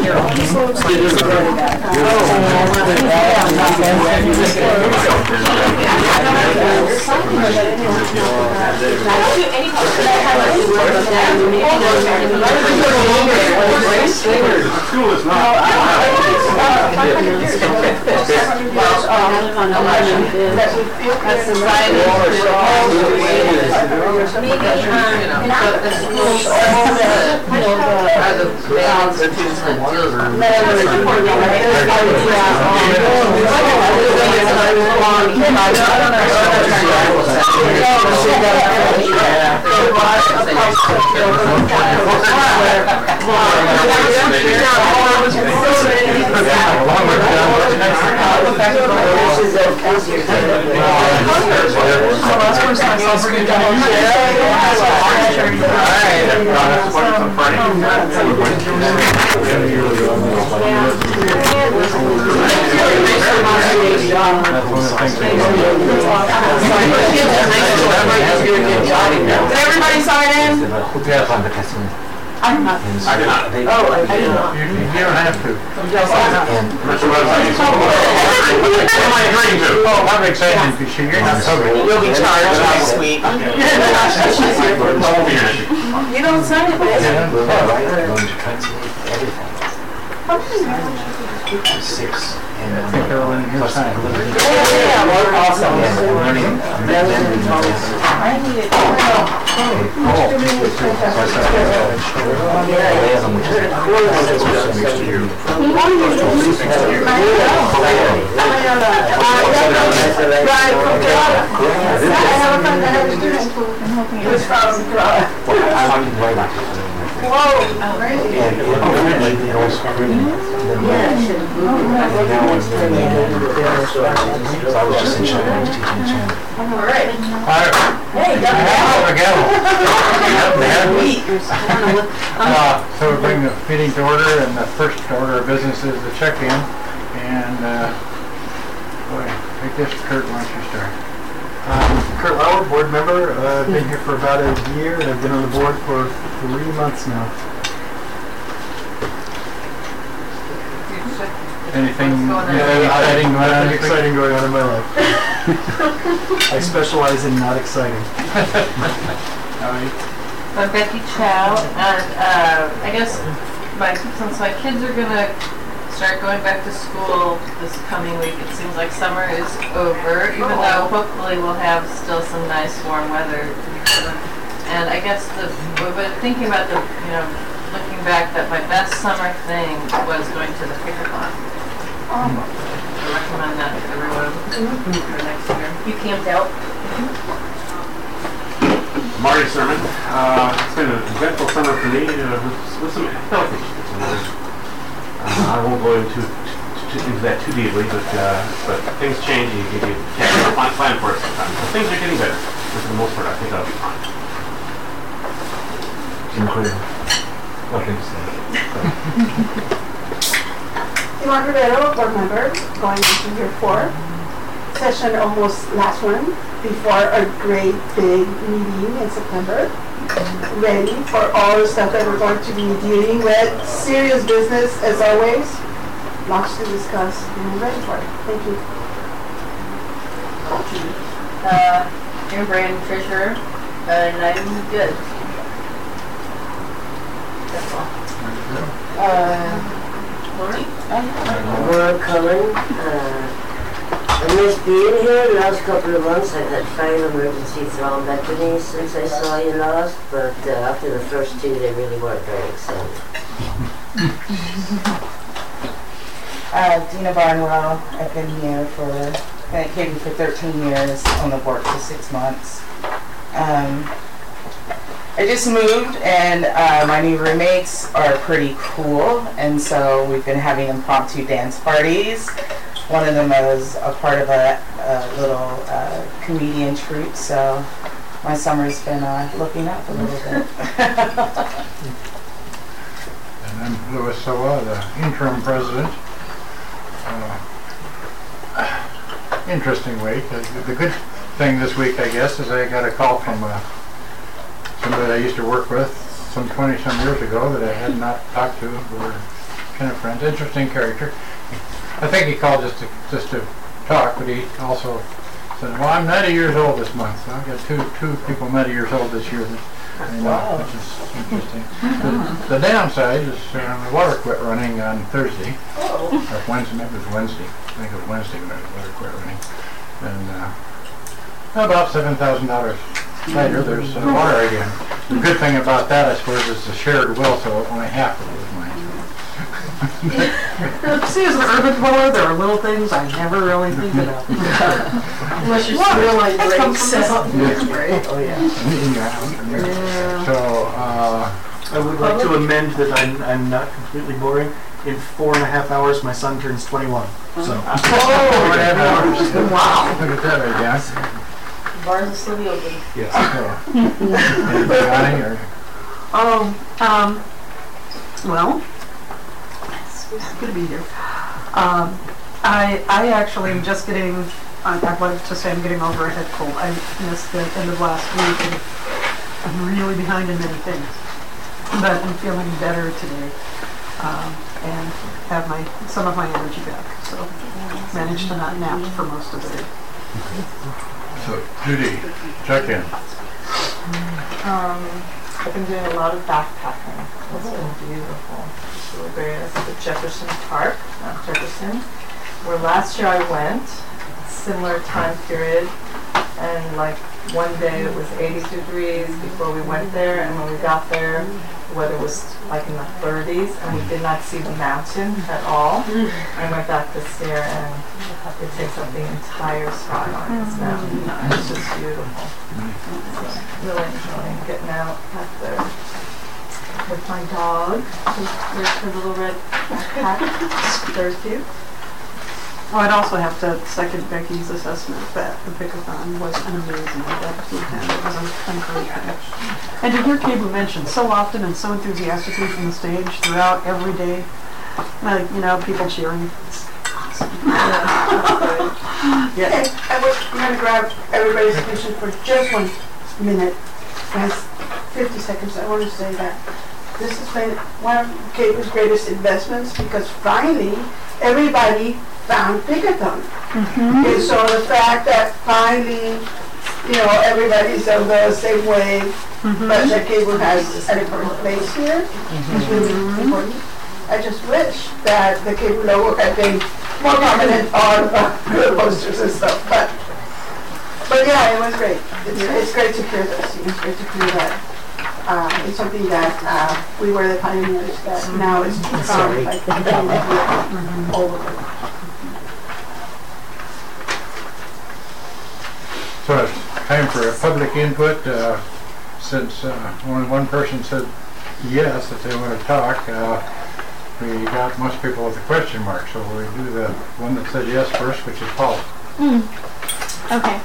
School is not. Did everybody sign in? I'm not. I did not. Oh, I did not. You don't have to. Oh, I'm excited to see you're not covered. You'll be charged next week. You don't sign it, baby. Six. I think they're all in here signing. Yeah, well, awesome. I need it. So we bring the meeting to order, and the first order of business is the check-in. And boy, I guess Kurt, why don't you start? Kurt Lauer, board member. I've been here for about a year, and I've been on the board for 3 months now. Anything exciting going on in my life. I specialize in not exciting. I'm Becky Chow, and I guess since my kids are gonna start going back to school this coming week, it seems like summer is over, even though hopefully we'll have still some nice warm weather. And I guess we've been thinking about looking back, that my best summer thing was going to the pickleball. I recommend that to everyone for next year. You camped out? Marty Sermon. It's been an eventful summer for me with some health issues. I won't go into that too deeply, but things change. You can't plan for it sometimes. But things are getting better. But for the most part, I think I'll be fine. Including nothing to say. Yvonne Rivero, board member, going into year 4. Session almost last one before a great big meeting in September. Ready for all the stuff that we're going to be dealing with. Serious business as always. Lots to discuss and I'm ready for it. Thank you. I'm Brandon Fisher, and I'm good. That's all. Lori? Laura Cullen. I missed being here the last couple of months. I've had 5 emergency thrombectomies since I saw you last, but after the first 2, they really weren't very exciting. Dina Barnwell. I've been here for Katie for 13 years, on the board for 6 months. I just moved, and my new roommates are pretty cool, and so we've been having impromptu dance parties. One of them is a part of a little comedian troupe, so my summer's been looking up a little bit. And I'm Louis Soa, the interim president. Interesting week. The good thing this week, I guess, is I got a call from somebody I used to work with some 20-some years ago that I had not talked to for kind of friends. Interesting character. I think he called just to talk, but he also said, well, I'm 90 years old this month. So I've got two people 90 years old this year. Wow. Which is interesting. The downside is the water quit running on Thursday. Oh. Or Wednesday, maybe it was Wednesday. I think it was Wednesday when the water quit running. And about $7,000 later, there's water again. The good thing about that, I suppose, is the shared will, so only half of it was mine. See, as an urban dweller, there are little things I never really think about. Unless you're still like grade 7. Oh, yeah. In your house. Yeah. So, I would like to amend that I'm not completely boring. In 4.5 hours, my son turns 21. So. Oh, wow. Look at that right there. Bars are still be open. Yes. Anything, Connie, or? Well, it's good to be here. I actually am just getting, I'd like to say I'm getting over a head cold. I missed the end of last week and I'm really behind in many things. But I'm feeling better today and have some of my energy back. So managed to not nap for most of the day. So, Judy, check in. I've been doing a lot of backpacking. It's been beautiful. It's really great. I was at Jefferson Park, not Jefferson, where last year I went, similar time period, and like one day it was 80 degrees before we went there, and when we got there, the weather was like in the 30s, and we did not see the mountain at all. I went back this year, and it takes up the entire skyline. It's mountain. It's just beautiful. So, really enjoying getting out back there with my dog, with her little red backpack. Very cute. Oh, I'd also have to second Becky's assessment that the Pickathon was an amazing event. It was a great thing. And to hear Cable mention so often and so enthusiastically from the stage throughout every day, people cheering. It's awesome. Okay, I'm going to grab everybody's attention for just 1 minute. And 50 seconds. I want to say that this has been one of Cable's greatest investments because finally everybody found Pickathon. And so the fact that finally, everybody's on the same way, but that Cable has an important place here is really important. I just wish that the Cable logo had been more prominent on the posters and stuff, but yeah, it was great. It's great to hear this. It's great to hear that it's something that we were the pioneers that now is all over. So it's time for a public input. Since only one person said yes, that they want to talk, we got most people with a question mark. So we do the one that said yes first, which is Paul. Okay.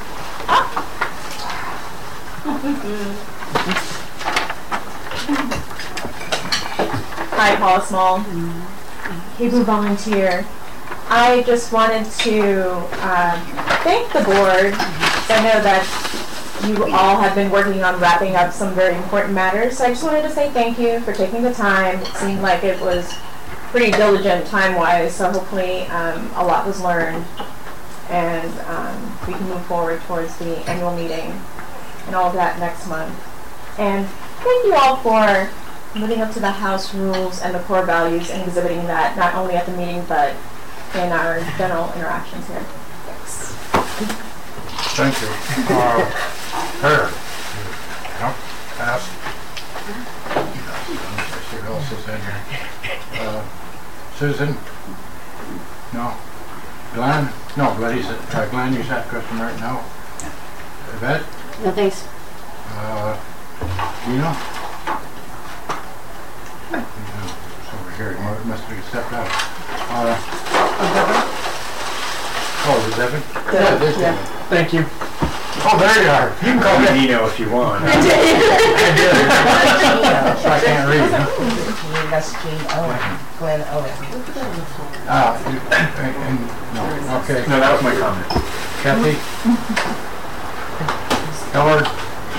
Hi, Paula Small, Hebrew volunteer. I just wanted to thank the board. I know that you all have been working on wrapping up some very important matters, so I just wanted to say thank you for taking the time. It seemed like it was pretty diligent time-wise, so hopefully a lot was learned, and we can move forward towards the annual meeting and all of that next month. And thank you all for living up to the house rules and the core values and exhibiting that not only at the meeting but in our general interactions here. Thanks. Thank you. Her. Ask. Let's see who else is in here. Susan? No. Glenn? No, Glenn, you said question right now. Yvette? No, thanks. Gino? It's over here. He must have stepped out. Oh, is Devin? Yeah, there's Devin. Thank you. Oh, there you are. You can call me Nino if you want. I did. So I can't read. That's Jean Owen, Glenn Owen. No, okay. No, that was my comment. Kathy? Howard,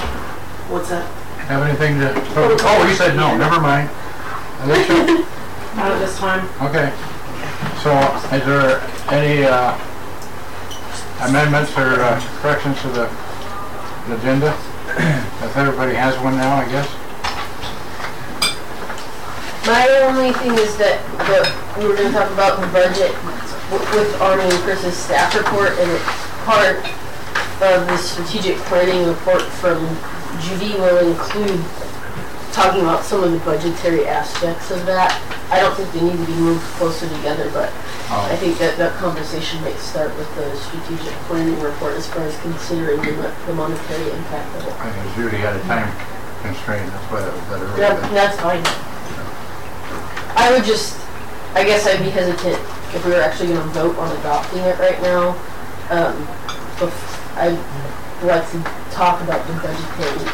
What's that? have anything to... Oh, you said no. Never mind. Alicia? Out of this time. Okay. So is there any amendments or corrections to the agenda? If everybody has one now, I guess. My only thing is that we were going to talk about the budget with Arnie and Chris's staff report, and part of the strategic planning report from Judy will include talking about some of the budgetary aspects of that. I don't think they need to be moved closer together, but I think that conversation might start with the strategic planning report as far as considering the monetary impact of it. I think Judy had a time constraint, that's why that was better. That's fine. I guess I'd be hesitant if we were actually going to vote on adopting it right now. I'd like to talk about the budgetary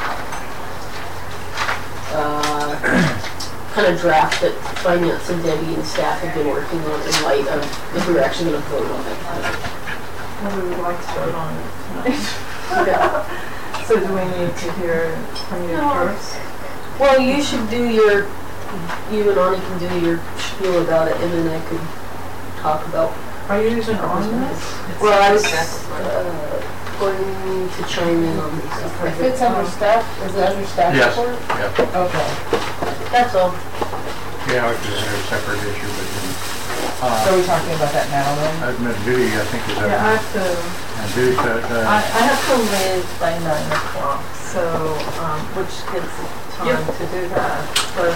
kind of draft that Finance and Debbie and staff have been working on in light of if we were actually going to vote on it. Well, we would like to vote on it tonight. Yeah. So do we need to hear from you first? Well, you should do you and Ani can do your spiel about it, and then I could talk about. Are you even on this? Well, I was going to chime in on this. If it's under staff, is it under staff Yes. report? Yep. Okay. That's all. Yeah, which is a separate issue, but So are we talking about that now then? I admit Judy, I think, is Yeah, I up. have to. And Judy said, I have to leave by 9 o'clock, so, which gives time to do that, but,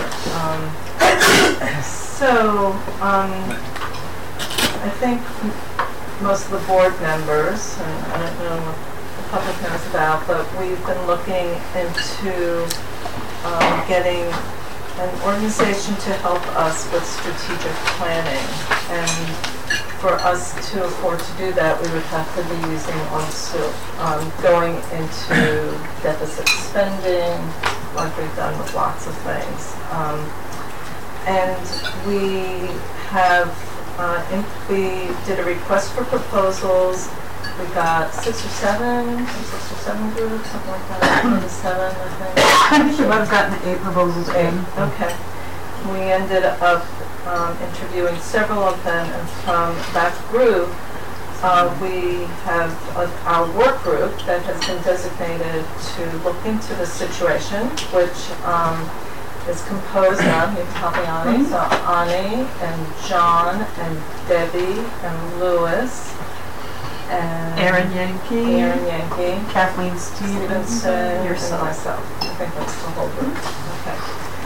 I think most of the board members, and I don't know what the public knows about, but we've been looking into, getting an organization to help us with strategic planning, and for us to afford to do that, we would have to be using going into deficit spending, like we've done with lots of things. And we have, we did a request for proposals. We got 6 or 7 groups, something like that, maybe 7, I think. I think you might have gotten 8 proposals in. Okay. We ended up interviewing several of them, and from that group, we have our work group that has been designated to look into the situation, which is composed of, you can help me, Ani, so Ani and John and Debbie and Louis and Aaron Yankee, Kathleen Stevenson, and yourself. myself. I think that's the whole group. Okay.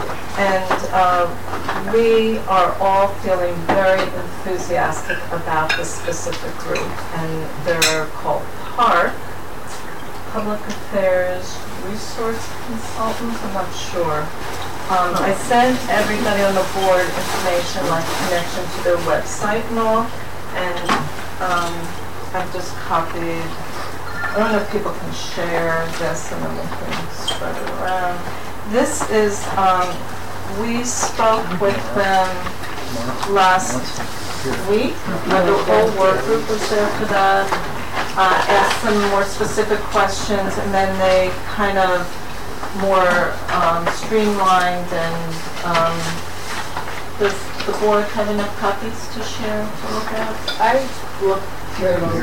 And we are all feeling very enthusiastic about this specific group, and they're called PARC, Public Affairs Resource Consultants, I'm not sure. I sent everybody on the board information, like connection to their website and all, and I've just copied. I don't know if people can share this and then we can spread it around. This is, we spoke with them last week. The whole work group was there for that. Asked some more specific questions, and then they kind of more streamlined, and does the board have enough copies to share to look at? I looked very long.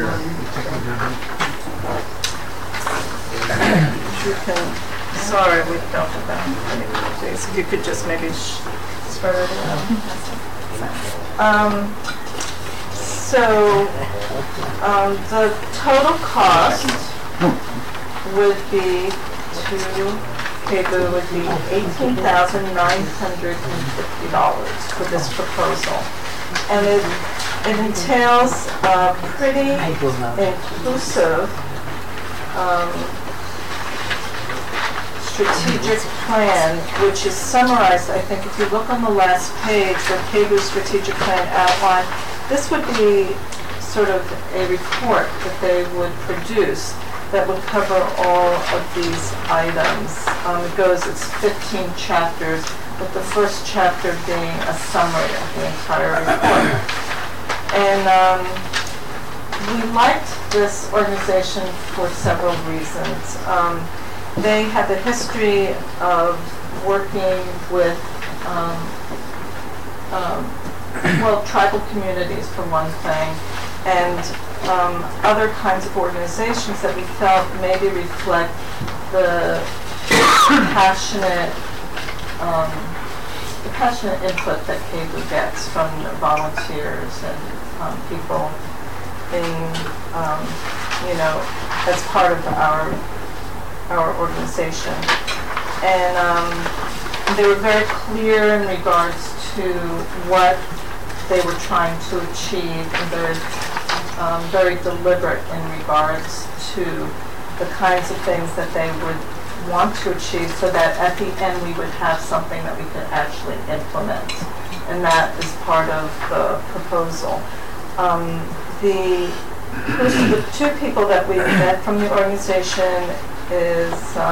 You can, sorry, we don't have that many days. If you could just maybe spread it out. So the total cost would be KBOO would be $18,950 for this proposal. And it entails a pretty inclusive strategic plan, which is summarized, I think, if you look on the last page, the KBOO strategic plan outline. This would be sort of a report that they would produce that would cover all of these items. It's 15 chapters, with the first chapter being a summary of the entire report. And we liked this organization for several reasons. They had the history of working with tribal communities for one thing, and other kinds of organizations that we felt maybe reflect the passionate input that KBOO gets from the volunteers and people being, as part of our organization. And they were very clear in regards to what they were trying to achieve, and very deliberate in regards to the kinds of things that they would want to achieve, so that at the end we would have something that we could actually implement. And that is part of the proposal. The two people that we met from the organization is,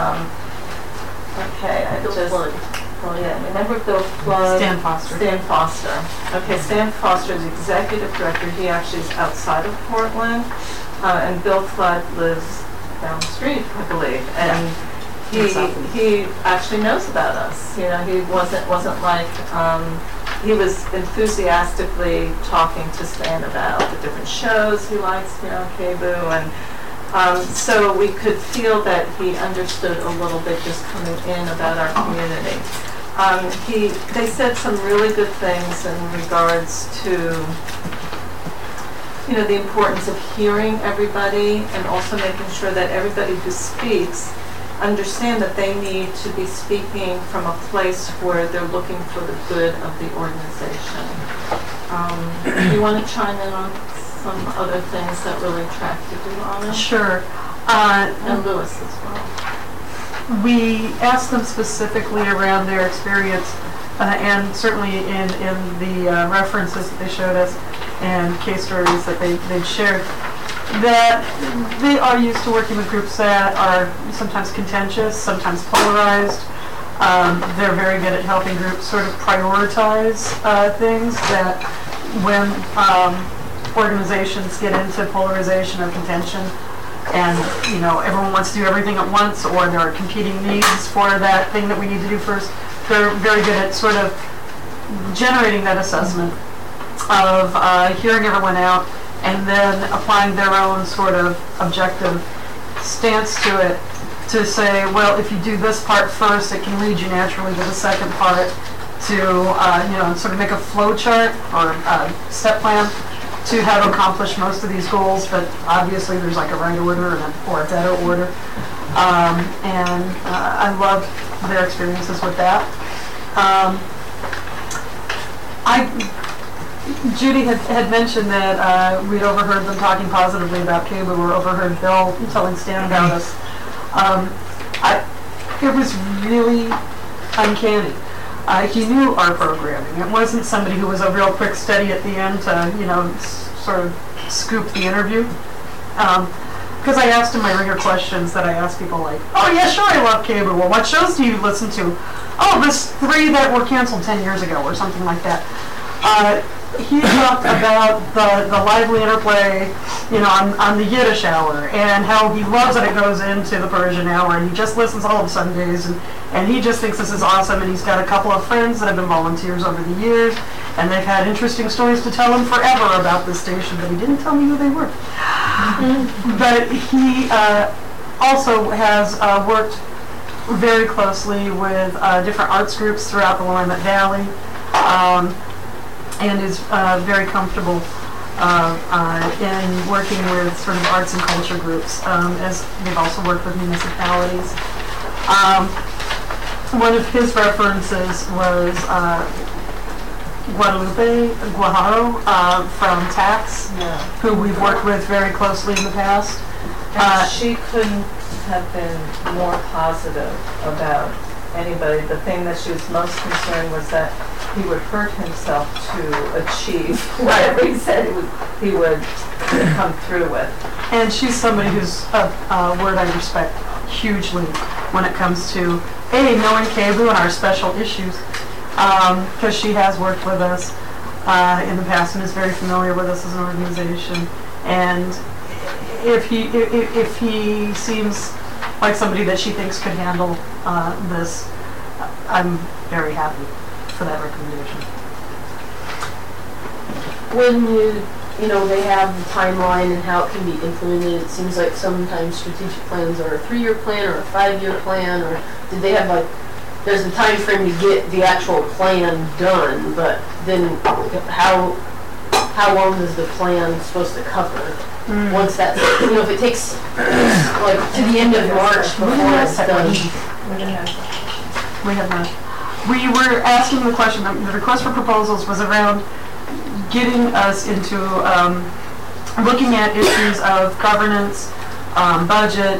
remember Bill Flood? Stan Foster. Stan Foster. Okay, Stan Foster is the executive director. He actually is outside of Portland. And Bill Flood lives down the street, I believe. And he actually knows about us. He wasn't like, he was enthusiastically talking to Stan about the different shows he likes, KBOO, and so we could feel that he understood a little bit just coming in about our community. They said some really good things in regards to, the importance of hearing everybody, and also making sure that everybody who speaks understand that they need to be speaking from a place where they're looking for the good of the organization. Do you want to chime in on some other things that really attracted you on it? Sure. And Lewis as well. We asked them specifically around their experience, and certainly in the references that they showed us and case stories that they'd shared, that they are used to working with groups that are sometimes contentious, sometimes polarized. They're very good at helping groups sort of prioritize things, that when organizations get into polarization or contention, and everyone wants to do everything at once, or there are competing needs for that thing that we need to do first, they're very good at sort of generating that assessment of hearing everyone out, and then applying their own sort of objective stance to it, to say, well, if you do this part first, it can lead you naturally to the second part, to sort of make a flow chart or a step plan to how to accomplish most of these goals. But obviously there's like a right order or a better order, and I love their experiences with that. Judy had mentioned that we'd overheard them talking positively about KBOO, or overheard Bill telling Stan about us. It was really uncanny. He knew our programming. It wasn't somebody who was a real quick study at the end to, sort of scoop the interview. Because I asked him my rigor questions that I ask people, like, oh yeah, sure, I love KBOO. Well, what shows do you listen to? Oh, this 3 that were canceled 10 years ago, or something like that. He talked about the lively interplay, on the Yiddish hour, and how he loves that it goes into the Persian hour, and he just listens all of Sundays, and he just thinks this is awesome, and he's got a couple of friends that have been volunteers over the years, and they've had interesting stories to tell him forever about this station, but he didn't tell me who they were. But he also has worked very closely with different arts groups throughout the Willamette Valley, and is very comfortable in working with sort of arts and culture groups, as they've also worked with municipalities. One of his references was Guadalupe Guajaro from TAX, who we've worked with very closely in the past. And she couldn't have been more positive about anybody. The thing that she was most concerned was that he would hurt himself to achieve whatever he said he would come through with. And she's somebody who's a word I respect hugely when it comes to knowing KBOO and our special issues, because she has worked with us in the past and is very familiar with us as an organization. And if he seems like somebody that she thinks could handle this, I'm very happy for that recommendation. when you know, they have the timeline and how it can be implemented, it seems like sometimes strategic plans are a 3-year plan or a 5-year plan, or did they have like, there's a time frame to get the actual plan done, but then how long is the plan supposed to cover? Once that's, you know, if it takes like to the end of March before it's done. We have not. We were asking the question, the request for proposals was around getting us into looking at issues of governance, budget,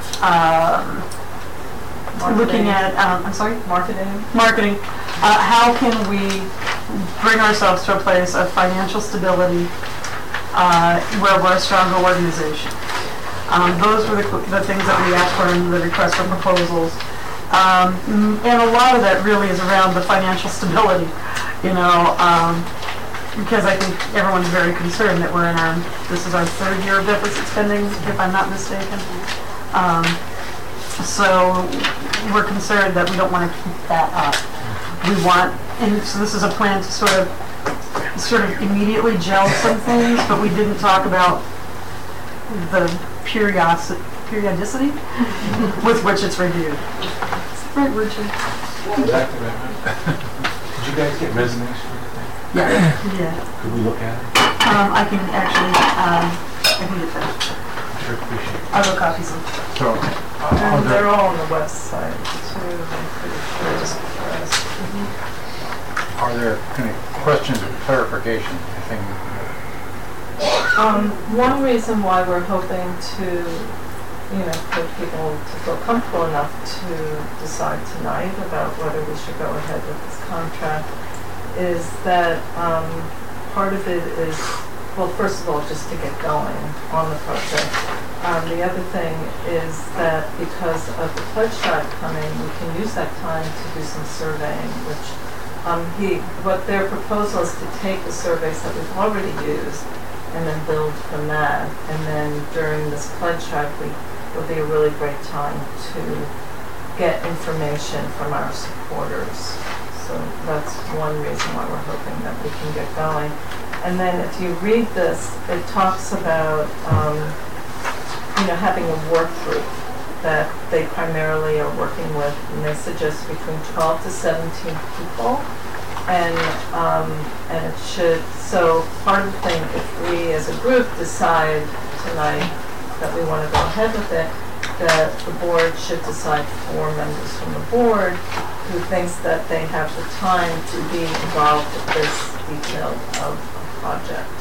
looking at, I'm sorry? Marketing. How can we bring ourselves to a place of financial stability where we're a stronger organization? Those were the things that we asked for in the request for proposals. And a lot of that really is around the financial stability, you know, because I think everyone's very concerned that this is our 3rd year of deficit spending, if I'm not mistaken. So we're concerned that we don't want to keep that up. We want, and so this is a plan to sort of immediately gel some things, but we didn't talk about the periodicity with which it's reviewed. Right, Richard? Did you guys get resumes? Yeah. Could we look at it? I can actually, I can get that. Sure, appreciate it. I'll go copy some. So, And they're all on the website too, I'm pretty sure, just for us. are there any questions of clarification? I think One reason why we're hoping to, you know, for people to feel comfortable enough to decide tonight about whether we should go ahead with this contract is that part of it is, well, first of all, just to get going on the project. The other thing is that because of the pledge drive coming, we can use that time to do some surveying, which what their proposal is to take the surveys that we've already used and then build from that. And then during this pledge drive week will be a really great time to get information from our supporters. So that's one reason why we're hoping that we can get going. And then if you read this, it talks about you know, having a work group that they primarily are working with, and they suggest between 12 to 17 people. And it should, so part of the thing, if we as a group decide tonight that we want to go ahead with it, that the board should decide 4 members from the board who thinks that they have the time to be involved with this detail of a project.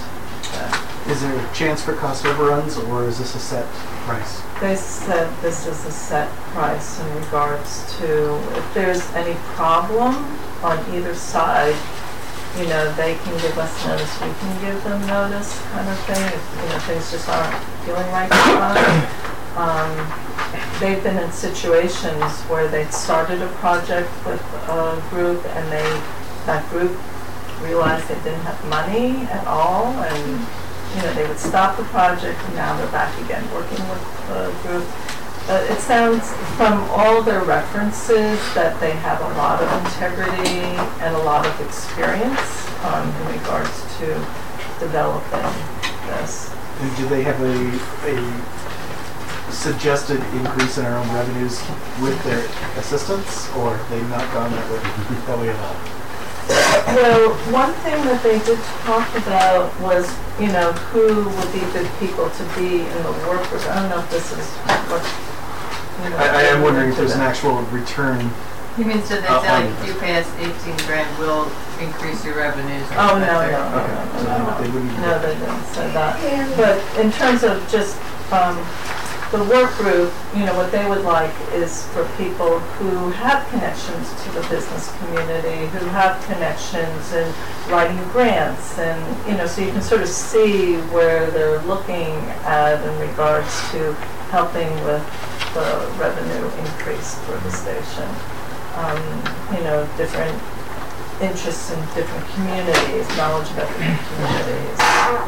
Is there a chance for cost overruns, or is this a set price? They said this is a set price in regards to if there's any problem on either side, you know, they can give us notice, we can give them notice, kind of thing, if, you know, things just aren't feeling right for us. They've been in situations where they'd started a project with a group and that group realized they didn't have money at all, and you know, they would stop the project and now they're back again working with the group. It sounds from all their references that they have a lot of integrity and a lot of experience in regards to developing this. And do they have a suggested increase in our own revenues with their assistance, or have they not gone that way at all? Well, one thing that they did talk about was, you know, who would be good people to be in the workforce. I don't know if this is what, you know, I am wondering if there's an actual return. You mean, so they say like if you pay us 18 grand, we'll increase your revenues? Oh, no, Okay, so they wouldn't. No, they didn't say that. But in terms of just the work group, you know, what they would like is for people who have connections to the business community, who have connections in writing grants, and, you know, so you can sort of see where they're looking at in regards to helping with the revenue increase for the station. You know, different interests in different communities, knowledge about different communities.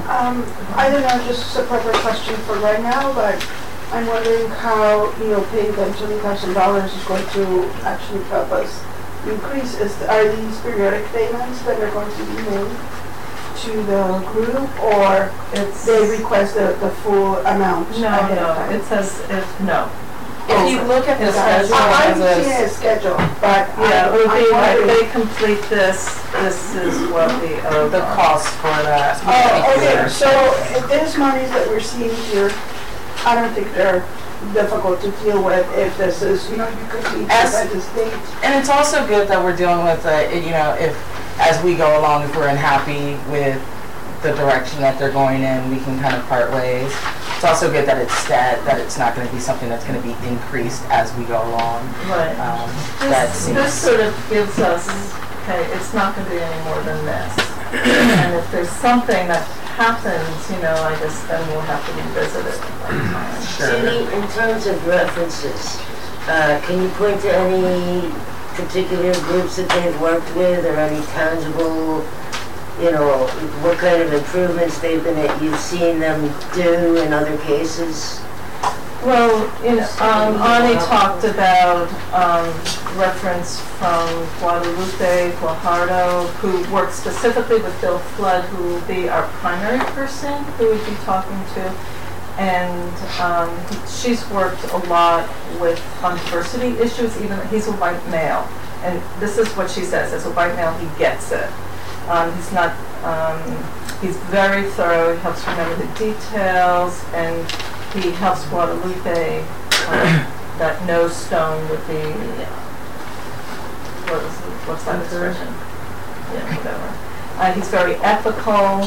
I don't know, just a proper question for right now, but I'm wondering how, you know, paying them $20,000 is going to actually help us increase. Are these periodic payments that are going to be made to the group, or they request the full amount No, ahead of no, time? it says, no. If you look at the It's schedule, I'm as seeing a a, schedule, but Yeah, it would be I'm like, wondering- they complete this is what we owe the them. cost for that. Oh, okay, so these monies that we're seeing here, I don't think they're difficult to deal with if this is, you could be As- at the state. And it's also good that we're dealing with, if, as we go along, if we're unhappy with the direction that they're going in, we can kind of part ways. It's also good that it's set, that it's not going to be something that's going to be increased as we go along. Right. That This seems, sort of gives us, okay, it's not gonna be any more than this. And if there's something that happens, I guess then we'll have to revisit it. Cindy, in terms of references, can you point to any particular groups that they've worked with or any tangible, what kind of improvements you've seen them do in other cases? Well, Ani talked about reference from Guadalupe Guajardo, who works specifically with Bill Flood, who will be our primary person who would be talking to. And she's worked a lot with diversity issues, even he's a white male. And this is what she says, as a white male, he gets it. He's very thorough, he helps remember the details, and he helps Guadalupe, that no stone would be, what's that expression? Yeah, whatever. He's very ethical,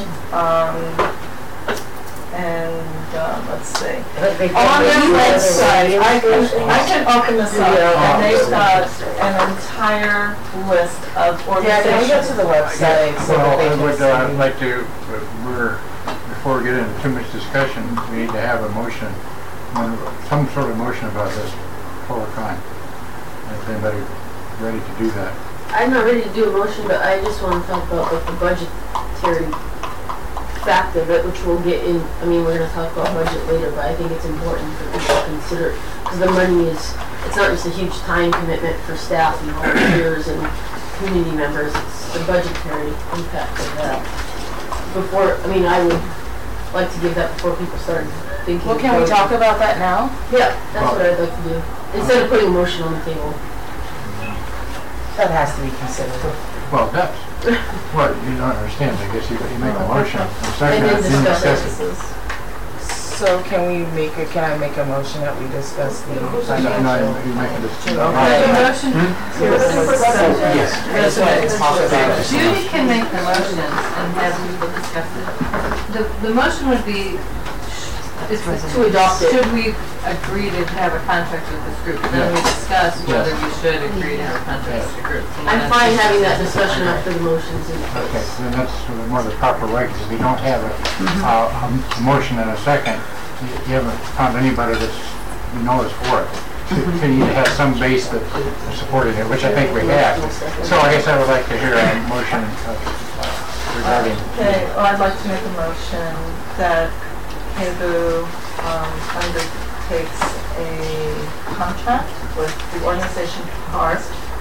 let's see. On their website, I can open this up, and they've got an entire list of yeah, can we go organizations. to the website so that Well, they I can would see? like to, before we get into too much discussion, we need to have a motion, some sort of motion about this pro or con. Is anybody ready to do that? I'm not ready to do a motion, but I just want to talk about like the budgetary fact of it, which we'll get in. I mean, we're going to talk about budget later, but I think it's important for people to consider, because the money it's not just a huge time commitment for staff and volunteers and community members, it's the budgetary impact of that. I would like to give that before people start thinking. Well, can we talk about that now? Yeah, that's what I'd like to do. Instead of putting a motion on the table. That has to be considered. Well, that's, what, you don't understand, I guess you make a motion, a second, And then then discuss discuss it. So can I make a motion that we discuss the No, financial? you make a decision. Okay. Motion Yes. I just wanted to talk about it. Judy can make the motions and have people discuss it. The motion would be, To adopt it. should we agree to have a contract with this group? And then we discuss whether we should agree to have a contract with the group. I'm fine having that discussion after the motion's in Okay, place. then that's more the proper way, because if you don't have a motion and a second, you haven't found anybody that's, is for it. So you need to have some base that supported it, which I think we have. So I guess I would like to hear a motion regarding. Okay, well, I'd like to make a motion that KBOO undertakes a contract with the organization PARC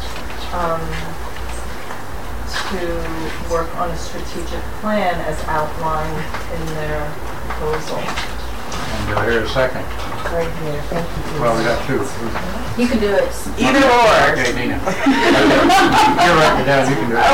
to work on a strategic plan as outlined in their proposal. And do I hear a second? Right here, thank you. Well, we got two. You can do it. Either or. Okay, Nina. You're writing it down, you can do it.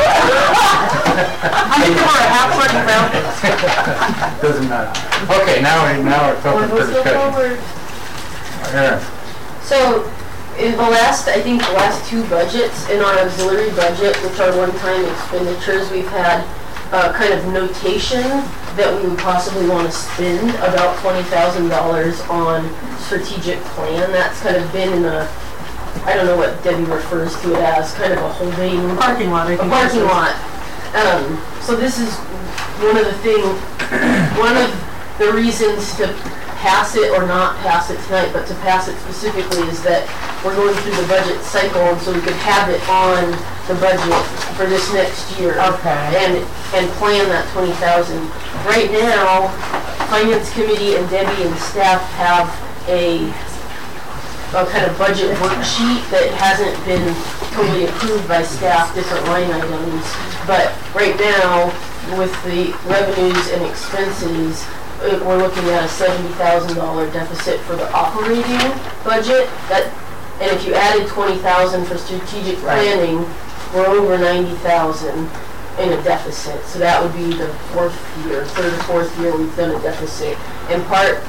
Doesn't matter. Okay, now it's open for discussion. Aaron. So, in the last two budgets, in our auxiliary budget, which are one-time expenditures, we've had kind of notation that we would possibly want to spend about $20,000 on strategic plan. That's kind of been in I don't know what Debbie refers to it as, kind of a holding Parking lot, I think. a parking lot. So this is one of the reasons to pass it or not pass it tonight, but to pass it specifically is that we're going through the budget cycle, and so we could have it on the budget for this next year. Okay. And plan that 20,000. Right now, Finance Committee and Debbie and staff have a kind of budget worksheet that hasn't been totally approved by staff, different line items. But right now, with the revenues and expenses, we're looking at a $70,000 deficit for the operating budget. And if you added 20,000 for strategic planning, we're over 90,000 in a deficit. So that would be the third or fourth year we've done a deficit. And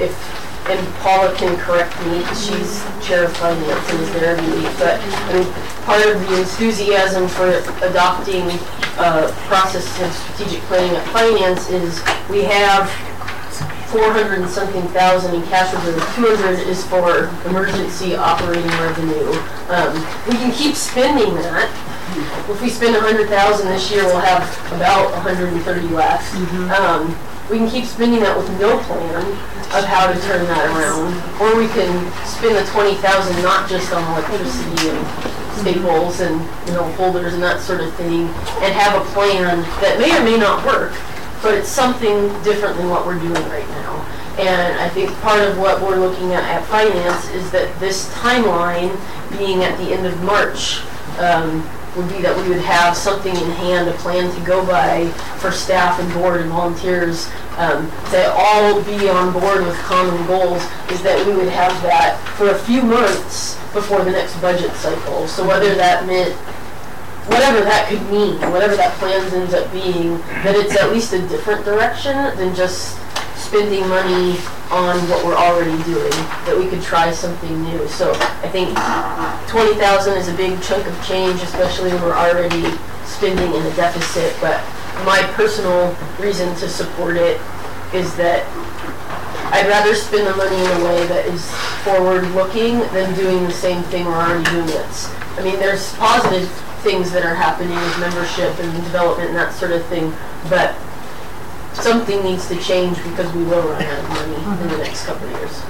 Paula can correct me, she's chair of finance and is there every week, but I mean, part of the enthusiasm for adopting process of strategic planning at finance is we have 400 and something thousand in cash reserve. 200 is for emergency operating revenue. We can keep spending that. If we spend 100,000 this year, we'll have about 130 left. We can keep spending that with no plan of how to turn that around, or we can spend the 20,000 not just on electricity and staples and holders and that sort of thing, and have a plan that may or may not work, but it's something different than what we're doing right now. And I think part of what we're looking at finance is that this timeline being at the end of March would be that we would have something in hand, a plan to go by for staff and board and volunteers to all be on board with common goals, is that we would have that for a few months before the next budget cycle. So whether that meant, whatever that could mean, whatever that plan ends up being, that it's at least a different direction than just spending money on what we're already doing, that we could try something new. So I think 20,000 is a big chunk of change, especially when we're already spending in a deficit, but my personal reason to support it is that I'd rather spend the money in a way that is forward-looking than doing the same thing we're already doing. I mean, there's positive things that are happening with membership and development and that sort of thing, but something needs to change because we will run out of money in the next couple of years.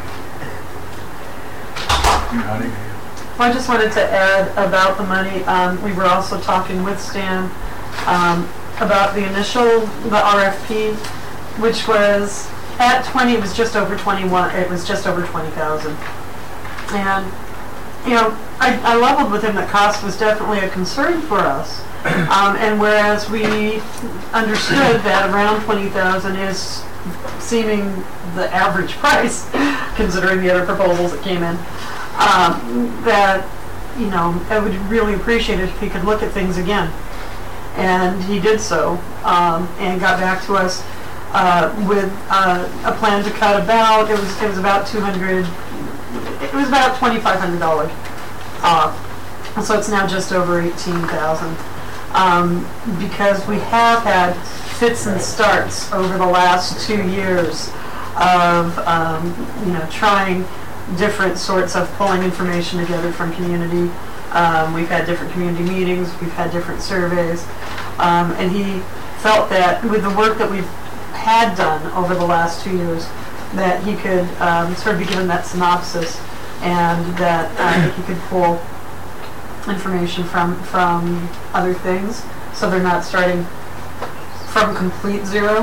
Well, I just wanted to add about the money. We were also talking with Stan about the RFP, which was at 20. It was just over 21. It was just over 20,000. And I leveled with him that cost was definitely a concern for us. And whereas we understood that around 20,000 is seeming the average price, considering the other proposals that came in, that I would really appreciate it if he could look at things again. And he did so, and got back to us with a plan to cut about, it was about $200, it was about $2,500 off. So it's now just over 18,000. Because we have had fits and starts over the last 2 years of trying different sorts of pulling information together from community. We've had different community meetings, we've had different surveys, and he felt that with the work that we've had done over the last 2 years, that he could sort of be given that synopsis, and that he could pull information from other things, so they're not starting from complete zero,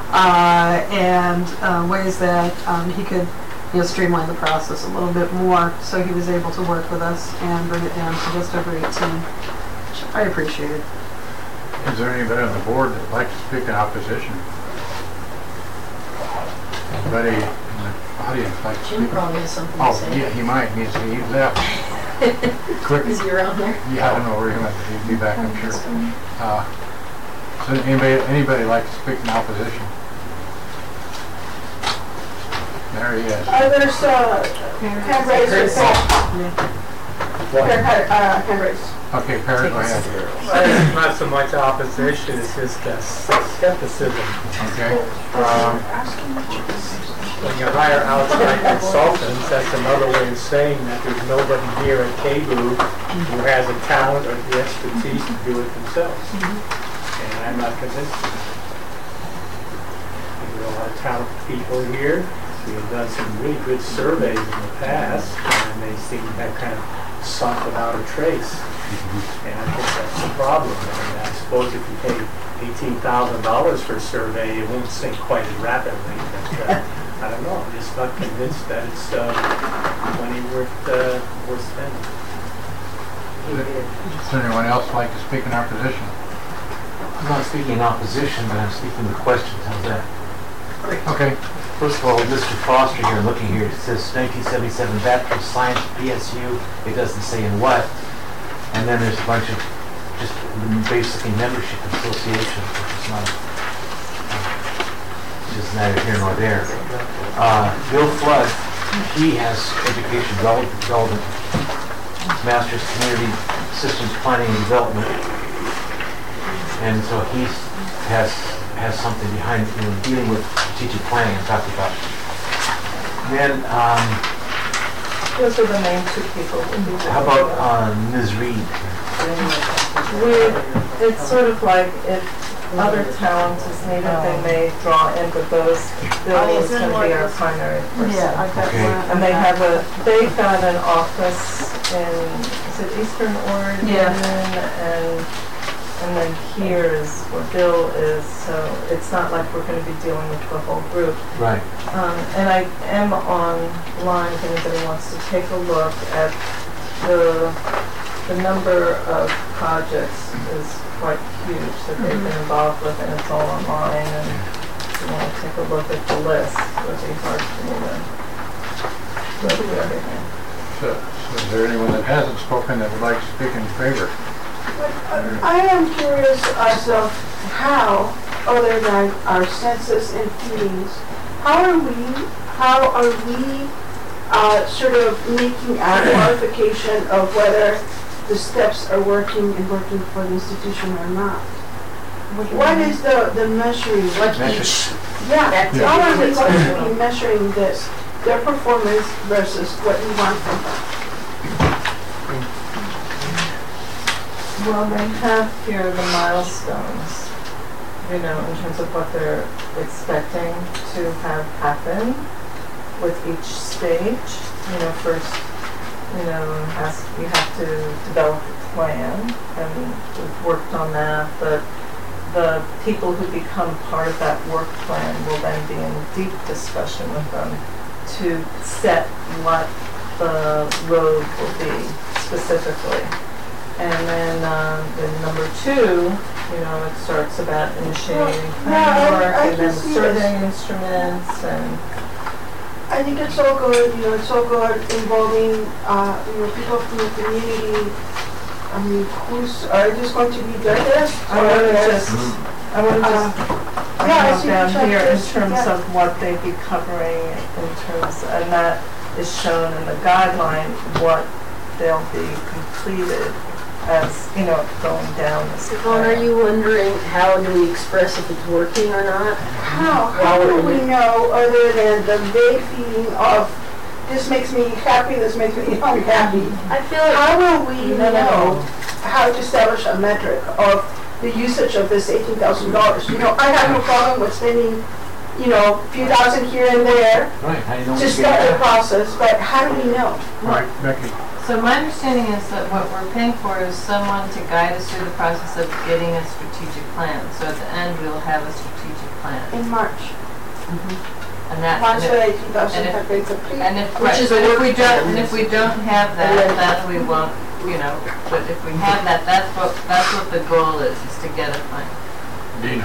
and ways that he could streamline the process a little bit more, so he was able to work with us and bring it down to just over 18, which I appreciated. Is there anybody on the board that would like to speak in opposition? Anybody in the audience like to speak? Jim probably has something to say. Oh, yeah, he might. He left. Quick. Is he around there? Yeah, I don't know where he went, but he'll be back, I'm sure. So anybody like to speak in opposition? There he is. There's hand raised. Hand raised. Okay, Perry, go ahead. It's not so much opposition, it's just skepticism. Okay. When you hire outside consultants, that's another way of saying that there's nobody here at KBOO who has the talent or the expertise to do it themselves. And I'm not convinced. There are a lot of talented people here. We have done some really good surveys in the past, and they seem to have kind of sunk without a trace. And I think that's the problem. And I suppose if you pay $18,000 for a survey, it won't sink quite as rapidly. But I don't know. I'm just not convinced that it's money worth spending. Does anyone else like to speak in opposition? I'm not speaking in opposition, but I'm speaking with questions. How's that? Okay. First of all, Mr. Foster here, looking here, it says 1977 Bachelor of Science PSU. It doesn't say in what. And then there's a bunch of just basically membership associations, which is not just neither here nor there. Bill Flood, he has education relevant, Master's Community Systems Planning and Development, and so he has something behind, dealing with strategic planning I'm talking about. Then, Those are the main two people. how about Ms. Reed? It's sort of like if other towns is needed, they may draw in, but those, Bill is going to be our primary person. Yeah, I got Okay. one. And they've got an office in, is it Eastern Oregon? Yeah. And then here is where Bill is, so it's not like we're going to be dealing with the whole group. Right. And I am online if anybody wants to take a look at the number of projects is quite huge that they've been involved with, and it's all online, and if you want to take a look at the list, it would be hard for me to go through everything. So is there anyone that hasn't spoken that would like to speak in favor? I am curious as of how, other than our census and feelings, how are we sort of making our qualification of whether the steps are working and working for the institution or not? What is the measuring? Yeah, how are we going to be measuring this, their performance versus what we want from them? Well, they have here the milestones, in terms of what they're expecting to have happen with each stage. First, you have to develop a plan, and we've worked on that, but the people who become part of that work plan will then be in deep discussion with them to set what the road will be specifically. And then number 2, it starts about initiating framework and then the surveying instruments and. I think it's all good, it's all good involving, people from the community. I mean, are just going to be judges? I want to just down here in terms of what they'd be covering in terms, and that is shown in the guideline, what they'll be completed as, going down this Yvonne, are you wondering how do we express if it's working or not? How do we know, other than the vague feeling of this makes me happy, this makes me unhappy? I feel like how will we know how to establish a metric of the usage of this $18,000? I have no problem with spending, a few thousand here and there to start the process, but how do we know? Right, Becky. So my understanding is that what we're paying for is someone to guide us through the process of getting a strategic plan. So at the end, we'll have a strategic plan. In March. Mm-hmm. And that, March 18,000 have been completed. And if we don't have that, then we won't, but if we have that, that's what the goal is to get a plan. Dina.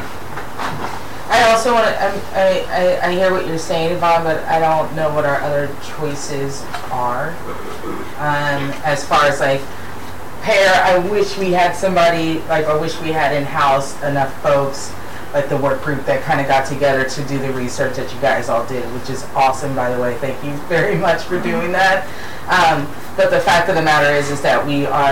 I also want to, I hear what you're saying, Yvonne, but I don't know what our other choices are. As far as I wish we had somebody, I wish we had in-house enough folks, like the work group that kind of got together to do the research that you guys all did, which is awesome, by the way. Thank you very much for doing that. But the fact of the matter is that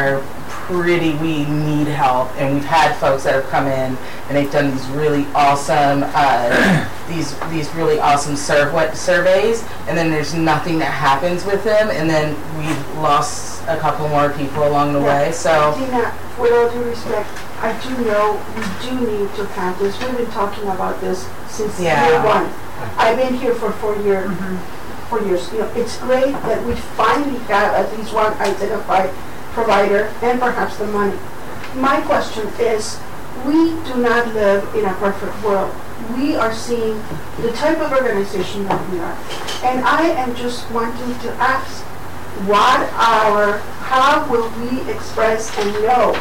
we need help, and we've had folks that have come in and they've done these really awesome these really awesome surveys, and then there's nothing that happens with them, and then we've lost a couple more people along the way. So Dina, with all due respect, I do know we do need to have this. We've been talking about this since year 1. I've been here for 4 years. 4 years. It's great that we finally got at least one identified provider and perhaps the money. My question is, we do not live in a perfect world. We are seeing the type of organization that we are. And I am just wanting to ask, how will we express and know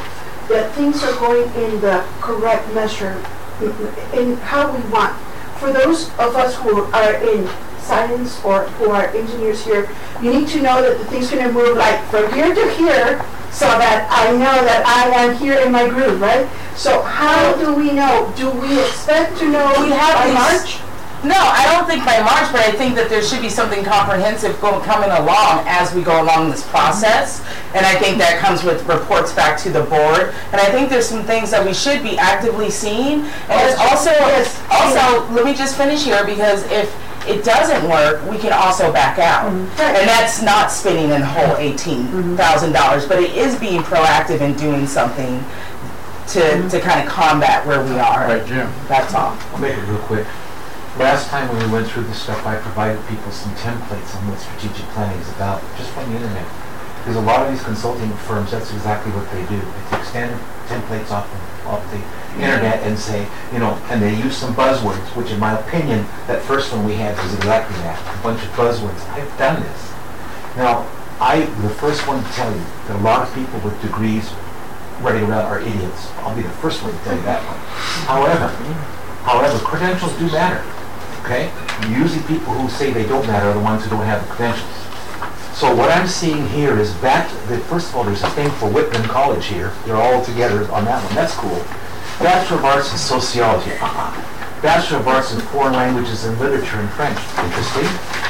that things are going in the correct measure in how we want. For those of us who are in science or who are engineers here, you need to know that the thing's going to move like from here to here so that I know that I am here in my groove, right? So how do we know? Do we expect to know by March? No, I don't think by March, but I think that there should be something comprehensive coming along as we go along this process. And I think that comes with reports back to the board. And I think there's some things that we should be actively seeing. And it's also, let me just finish here, because if it doesn't work, we can also back out. And that's not spending the whole $18,000, but it is being proactive and doing something to kind of combat where we are. Right, Jim. That's all. I'll make it real quick. Last time when we went through this stuff, I provided people some templates on what strategic planning is about, just from the internet. Because a lot of these consulting firms, that's exactly what they do. They take standard templates off the internet and say, and they use some buzzwords, which in my opinion, that first one we had was exactly that, a bunch of buzzwords. I've done this. Now, I'm the first one to tell you that a lot of people with degrees running around are idiots. I'll be the first one to tell you that one. However, credentials do matter. Okay? Usually people who say they don't matter are the ones who don't have the credentials. So what I'm seeing here is first of all, there's a thing for Whitman College here. They're all together on that one. That's cool. Bachelor of Arts in Sociology. Bachelor of Arts in Foreign Languages and Literature and French. Interesting.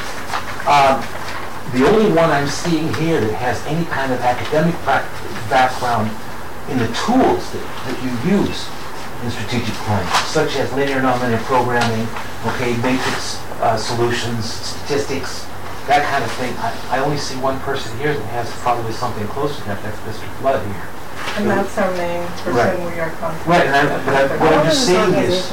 The only one I'm seeing here that has any kind of academic background in the tools that you use in strategic planning, such as linear nonlinear programming, matrix solutions, statistics, that kind of thing. I only see one person here that has probably something close to that. That's Mr. Flood here. And that's our main person we are contacting. Right, what I'm just saying is...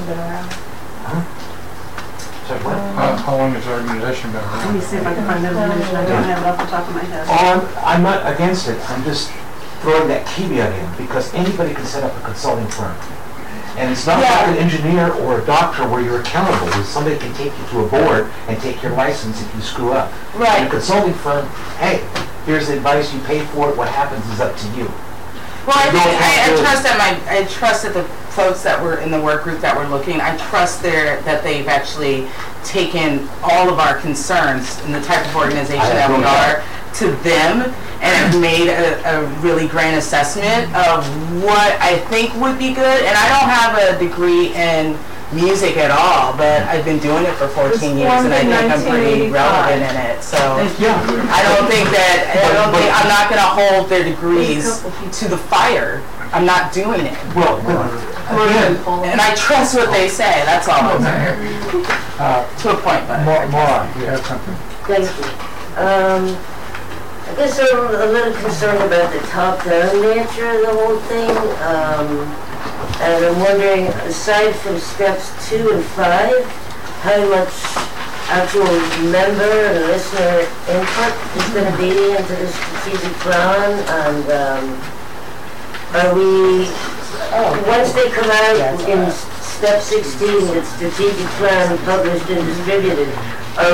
Sorry, what? How long has the organization been around? Let me see if I can find that information. I don't have it off the top of my head. I'm not against it. I'm just throwing that caveat in, because anybody can set up a consulting firm. And it's not like an engineer or a doctor where you're accountable. Somebody can take you to a board and take your license if you screw up. Right. In a consulting firm, hey, here's the advice, you pay for it, what happens is up to you. Well, I trust that the folks that were in the work group that were looking, I trust that they've actually taken all of our concerns in the type of organization that we are to them, and have made a really grand assessment of what I think would be good. And I don't have a degree in music at all, but I've been doing it for 14 years, and I think I'm pretty relevant in it. So I'm not going to hold their degrees to the fire. I'm not doing it. Well, and I trust what they say. That's all I'm saying. To a point, but Maura, you have something? Thank you. I guess I'm a little concerned about the top-down nature of the whole thing. And I'm wondering, aside from steps 2 and 5, how much actual member and listener input is going to be into the strategic plan, and are we, once they come out in step 16, the strategic plan published and distributed, are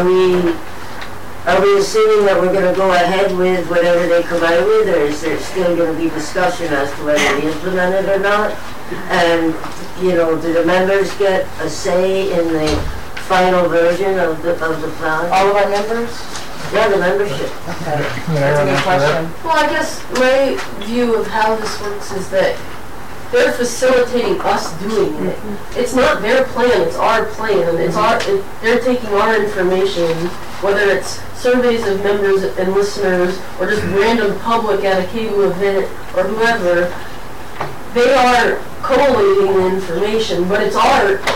we assuming that we're going to go ahead with whatever they come out with, or is there still going to be discussion as to whether they implement it or not? And, do the members get a say in the final version of the plan? all of our members? Yeah, the membership. Okay. That's a good question. Well, I guess my view of how this works is that they're facilitating us doing it. It's not their plan, it's our plan. They're taking our information, whether it's surveys of members and listeners, or just random public at a KBOO event, or whoever. They are collating the information, but it's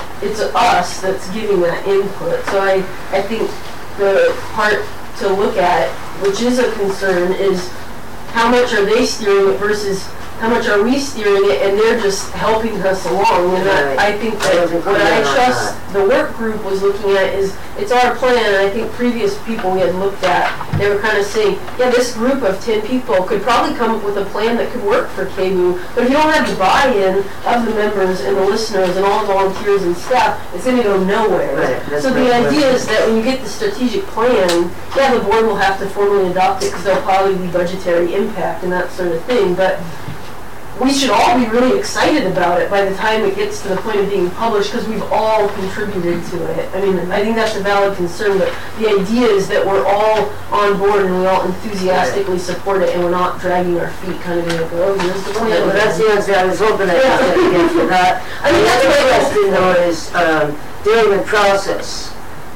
us that's giving that input. So I think the part to look at, which is a concern, is how much are they steering it versus how much are we steering it, and they're just helping us along. And I think that what I trust the work group was looking at is it's our plan, and I think previous people we had looked at, they were kind of saying, yeah, this group of 10 people could probably come up with a plan that could work for KBOO, but if you don't have the buy-in of the members and the listeners and all the volunteers and staff, it's going to go nowhere. Right, so the idea is that when you get the strategic plan, yeah, the board will have to formally adopt it because there'll probably be budgetary impact and that sort of thing, but we should all be really excited about it by the time it gets to the point of being published, because we've all contributed to it. I mean, I think that's a valid concern, but the idea is that we're all on board and we all enthusiastically support it, and we're not dragging our feet kind of being like, oh, here's the plan. Well, that's the answer I was hoping I was going to get for that. I mean, that's Another what question though is, during the process,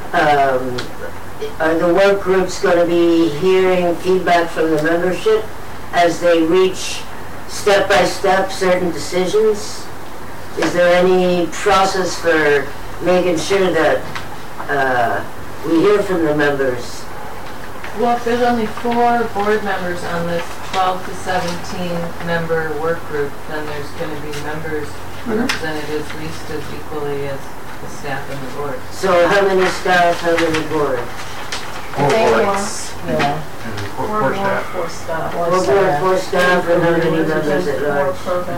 are the work groups going to be hearing feedback from the membership as they reach step-by-step certain decisions? Is there any process for making sure that we hear from the members? Well, if there's only 4 board members on this 12 to 17 member work group, then there's going to be members represented at least as equally as the staff and the board. So how many staff, how many board? 4 boards. Yeah. And 4 Four staff. 4 staff. 4 board, 4 staff, and how many members at large?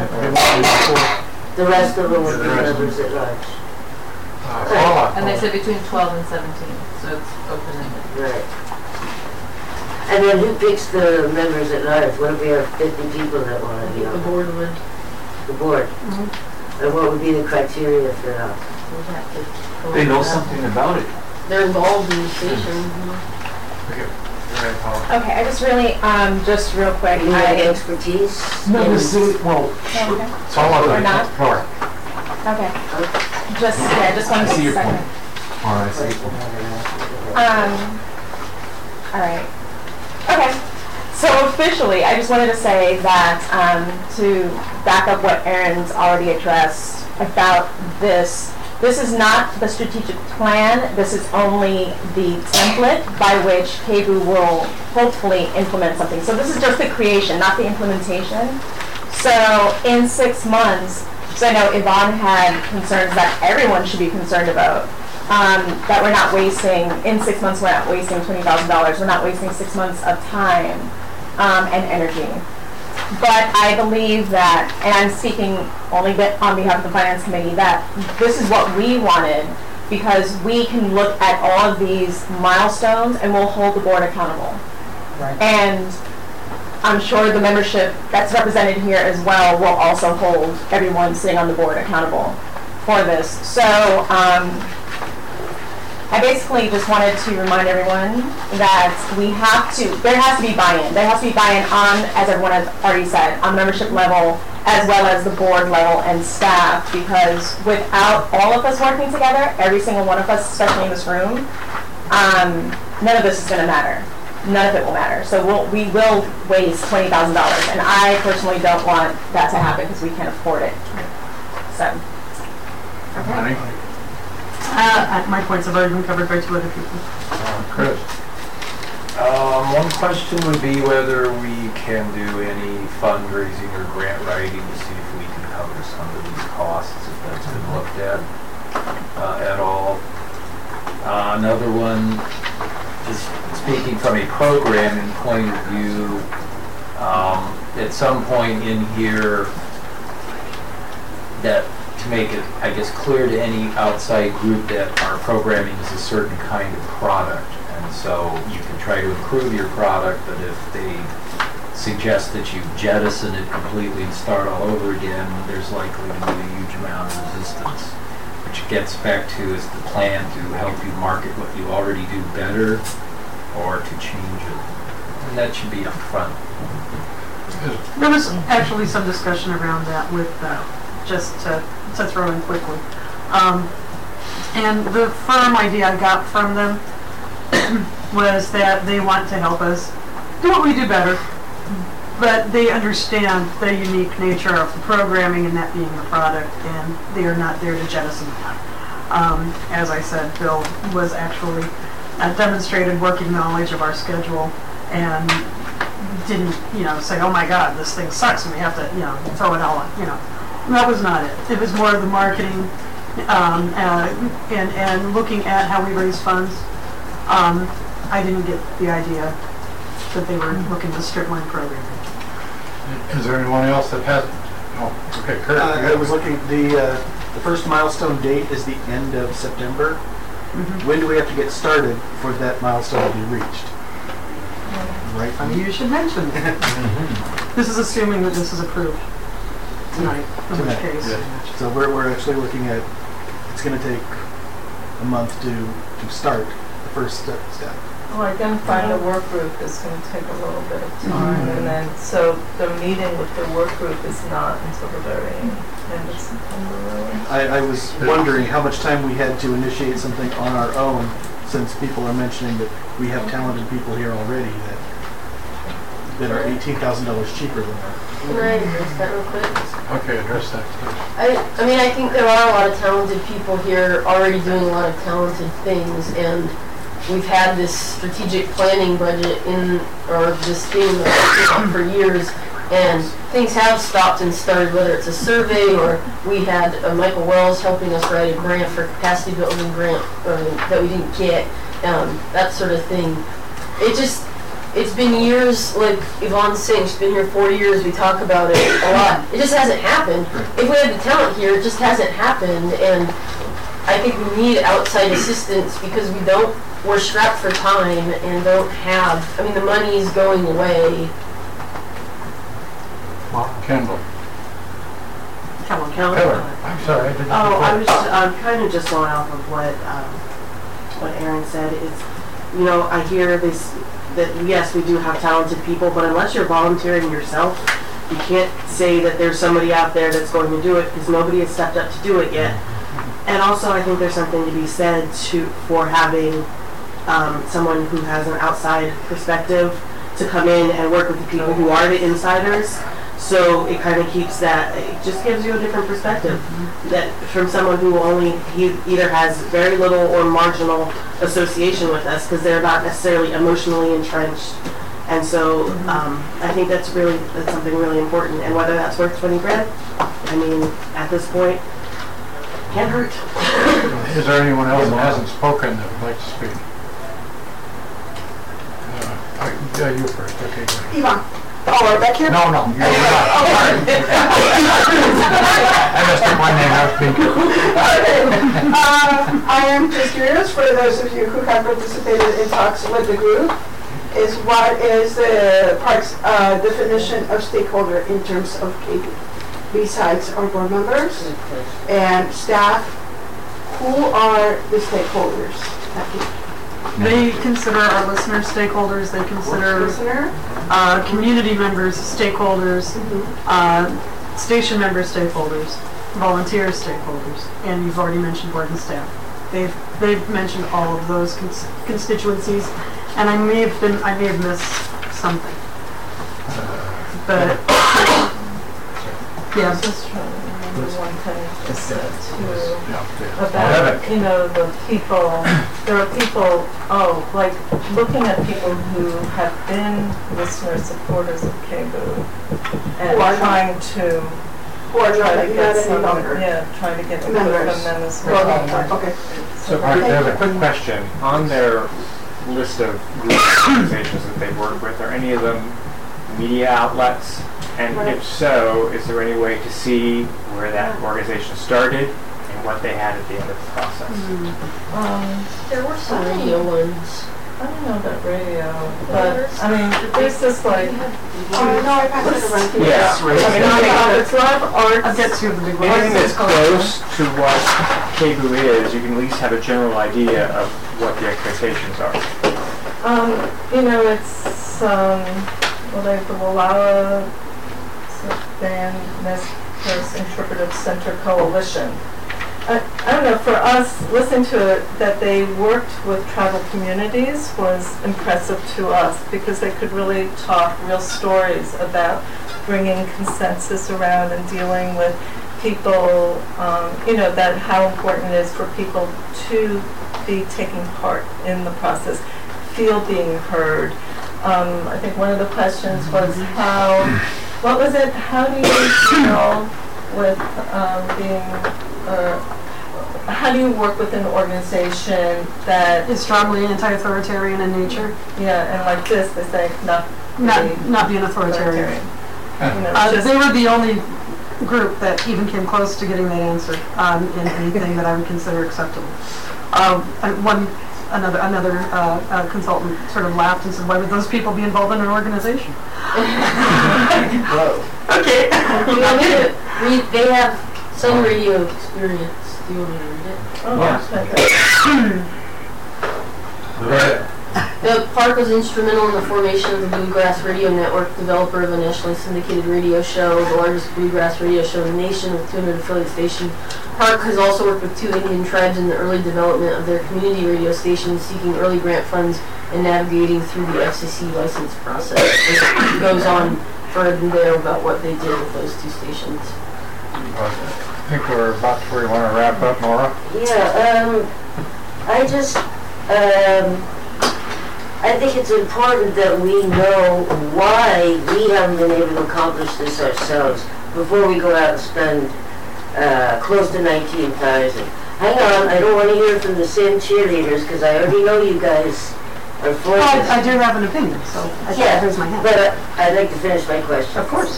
The rest of them would be members at large. And they said between 12 and 17, so it's open-ended. Right. And then who picks the members at large? What if we have 50 people that want to be on? The board would. The board? And what would be the criteria for that? They know something about it. They're involved in the station. Okay, I just really, just real quick, You have expertise? Not necessarily, well, Okay. It's all of Or it. not? Floor. Okay. Just, yeah, just one I see your second. point. All right, I see. All right. Okay. So officially, I just wanted to say that to back up what Erin's already addressed about this is not the strategic plan. This is only the template by which KBOO will hopefully implement something. So this is just the creation, not the implementation. So in 6 months, so I know Yvonne had concerns that everyone should be concerned about. That we're not wasting, in 6 months we're not wasting $20,000. We're not wasting 6 months of time and energy. But I believe that, and I'm speaking only on behalf of the Finance Committee, that this is what we wanted, because we can look at all of these milestones and we'll hold the board accountable. Right. And I'm sure the membership that's represented here as well will also hold everyone sitting on the board accountable for this. So I basically just wanted to remind everyone that there has to be buy-in. There has to be buy-in on, as everyone has already said, on membership level as well as the board level and staff, because without all of us working together, every single one of us, especially in this room, none of this is going to matter. None of it will matter. So we will waste $20,000, and I personally don't want that to happen because we can't afford it. So, Money? My points have already been covered by 2 other people. Chris? One question would be whether we can do any fundraising or grant writing to see if we can cover some of these costs, if that's been looked at all. Another one, just speaking from a programming point of view, at some point in here, that to make it, I guess, clear to any outside group that our programming is a certain kind of product. And so you can try to improve your product, but if they suggest that you jettison it completely and start all over again, there's likely to be a huge amount of resistance. Which gets back to, is the plan to help you market what you already do better or to change it? And that should be up front. There was actually some discussion around that with, just to throw in quickly. And the firm idea I got from them was that they want to help us do what we do better, but they understand the unique nature of the programming and that being the product, and they are not there to jettison that. As I said, Bill was actually demonstrated working knowledge of our schedule and didn't, say, oh my God, this thing sucks and we have to, throw it all on, That was not it. It was more of the marketing and looking at how we raise funds. I didn't get the idea that they were looking to streamline programming. Is there anyone else that has? Oh, okay, Kurt. I was looking. The first milestone date is the end of September. When do we have to get started for that milestone to be reached? Right. You should mention it. This is assuming that this is approved. tonight, in which case. So we're actually looking at, it's gonna take a month to start the first step. Well, identifying the work group is going to take a little bit of time, and then, so the meeting with the work group is not until the very end of September, really. I was wondering how much time we had to initiate something on our own, since people are mentioning that we have talented people here already that are $18,000 cheaper than that. Can I address that real quick? Okay, address that, please. I mean, I think there are a lot of talented people here already doing a lot of talented things, and we've had this strategic planning budget or this theme for years, and things have stopped and started, whether it's a survey or we had Michael Wells helping us write a grant for capacity building grant that we didn't get, that sort of thing. It's been years, like Yvonne's saying, she's been here 4 years, we talk about it a lot. It just hasn't happened. If we had the talent here, it just hasn't happened, and I think we need outside assistance because we're strapped for time and don't have, I mean, the money is going away. Kendall. Keller. I'm sorry, I didn't. I was kind of just going off of what Aaron said. Is, I hear this, that yes, we do have talented people, but unless you're volunteering yourself, you can't say that there's somebody out there that's going to do it because nobody has stepped up to do it yet. And also, I think there's something to be said for having someone who has an outside perspective to come in and work with the people who are the insiders. So it kind of keeps that, it just gives you a different perspective that from someone who either has very little or marginal association with us because they're not necessarily emotionally entrenched. And so I think that's something really important. And whether that's worth 20 grand, I mean, at this point, can't hurt. Is there anyone else that hasn't spoken that would like to speak? You first. Okay, go ahead. Yvonne. Oh, right back here? No, you're not. I messed up my name, I was speaking. Okay. I am just curious, for those of you who have participated in talks with the group, is what is the park's definition of stakeholder in terms of KB? Besides our board members and staff, who are the stakeholders at KB? They consider our listeners stakeholders, they consider community members stakeholders, station members stakeholders, volunteer stakeholders, and you've already mentioned board and staff. They've mentioned all of those constituencies, and I may have missed something. But yeah. Just trying to remember one thing you said too about the people. There are people, like looking at people who have been listener supporters of KBOO and trying to get some, trying to get input from them as well. Okay. So I have a quick question. On their list of group organizations that they work with, are any of them media outlets? And if so, is there any way to see where that organization started and what they had at the end of the process? There were some radio ones. I don't know about radio, but I mean, there's this like. No, I passed it around. Yeah. It's a lot of art. I'll get to the big one. Anything that's close to what KBOO is, you can at least have a general idea of what the expectations are. It's they have the Wallowa Van Ness Interpretive Center Coalition. I don't know, for us, listening to it, that they worked with tribal communities was impressive to us because they could really talk real stories about bringing consensus around and dealing with people, that how important it is for people to be taking part in the process, feel being heard. I think one of the questions was how do you deal with how do you work with an organization that is strongly anti-authoritarian in nature? Yeah, and like this, they say not being authoritarian. They were the only group that even came close to getting that answer in anything that I would consider acceptable. Another consultant sort of laughed and said, "Why would those people be involved in an organization?" Whoa. Okay. They have some radio experience. Do you want me to read it? The park was instrumental in the formation of the Bluegrass Radio Network, developer of a nationally syndicated radio show, the largest bluegrass radio show in the nation with 200 affiliate stations. Park has also worked with 2 Indian tribes in the early development of their community radio stations, seeking early grant funds and navigating through the FCC license process. It goes on further there about what they did with those 2 stations. I think we're about to where you want to wrap up, Maura. Yeah, I think it's important that we know why we haven't been able to accomplish this ourselves before we go out and spend close to 19,000. Hang on, I don't want to hear from the same cheerleaders because I already know you guys are for this. I do have an opinion, so I thought I'd raise my hand. But I'd like to finish my question. Of course.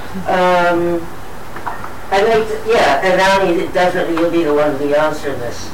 I'd like to, and Annie, definitely you'll be the one to be answering this.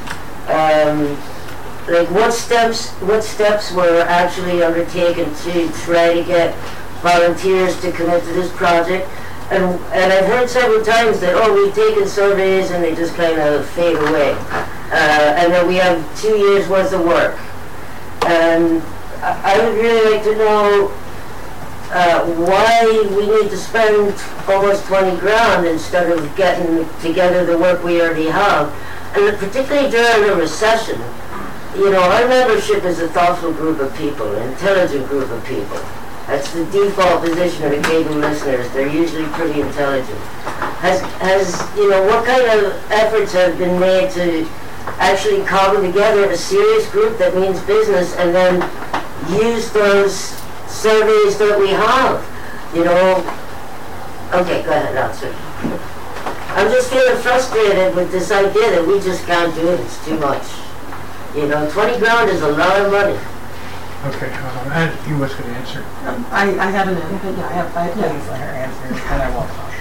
Like what steps were actually undertaken to try to get volunteers to commit to this project? And I've heard several times that, we've taken surveys and they just kind of fade away. And that we have 2 years worth of work. And I would really like to know why we need to spend almost 20 grand instead of getting together the work we already have. And particularly during a recession, our membership is a thoughtful group of people, an intelligent group of people. That's the default position of the cable listeners. They're usually pretty intelligent. What kind of efforts have been made to actually cobble together a serious group that means business and then use those surveys that we have? Okay, go ahead, answer. I'm just feeling frustrated with this idea that we just can't do it. It's too much. 20 grand is a lot of money. Okay, and you was going to answer. I had an answer. Yeah, I have. Please let her answer, and I won't talk.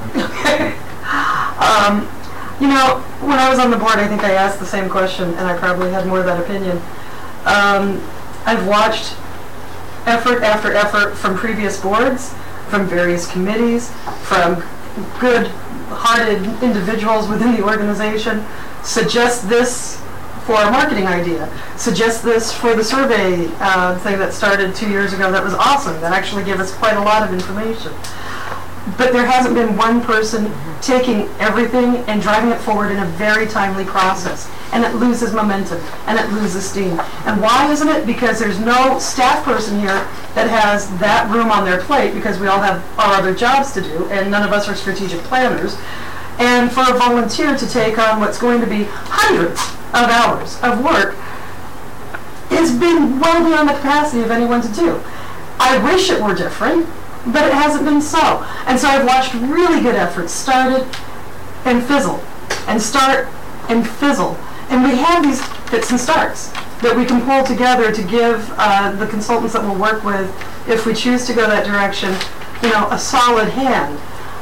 When I was on the board, I think I asked the same question, and I probably had more of that opinion. I've watched effort after effort from previous boards, from various committees, from good-hearted individuals within the organization, suggest this for a marketing idea, suggest this for the survey thing that started 2 years ago that was awesome, that actually gave us quite a lot of information. But there hasn't been one person taking everything and driving it forward in a very timely process. And it loses momentum, and it loses steam. And why isn't it? Because there's no staff person here that has that room on their plate, because we all have our other jobs to do, and none of us are strategic planners. And for a volunteer to take on what's going to be hundreds of hours of work, it's been well beyond the capacity of anyone to do. I wish it were different, but it hasn't been so. And so I've watched really good efforts started and fizzle, and start and fizzle. And we have these fits and starts that we can pull together to give the consultants that we'll work with, if we choose to go that direction, a solid hand.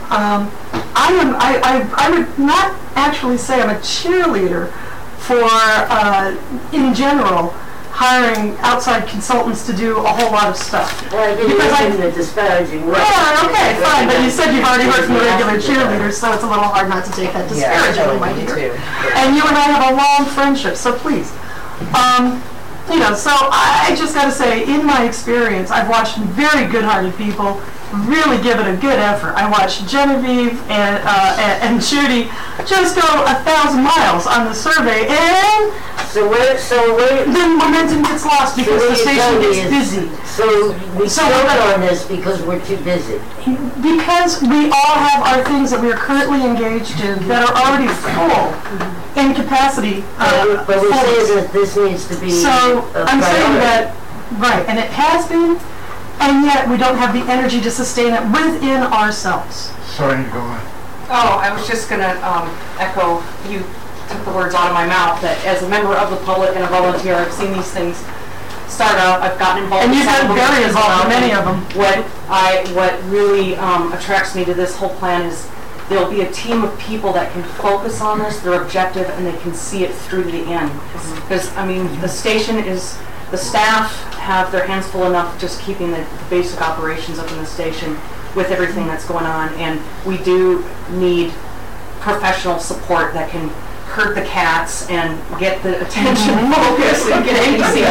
I would not actually say I'm a cheerleader for, in general, hiring outside consultants to do a whole lot of stuff. Well, I didn't mean the disparaging word. Yeah, okay, fine, but you said you've already heard from the regular cheerleaders, so it's a little hard not to take that disparagingly, my dear. And you and I have a long friendship, so please. So I just got to say, in my experience, I've watched very good-hearted people really give it a good effort. I watched Genevieve and Judy just go 1,000 miles on the survey, and then momentum gets lost because the station gets busy. So we started on this because we're too busy. Because we all have our things that we are currently engaged in that are already full in capacity. But we say that this needs to be So I'm saying that, right, and it has been, and yet we don't have the energy to sustain it within ourselves. Sorry, go on. Oh, I was just going to echo, you took the words out of my mouth, that as a member of the public and a volunteer, I've seen these things start out. I've gotten involved. And you've been very involved in many of them. What really attracts me to this whole plan is there'll be a team of people that can focus on this, their objective, and they can see it through to the end. Because, the station is, the staff have their hands full enough just keeping the basic operations up in the station. with everything that's going on, and we do need professional support that can herd the cats and get the attention focus and get agency.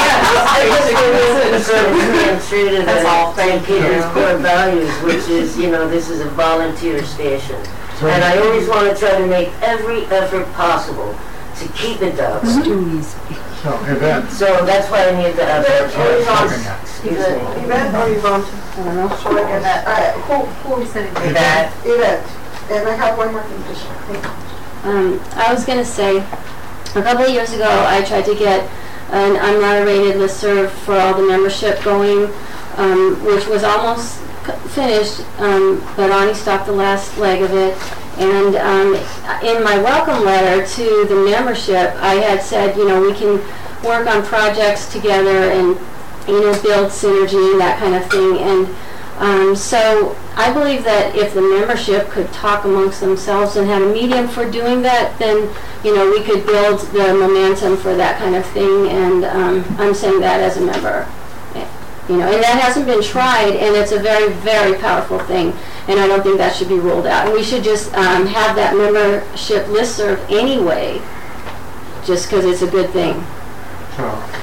That's all. Thank Peter's core values, which is, you know, this is a volunteer station. And I always want to try to make every effort possible to keep it up. So, Yvette. So that's why I need the effort. Excuse me. Yvette or Yvonne? I don't know. So I guess, who said it? Yvette. Yvette. And I have one more thing to say. I was going to say, a couple of years ago, I tried to get an unmoderated listserv for all the membership going, which was almost finished, but Ani stopped the last leg of it. And in my welcome letter to the membership, I had said, you know, we can work on projects together and, you know, build synergy and that kind of thing. And so I believe that if the membership could talk amongst themselves and have a medium for doing that, then, you know, we could build the momentum for that kind of thing. And I'm saying that as a member. You know, and that hasn't been tried, and it's a very, very powerful thing, and I don't think that should be ruled out. And we should just have that membership listserv anyway, just because it's a good thing. So,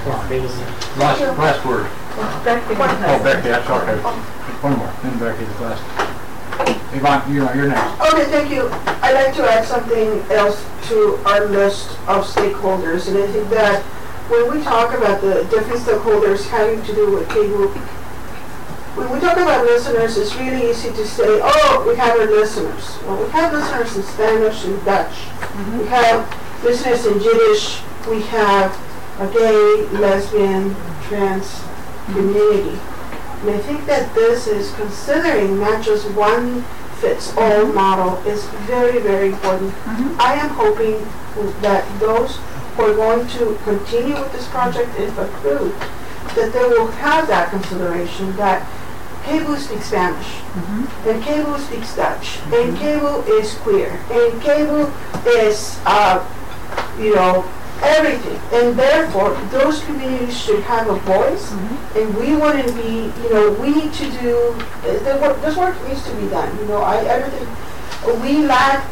last word. Becky. Oh, Becky, that's okay. One more, then Becky's last. Yvonne, you're next. Okay, thank you. I'd like to add something else to our list of stakeholders, and I think that when we talk about the different stakeholders having to do with K-Group, when we talk about listeners, it's really easy to say, oh, we have our listeners. Well, we have listeners in Spanish and Dutch. We have listeners in Yiddish. We have a gay, lesbian, trans community. And I think that this is considering not just one fits all model is very, very important. I am hoping that those who are going to continue with this project, if approved, that they will have that consideration that Kebu speaks Spanish, and Kebu speaks Dutch, and Kebu is queer, and Kebu is, you know, everything. And therefore, those communities should have a voice, and we wouldn't be, you know, we need to do, this work needs to be done. You know, I don't think, we lack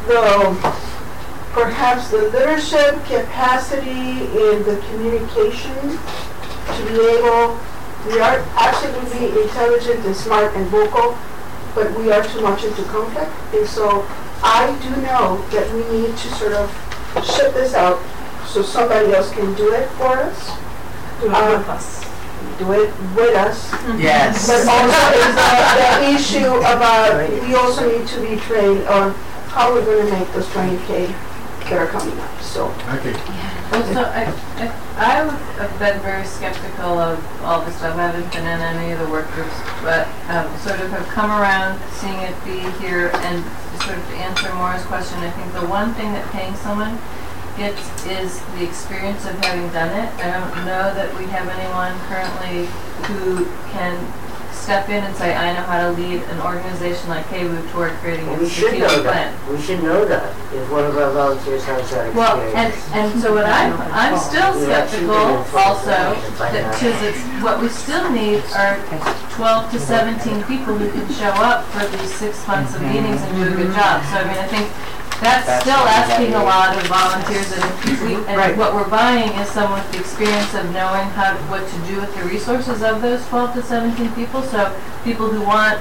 perhaps the leadership capacity and the communication to be able, we are absolutely intelligent and smart and vocal, but we are too much into conflict. And so I do know that we need to sort of ship this out so somebody else can do it for us. Do it with us. Do it with us. Yes. But also is the issue about, we also need to be trained on how we're going to make those 20K that are coming up. So. Okay. Also, I have been very skeptical of all this stuff. I haven't been in any of the work groups, but sort of have come around seeing it be here, and sort of to answer Maura's question, I think the one thing that paying someone gets is the experience of having done it. I don't know that we have anyone currently who can step in and say, I know how to lead an organization like KWU toward creating a strategic plan. We should know that if one of our volunteers has that experience. Well, and so what I'm still skeptical also, because it's what we still need are 12 to 17 people who can show up for these 6 months of meetings and do a good job. So I mean, I think that's still asking a lot of volunteers, and what we're buying is someone with the experience of knowing what to do with the resources of those 12 to 17 people. So people who want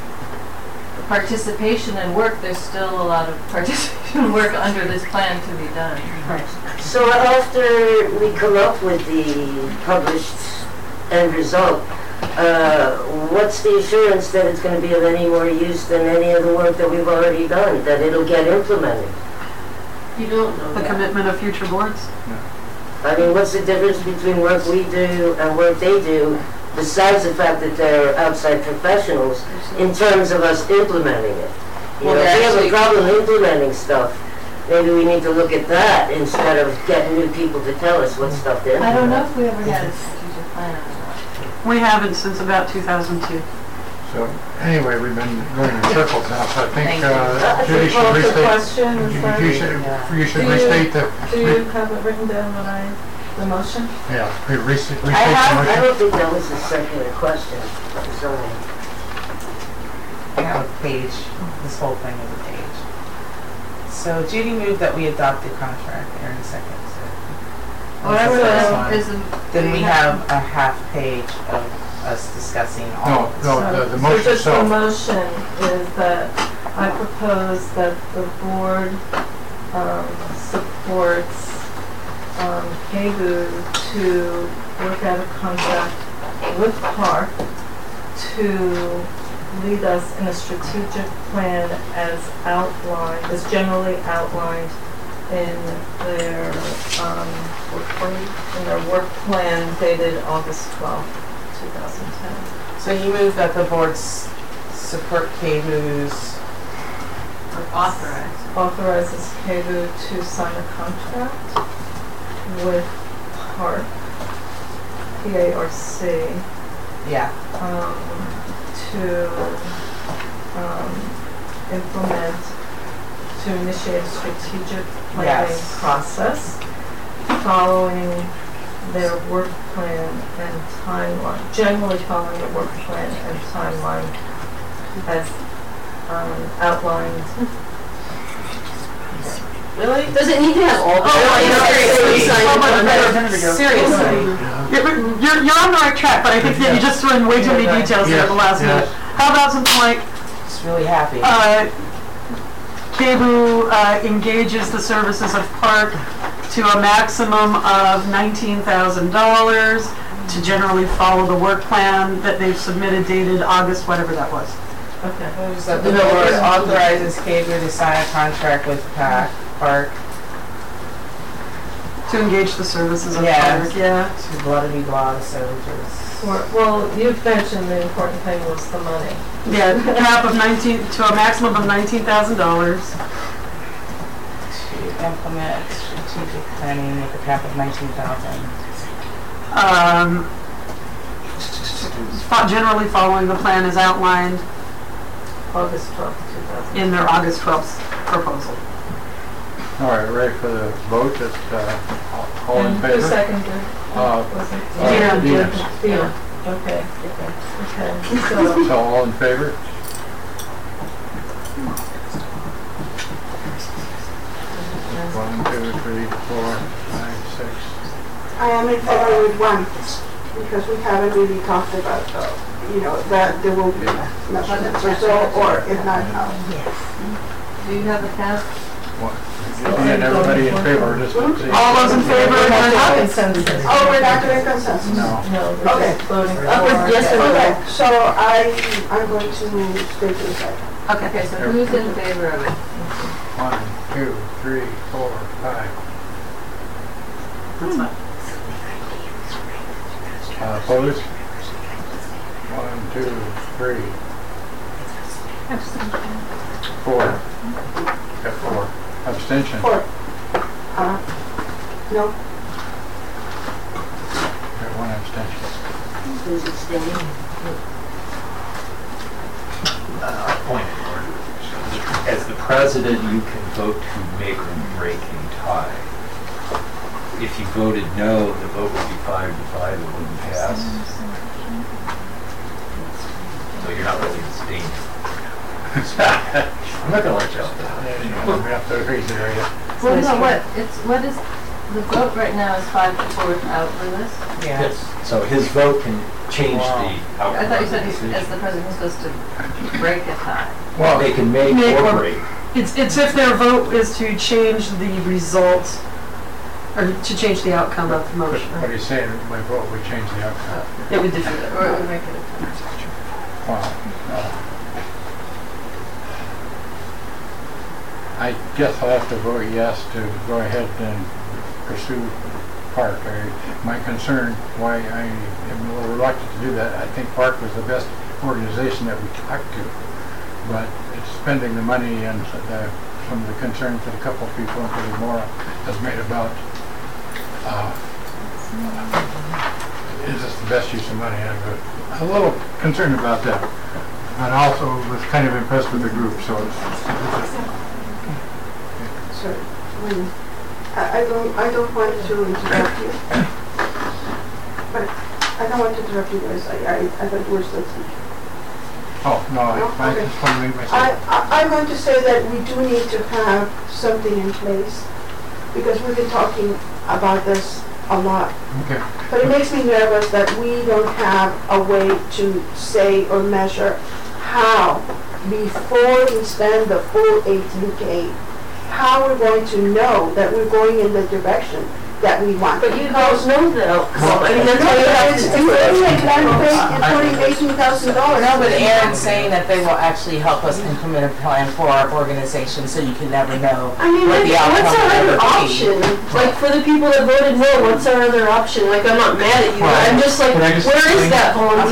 participation and work, there's still a lot of participation and work under this plan to be done. Right. So after we come up with the published end result, what's the assurance that it's going to be of any more use than any of the work that we've already done, that it'll get implemented? You don't know the commitment of future boards? I mean, what's the difference between work we do and work they do, besides the fact that they're outside professionals, in terms of us implementing it? You know, if we have a problem implementing stuff, maybe we need to look at that instead of getting new people to tell us what stuff they're I don't know if we ever had a strategic plan on that. We haven't since about 2002. So anyway, we've been going in circles now, so I think Judy should Well, the restate. question, You should restate the. Do you have it written down the motion? Yeah, restate the motion. I don't think that was a circular question. Sorry. I have a page, this whole thing is a page. So Judy moved that we adopt the contract, Aaron seconds it. Whatever That's the is first the. one. Then we have a half page of us discussing all of this. No, the So motion just the itself. motion is that I propose that the board supports KBOO to work out a contract with Park to lead us in a strategic plan as outlined, as generally outlined in their work plan dated August 12th, 2010. So you move that the boards support KBOO's authorizes KBOO to sign a contract with Park, PARC, yeah, to implement, to initiate a strategic planning Yes. process following their work plan and timeline, generally following the work plan and timeline as outlined. Really? Does it need to have all the? Seriously. You're on the right track, but I think that you just threw in way too many details at the last minute. How about something like, just really happy. KBOO engages the services of Park to a maximum of $19,000 to generally follow the work plan that they've submitted dated August, whatever that was. Okay. Moves that the board authorizes KBOO to sign a contract with Park. To engage the services of Yeah. Park, yeah. To blah, so just. Well, you've mentioned the important thing was the money. Yeah, cap of to a maximum of $19,000. To implement strategic planning with a cap of 19,000. Generally following the plan as outlined August 12th, 2000. in their August 12th proposal. All right, ready for the vote? It's, all in favor? Who seconded? Was it? Dina. Dina. Okay. So all in favor? One, two, three, four, five, six. I am in favor with one, because we haven't really talked about, that there will be nothing or so, or if not, no. Do you have a cast? What? And everybody in favor, just let's see. All those in favor? Consensus. Oh, we're not doing consensus? No. No, we're Okay. just voting for. Yes, okay, so I'm going to stay to the side. Okay, so who's in favor of it? 1, 2, 3, 4, 5. That's fine. Opposed? 1, 2, 3, 4. Got 4. Abstention? 4. No. Got 1 abstention. Who's abstaining? Point of order. As the president, you can vote to make or break a tie. If you voted no, the vote would be 5-5, it wouldn't pass. So you're not really abstaining. I'm not gonna let you out. We have to agree to it. Well, no, what is, the vote right now is 5-4 out for this? Yes. So his vote can change the outcome. I thought you of said the decision. as the president was supposed to break a tie. Well, they can make or break. It's if their vote is to change the result, or to change the outcome of the motion. What he's saying, my vote would change the outcome. It would defeat it. Or it would make it a tie. Wow. I guess I'll have to vote yes to go ahead and pursue Park. My concern, why I am a little reluctant to do that, I think Park was the best organization that we talked to, but it's spending the money and some of the concerns that a couple of people, including Maura, has made about is this the best use of money? I'm a little concerned about that, but also was kind of impressed with the group, so it's Sorry. I don't want to interrupt you. But I don't want to interrupt you guys. I thought you were still speaking. Oh, no, I Okay. just want to make myself. I'm going to say that we do need to have something in place because we've been talking about this a lot. Okay. But it makes me nervous that we don't have a way to say or measure how, before we spend the full 18K, how we're going to know that we're going in the direction that we want. But you guys know that. I mean, that's why you have to do it. Including $18,000. No, but Aaron's saying that they will actually help us implement a plan for our organization, so you can never know I mean, what the outcome what's our other will be. option? Like, for the people that voted no, what's our other option? Like, I'm not mad at you, but I'm just like, Can I just where is explain? that volunteer?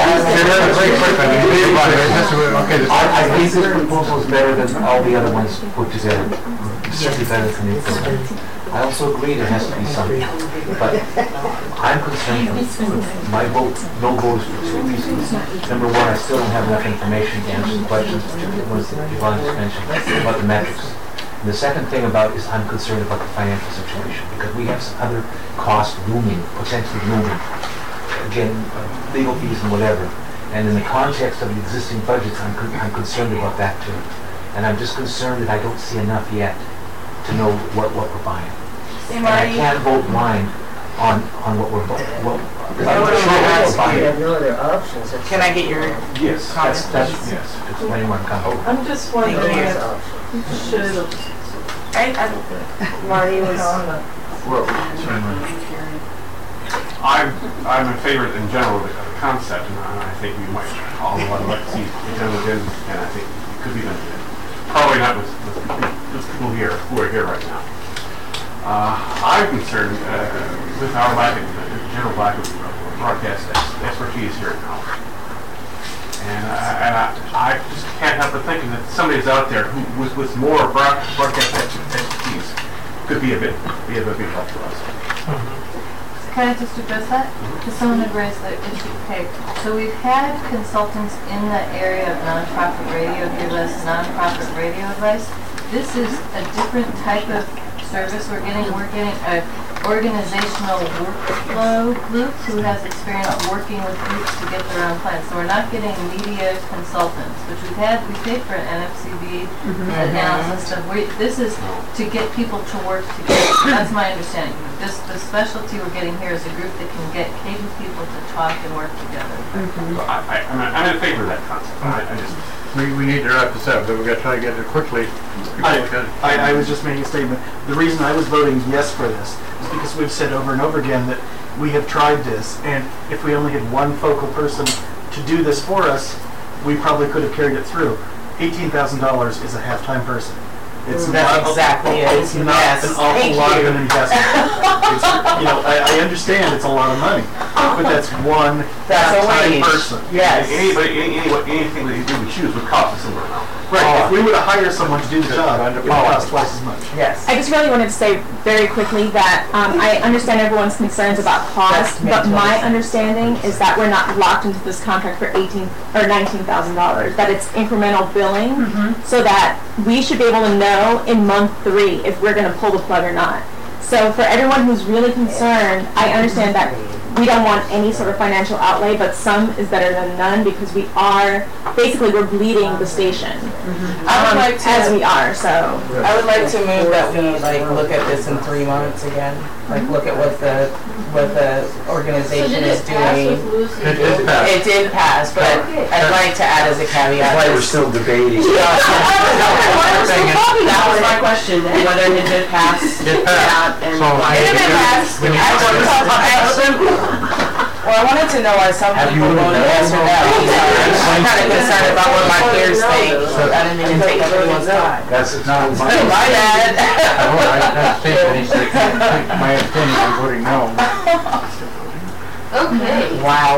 I think this proposal is better than all the other ones put together. Certainly better than the other. I also agree there has to be something, but I'm concerned with my vote, no vote is for two reasons. Number one, I still don't have enough information to answer the questions, particularly ones that Yvonne just mentioned, about the metrics. And the second thing about is I'm concerned about the financial situation, because we have some other costs looming, potentially looming. Again, legal fees and whatever. And in the context of the existing budgets, I'm concerned about that too. And I'm just concerned that I don't see enough yet to know what we're buying. And I can't vote blind on what we're buying. Can I get your Yes, that's yes. Explain what I'm coming. I'm just wondering if should Marty was on the. I'm in favor in general of the concept, and I think we might all like to see it done within, and I think it could be done within. Probably not with people here who are here right now. I'm concerned with our general lack of broadcast expertise here now. And I just can't help but thinking that somebody's out there who, with more broadcast expertise, could be a big help to us. Can I just address that? Because someone had raised the issue. Okay, so we've had consultants in the area of nonprofit radio give us nonprofit radio advice. This is a different type of service we're getting. We're getting an organizational workflow group who has experience working with groups to get their own plans. So we're not getting media consultants, which we paid for an NFCB analysis stuff. This is to get people to work together. That's my understanding. The specialty we're getting here is a group that can get cable people to talk and work together. I'm in favor of that concept. We need to wrap this up, but we've got to try to get it quickly. I was just making a statement. The reason I was voting yes for this is because we've said over and over again that we have tried this, and if we only had one focal person to do this for us, we probably could have carried it through. $18,000 is a half-time person. It's That's exactly it. It's not an awful lot of an investment. I understand it's a lot of money, but that's one half-time person. Yes. Anything that we choose would cost a similar amount. Right. If we were to hire someone to do the job, it would cost twice as much. Yes. I just really wanted to say very quickly that I understand everyone's concerns about cost, but my understanding is that we're not locked into this contract for $18,000 or $19,000. That it's incremental billing, so that we should be able to know in month 3 if we're going to pull the plug or not. So for everyone who's really concerned, I understand that we don't want any sort of financial outlay, but some is better than none because we're bleeding the station as we are. So I would like to move that we look at this in 3 months again. Look at what the organization is doing. It did pass, but I'd like to add as a caveat. That's why we're still debating. That was my question, whether it did pass. It passed. It did pass. Well, I wanted to know why some people voted yes or no. I'm kind of concerned about what my peers think. I didn't even take everyone's time. That's not my bad. My opinion, I'm voting no. Okay. Wow.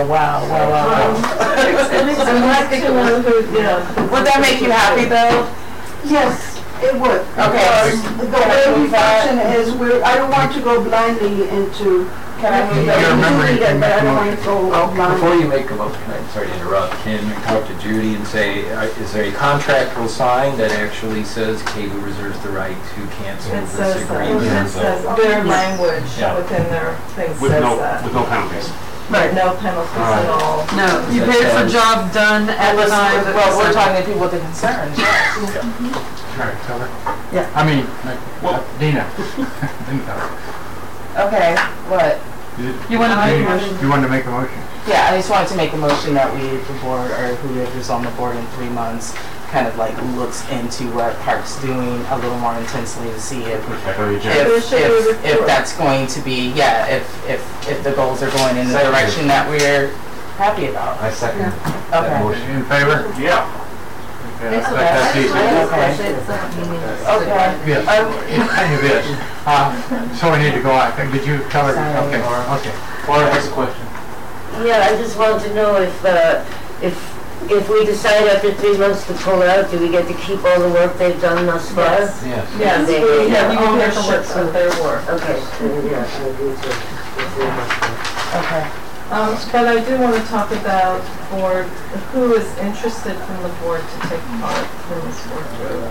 Would that make you happy though? Yes, it would. Okay. The way we function is I don't want to go blindly into. Can I move that? But I don't want to go blindly. Before you make a motion, I'm sorry to interrupt, can you talk to Judy and say, is there a contract we'll sign that actually says cable reserves the right to cancel It this says that. agreement? It says their language Yeah. within their thing With says no that. penalties. Right. No penalties at all. No, you pay for job done at the time. that Well, we're it's- talking to people with the concerns, yes. All right, Keller? Yeah. I mean, Dina. Dina. Okay, what? You wanna make a motion? You wanted to make a motion? Yeah, I just wanted to make a motion that we, the board, or whoever's on the board in 3 months, kind of like looks into what Park's doing a little more intensely to see if that's going to be, if the goals are going in the direction that we're happy about. I second that Okay. motion. In favor? Yeah. Okay, I think that's easy. Okay. Yes, it kind of is. So we need to go out. Did you cover? Okay. Okay. Laura has a question. Yeah, I just wanted to know if we decide after 3 months to pull out, do we get to keep all the work they've done thus far? Yes. Yes. Yes, we have ownership of their work. Okay, yeah, I agree too. Okay. But I do want to talk about board, who is interested from the board to take part in this work group.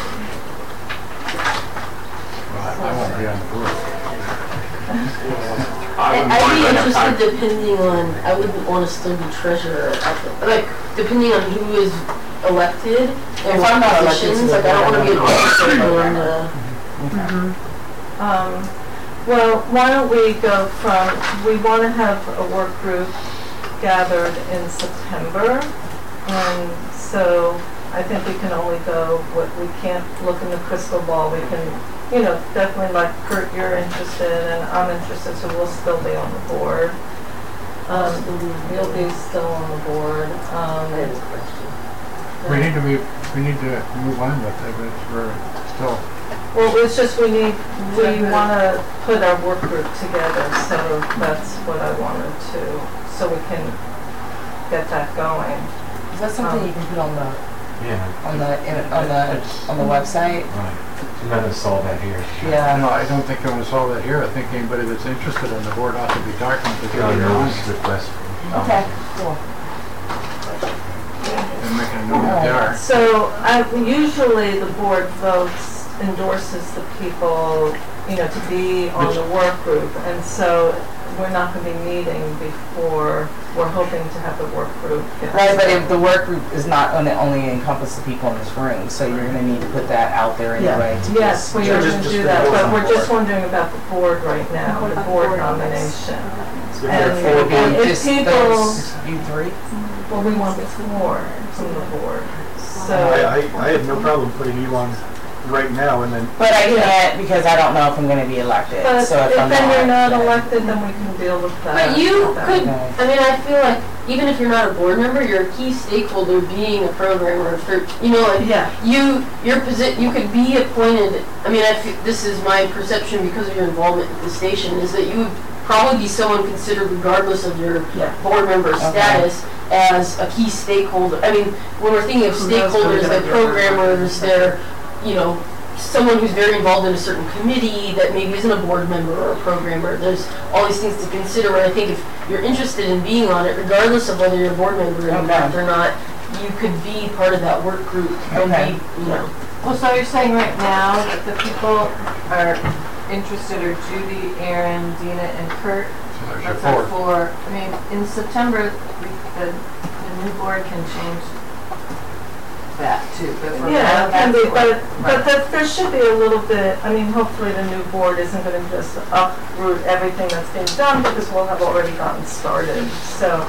I won't be on the board. I'd be interested depending on, I wouldn't want to still be treasurer, like, depending on who is elected and If I'm not what elected to positions, the like, I don't want to be an board, officer on Well, why don't we go from, we want to have a work group gathered in September, and so I think we can only go, we can't look in the crystal ball, we can, definitely like Kurt, you're interested, and I'm interested, so we'll still be on the board. You'll be still on the board. We need to move on with it, but we're still. Well, it's just we want to put our work group together, so that's what I wanted to, so we can get that going. Is that something you can put on the Yeah. on the website? Right. You're not going to solve that here. Yeah. No, I don't think I'm going to solve that here. I think anybody that's interested on the board ought to be talking to the No, other ones request. Okay, cool. and making a note that they are. So usually the board endorses the people, to be on the work group, and so we're not going to be meeting before, we're hoping to have the work group get Right, but if started. the work group is not going to only encompass the people in this room, so you're going to need to put that out there anyway. Yes, we are going to do that, but we're just wondering about the board right now, the board nomination. And if Just people, those, you three? well, we want 4 from the board, so. I have no problem putting you on right now and then. But I can't because I don't know if I'm going to be elected. But So if I'm then you're not then- elected, then we can deal with that. But you could, Okay. I mean, I feel like even if you're not a board member, you're a key stakeholder being a programmer for, Yeah. you could be appointed, I mean, this is my perception because of your involvement with the station, is that you would probably be someone considered regardless of your board member status as a key stakeholder. I mean, when we're thinking of stakeholders, they're programmers, they're, someone who's very involved in a certain committee that maybe isn't a board member or a programmer. There's all these things to consider, and I think if you're interested in being on it, regardless of whether you're a board member or not, you could be part of that work group and be, Well, so you're saying right now that the people are interested are Judy, Aaron, Dina, and Kurt? So there's your That's our 4. 4. I mean, in September, the new board can change that too. Yeah, it can be, but there should be a little bit, I mean, hopefully the new board isn't going to just uproot everything that's been done because we'll have already gotten started. So,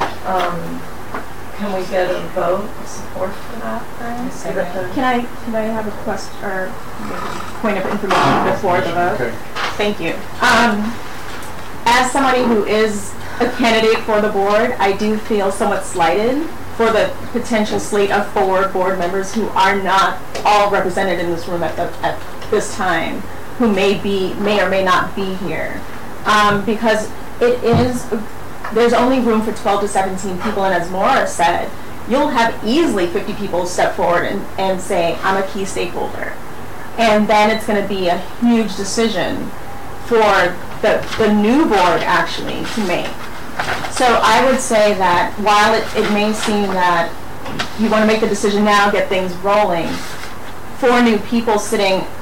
can we get a vote of support for that then? Can I have a question or point of information before the vote? Okay. Thank you. As somebody who is a candidate for the board, I do feel somewhat slighted for the potential slate of 4 board members who are not all represented in this room at this time, who may or may not be here, because there's only room for 12 to 17 people, and as Maura said, you'll have easily 50 people step forward and say, I'm a key stakeholder. And then it's going to be a huge decision for the new board actually to make. So I would say that while it may seem that you want to make the decision now, get things rolling, 4 new people sitting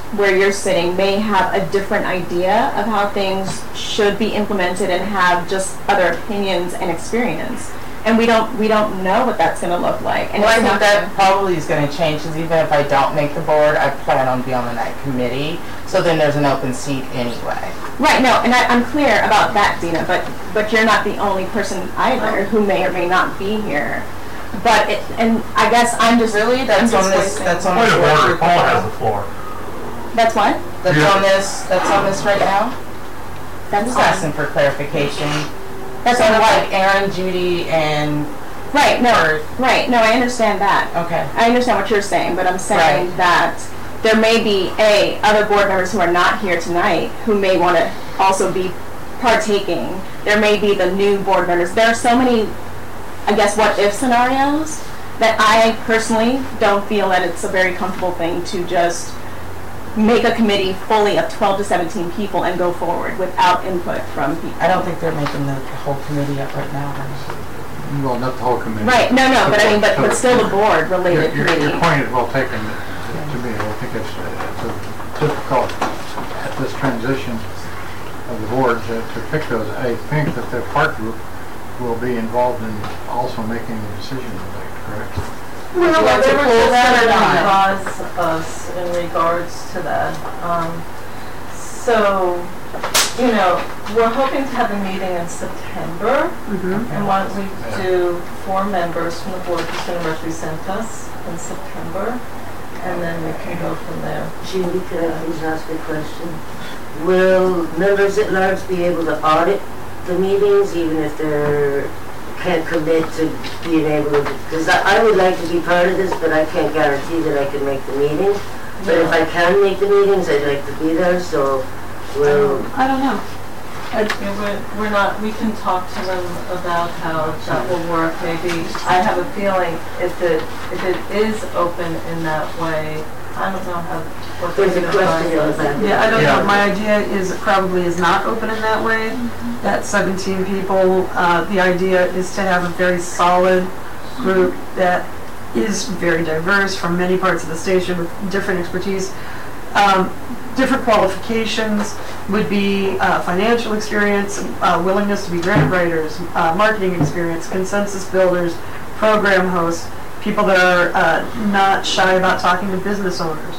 where you're sitting may have a different idea of how things should be implemented and have just other opinions and experience. And we don't know what that's going to look like. And Well, I it's think not that gonna- probably is going to change, because even if I don't make the board, I plan on being on that committee. So then there's an open seat anyway. Right, no, and I'm clear about that, Dina, but you're not the only person either who may or may not be here. But and I guess I'm just Really, that's on this. That's on Point this of order, board Paul right has now. the floor. That's what? That's on this. That's on this right now. That's I'm just on. asking for clarification. That's so on the- like Aaron, Judy, and Right, no, I understand that. Okay. I understand what you're saying, but I'm saying Right. that there may be other board members who are not here tonight who may want to also be partaking. There may be the new board members. There are so many, I guess, what if scenarios that I personally don't feel that it's a very comfortable thing to just make a committee fully of 12 to 17 people and go forward without input from people. I don't think they're making the whole committee up right now. Well, not the whole committee. Right, no, but I mean, but still the board related committee. Your point is well taken to me. I think it's difficult at this transition of the board to pick those. I think that the park group will be involved in also making the decision, correct? Well, want there to was pull just that or a not? advise us in regards to that. So, you know, we're hoping to have a meeting in September. And why don't we do 4 members from the board who's going to represent us in September, and then we can go from there. Judy, could I please ask a question? Will members at large be able to audit the meetings even if they can't commit to being able to? Because I would like to be part of this, but I can't guarantee that I can make the meeting. But if I can make the meetings, I'd like to be there, so we'll... I don't know. We're not, we can talk to them about how that will work. Maybe, I have a feeling if it is open in that way, I don't know how. There's a question on that. Yeah, I don't know. My idea is it probably is not open in that way. That 17 people, the idea is to have a very solid group that is very diverse from many parts of the station with different expertise. Different qualifications would be financial experience, willingness to be grant writers, marketing experience, consensus builders, program hosts, people that are not shy about talking to business owners.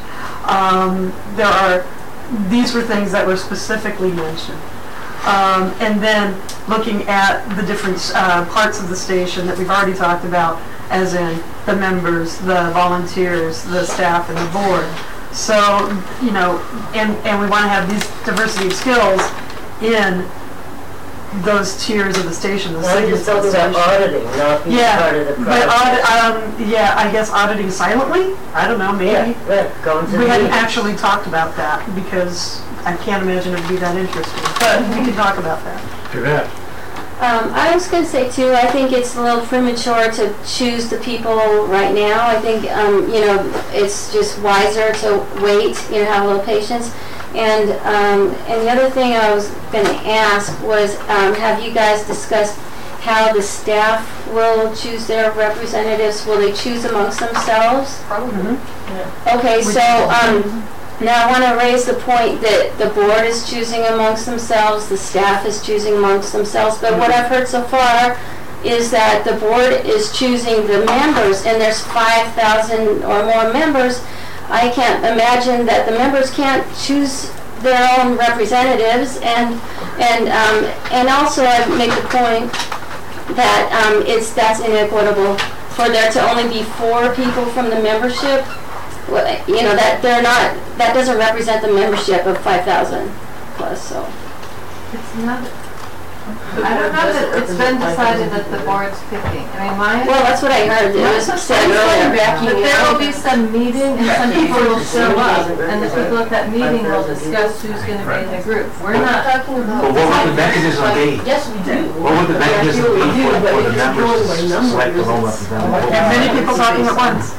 These were things that were specifically mentioned. And then looking at the different parts of the station that we've already talked about, as in the members, the volunteers, the staff, and the board. So, you know, and we want to have these diversity of skills in those tiers of the station. The I'm just talking about auditing, not being part of the but process. I guess auditing silently? I don't know, maybe. Yeah, right. Going to We the hadn't meetings. actually talked about that because I can't imagine it would be that interesting, but we can talk about that. Do that. I was going to say too, I think it's a little premature to choose the people right now. I think, you know, it's just wiser to wait, you know, have a little patience. And the other thing I was going to ask was, have you guys discussed how the staff will choose their representatives? Will they choose amongst themselves? Probably. Okay, so now I want to raise the point that the board is choosing amongst themselves, the staff is choosing amongst themselves, but what I've heard so far is that the board is choosing the members, and there's 5,000 or more members. I can't imagine that the members can't choose their own representatives, and also I make the point that that's inequitable for there to only be 4 people from the membership. You know, that that doesn't represent the membership of 5,000 plus, so. It's not, I don't know that it's been decided that the board's picking. I mean, Well, that's what I heard. It was said earlier. But there will be some meeting and some people will show up, and the people at that meeting will discuss who's going to be in the group. We're not talking about. But what would the mechanism be? Yes, we do. What would the mechanism be for the members to select their own representative? And many people talking at once.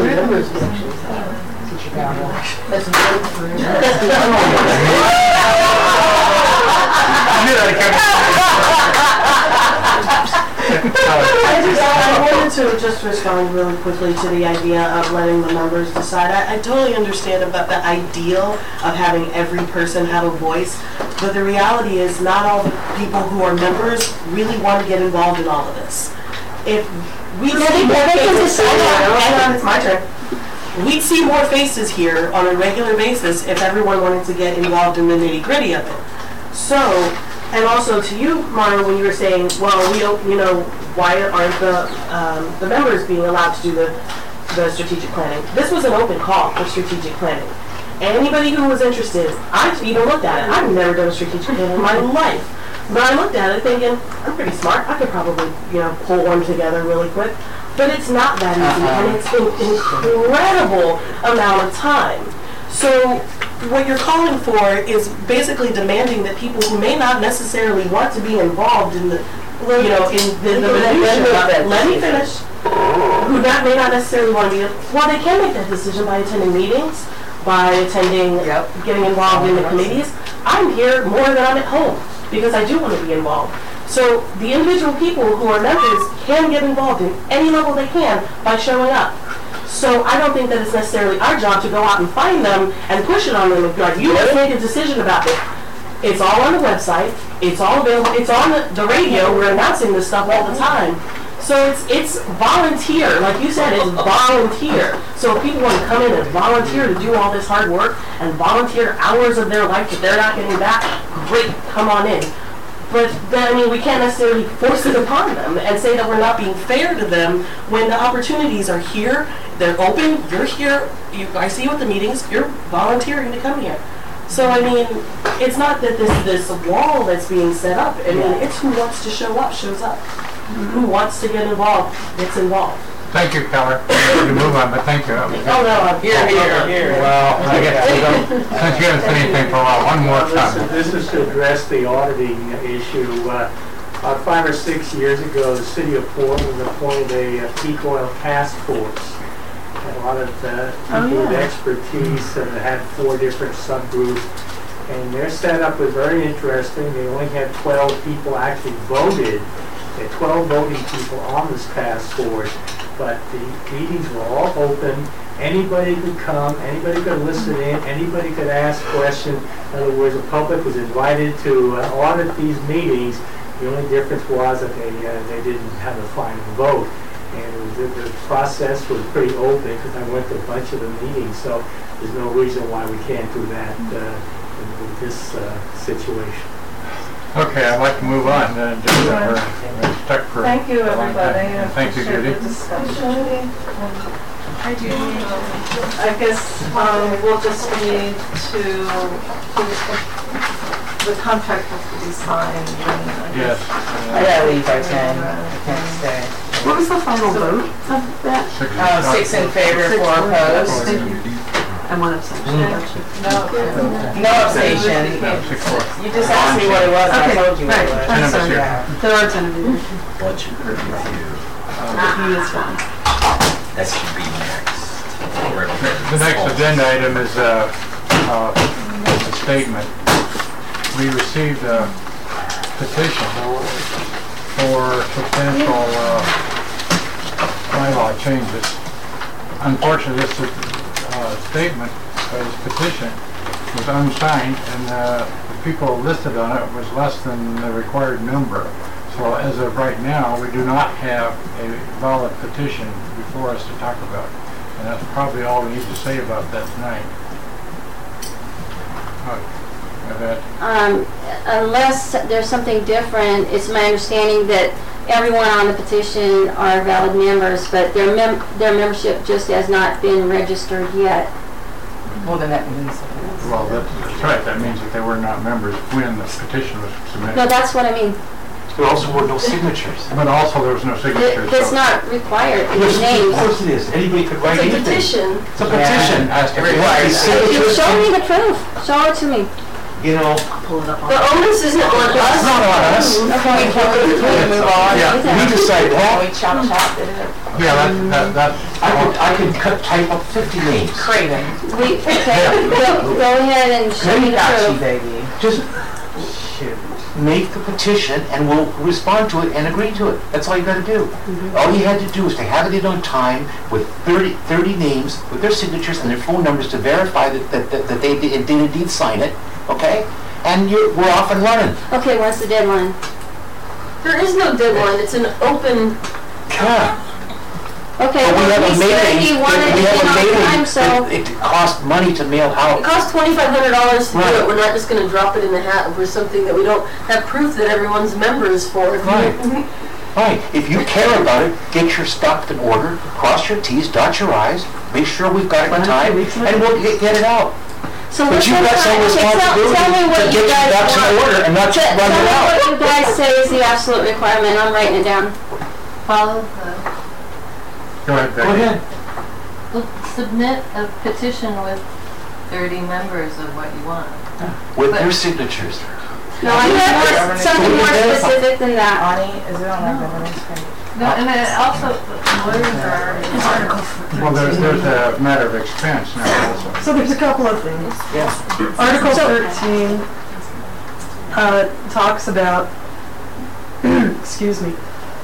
That's I wanted to just respond really quickly to the idea of letting the members decide. I totally understand about the ideal of having every person have a voice, but the reality is not all the people who are members really want to get involved in all of this. If we see more faces, it's my turn. We'd see more faces here on a regular basis if everyone wanted to get involved in the nitty-gritty of it. So, and also to you, Mara, when you were saying, well, we don't, you know, why aren't the members being allowed to do the strategic planning? This was an open call for strategic planning. Anybody who was interested, I've even looked at it. I've never done a strategic plan in my life. But I looked at it thinking, I'm pretty smart. I could probably, you know, pull one together really quick. But it's not that easy, and it's an incredible amount of time. So what you're calling for is basically demanding that people who may not necessarily want to be involved in the, you know, in the minutia, let me finish, who may not necessarily want to be, well, they can make that decision by attending meetings, by attending, getting involved in the committees. I'm here more than I'm at home because I do want to be involved. So the individual people who are members can get involved in any level they can by showing up. So I don't think that it's necessarily our job to go out and find them and push it on them and be like, you must make a decision about it. It's all on the website. It's all available. It's on the radio. We're announcing this stuff all the time. So it's volunteer. Like you said, it's volunteer. So if people want to come in and volunteer to do all this hard work and volunteer hours of their life that they're not getting back, great, come on in. But then, I mean, we can't necessarily force it upon them and say that we're not being fair to them when the opportunities are here, they're open, you're here, I see you at the meetings, you're volunteering to come here. So, I mean, it's not that this wall that's being set up. I mean, it's who wants to show up, shows up. Who wants to get involved, gets involved. Thank you, Keller. To move on, but thank you. Oh, no, I'm here. Well, I guess we don't, since you haven't said anything for a while, one more time. This is to address the auditing issue. About 5 or 6 years ago, the city of Portland appointed a peak oil task force. And a lot of people with expertise that had 4 different subgroups. And their setup was very interesting. They only had 12 people actually voted. They had 12 voting people on this task force. But the meetings were all open. Anybody could come, anybody could listen in, anybody could ask questions. In other words, the public was invited to audit these meetings. The only difference was that they didn't have a final vote. And the process was pretty open because I went to a bunch of the meetings, so there's no reason why we can't do that in this situation. Okay, I'd like to move on. We're stuck for Thank you, everybody. Thank you, Judy. Hi, Judy. I guess we'll just need the contract has to be signed. Yes. I gotta leave by 10. I can't stay. What was the final vote of that? 6 in favor, 4 opposed. Thank you. And 1 abstention. No abstention. You just asked me what it was, and I told you what it was. I'm sorry. There are 10 of you. Lunch and review. He is fine. That should be next. The next agenda item is a statement. We received a petition for substantial bylaw changes. Unfortunately, this statement, this petition, was unsigned, and the people listed on it was less than the required number. So as of right now, we do not have a valid petition before us to talk about. And that's probably all we need to say about that tonight. Unless there's something different, it's my understanding that everyone on the petition are valid members, but their membership just has not been registered yet. Well, then that means... Well, that's right. That means that they were not members when the petition was submitted. No, that's what I mean. There also were no signatures. But also there was no signatures. It's not required. It's names. Of course it is. Anybody could write anything. It's a petition. It's a petition. Show me the proof. Show it to me. You know, The onus isn't on us. it's not on us. Okay, can we move on? Yeah, we decide that. We chop it. Yeah, that's... I could type up 50 names. Craven. Okay, go ahead and show me the proof. Baby. Just shoot. make the petition and we'll respond to it and agree to it. That's all you gotta do. All you had to do is to have it in on time with 30 names, with their signatures and their phone numbers to verify that they did indeed sign it, okay? And we're off and running. Okay, what's the deadline? There is no deadline, it's an open. Yeah. Okay, But we well, have he a said mailing, he wanted we it have in a on mailing time, so. that it costs money to mail out. It costs $2,500 to do Right. it. We're not just going to drop it in the hat for something that we don't have proof that everyone's member is for. Right. Right. If you care about it, get your stuff in order, cross your T's, dot your I's, make sure we've got it in time, and we'll get it out. So But you've got some responsibility tell me to what get you your guys ducks in want. order and not just run it Tell me out. what you guys say is the absolute requirement. I'm writing it down. Follow the, Go ahead, Becky. Go ahead. well, submit a petition with 30 members of what you want. With their signatures. No, I need something more specific than that. Ani, is it on our governance page? No, and then also, the lawyers are already. Well, there's a matter of expense now also. So there's a couple of things. Yeah. Article 13 talks about, excuse me.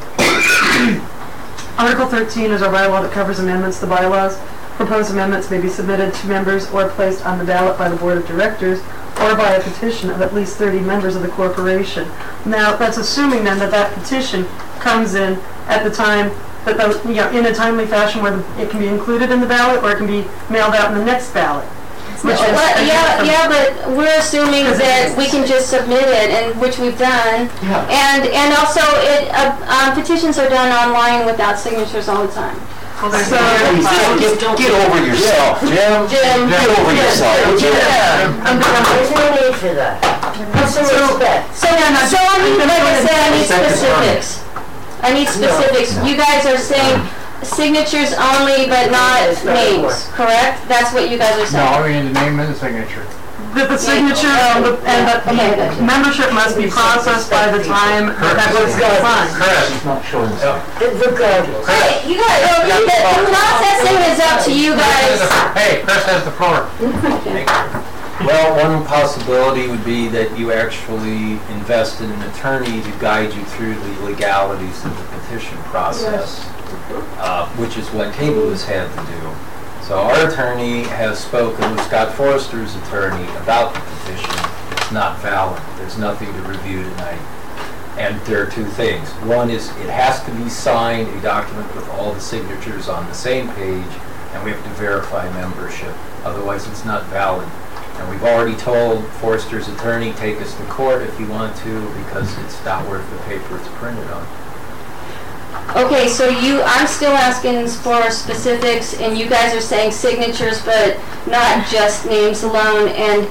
Article 13 is our bylaw that covers amendments to bylaws. Proposed amendments may be submitted to members or placed on the ballot by the board of directors or by a petition of at least 30 members of the corporation. Now, that's assuming then that petition comes in at the time that in a timely fashion where it can be included in the ballot or it can be mailed out in the next ballot. Which is, yeah, but we're assuming that we can just submit it, and which we've done. Yeah. And also, petitions are done online without signatures all the time. Get over yourself, Jim. Get over yourself. Would you? There's no need for that. Have some respect. So I need, like I said, I need specifics. I need specifics. You guys are saying signatures only, but not names, correct? That's what you guys are saying. No, we need the name and the signature. The signature and the membership must be processed by the time that was signed. She's not showing us. Regardless. Hey, you guys, the processing is up to you guys. Hey, Chris has the floor. Well, one possibility would be that you actually invest in an attorney to guide you through the legalities of the petition process, which is what Cable has had to do. So our attorney has spoken with Scott Forrester's attorney about the petition. It's not valid. There's nothing to review tonight. And there are two things. One is it has to be signed, a document with all the signatures on the same page, and we have to verify membership. Otherwise, it's not valid. And we've already told Forrester's attorney, take us to court if you want to, because it's not worth the paper it's printed on. Okay, so I'm still asking for specifics, and you guys are saying signatures, but not just names alone. And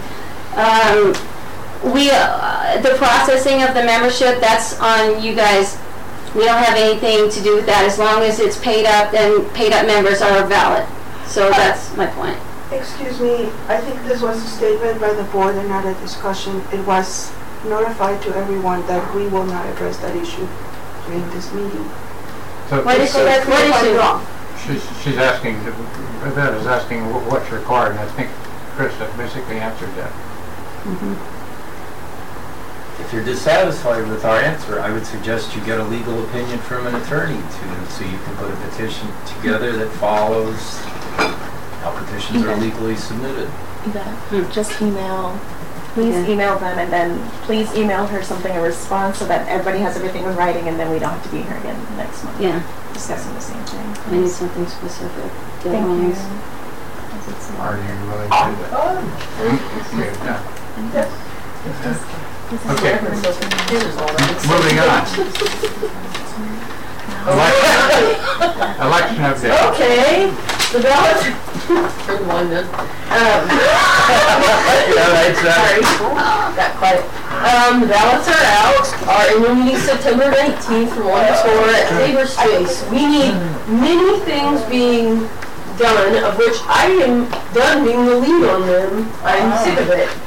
the processing of the membership, that's on you guys. We don't have anything to do with that. As long as it's paid up, then paid up members are valid. So that's my point. Excuse me, I think this was a statement by the board and not a discussion. It was notified to everyone that we will not address that issue during this meeting. So What issue? What issue? she's asking, that is asking what's required, and I think Chris has basically answered that. If you're dissatisfied with our answer, I would suggest you get a legal opinion from an attorney so you can put a petition together that follows how petitions are legally submitted. Just email. Please email them, and then please email her something in response so that everybody has everything in writing, and then we don't have to be here again next month. Yeah. Discussing the same thing. I need something specific. Thank you. Are you willing to do that? Okay. Moving on. Election update. Okay, the ballot. Turn one then. Sorry, got quiet. The ballots are out. Our annual meeting September 19th from 1 to 4 at Tabor Space. We need many things being done, of which I am done being the lead on them. I'm sick of it.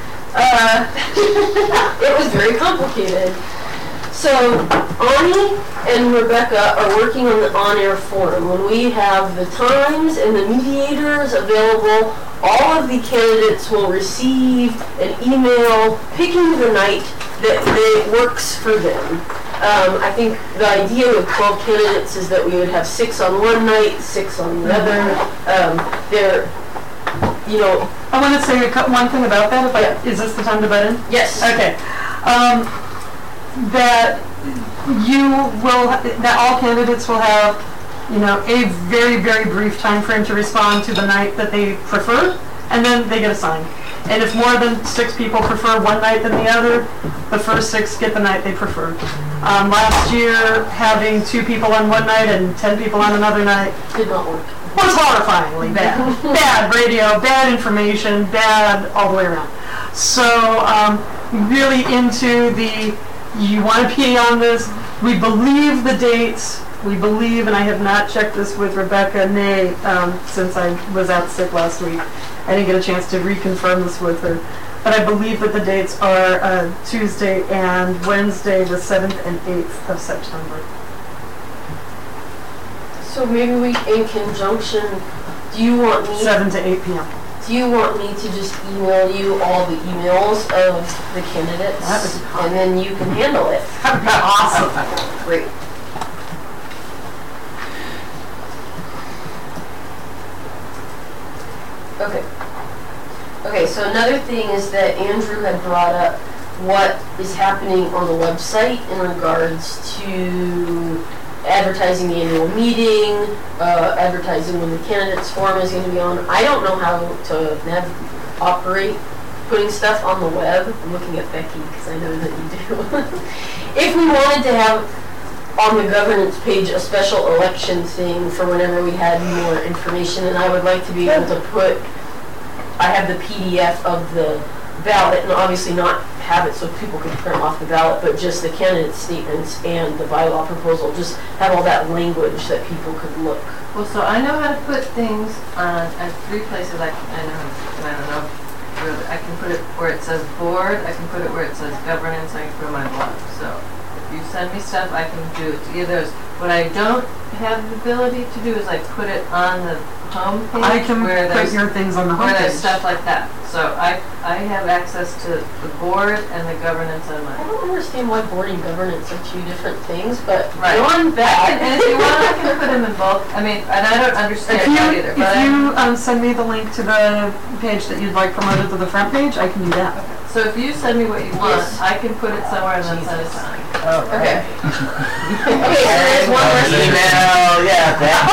It was very complicated. So, Ani and Rebecca are working on the on-air forum. When we have the times and the mediators available, all of the candidates will receive an email picking the night that works for them. I think the idea with 12 candidates is that we would have 6 on one night, 6 on the other. I want to say one thing about that. Is this the time to butt in? Yes. Okay. That all candidates will have, a very, very brief time frame to respond to the night that they prefer, and then they get assigned. And if more than 6 people prefer one night than the other, the first 6 get the night they prefer. Last year, having 2 people on one night and 10 people on another night did not work. Was horrifyingly bad. Bad radio, bad information, bad all the way around. So really into you want to be on this. We believe the dates. We believe, and I have not checked this with Rebecca Nay since I was out sick last week. I didn't get a chance to reconfirm this with her. But I believe that the dates are Tuesday and Wednesday, the 7th and 8th of September. So maybe we, in conjunction, do you want me... 7 to 8 p.m. Do you want me to just email you all the emails of the candidates? That would be awesome. And then you can handle it. That would be awesome. Great. Okay, so another thing is that Andrew had brought up what is happening on the website in regards to advertising the annual meeting, advertising when the candidates forum is going to be on. I don't know how to operate putting stuff on the web. I'm looking at Becky because I know that you do. If we wanted to have on the governance page a special election thing for whenever we had more information, and I would like to be able to put, I have the PDF of the ballot, and obviously not have it so people can print off the ballot, but just the candidate statements and the bylaw proposal, just have all that language that people could look. Well, so I know how to put things on at 3 places. I don't know. I can put it where it says board. I can put it where it says governance. I can put it on my blog. So if you send me stuff, I can do it to either of those. What I don't have the ability to do is like put it on the home page. I can where put your things on the home where page. there's stuff like that. So I have access to the board and the governance on mine. I don't understand why board and governance are 2 different things, but right. on that. And if you want, I can put them in both. I mean, and I don't understand that either. But if you send me the link to the page that you'd like promoted to the front page, I can do that. Okay. So if you send me what you want, I can put it somewhere and then send it to me. Oh, okay. Okay, so there's one more email, yeah, that.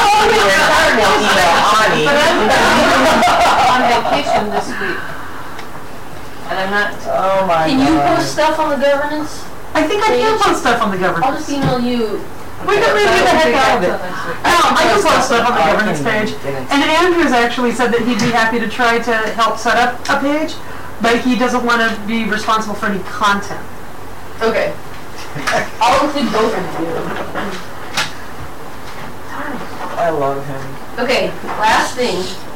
But I'm on vacation this week. And I'm not... Oh my Can you post stuff on the governance? I think I can post stuff on the governance. I'll just email you. We can leave the heck out of it. I can post stuff on the governance page. And Andrew's actually said that he'd be happy to try to help set up a page, but he doesn't want to be responsible for any content. Okay. I'll include both of you. I love him. Okay, last thing.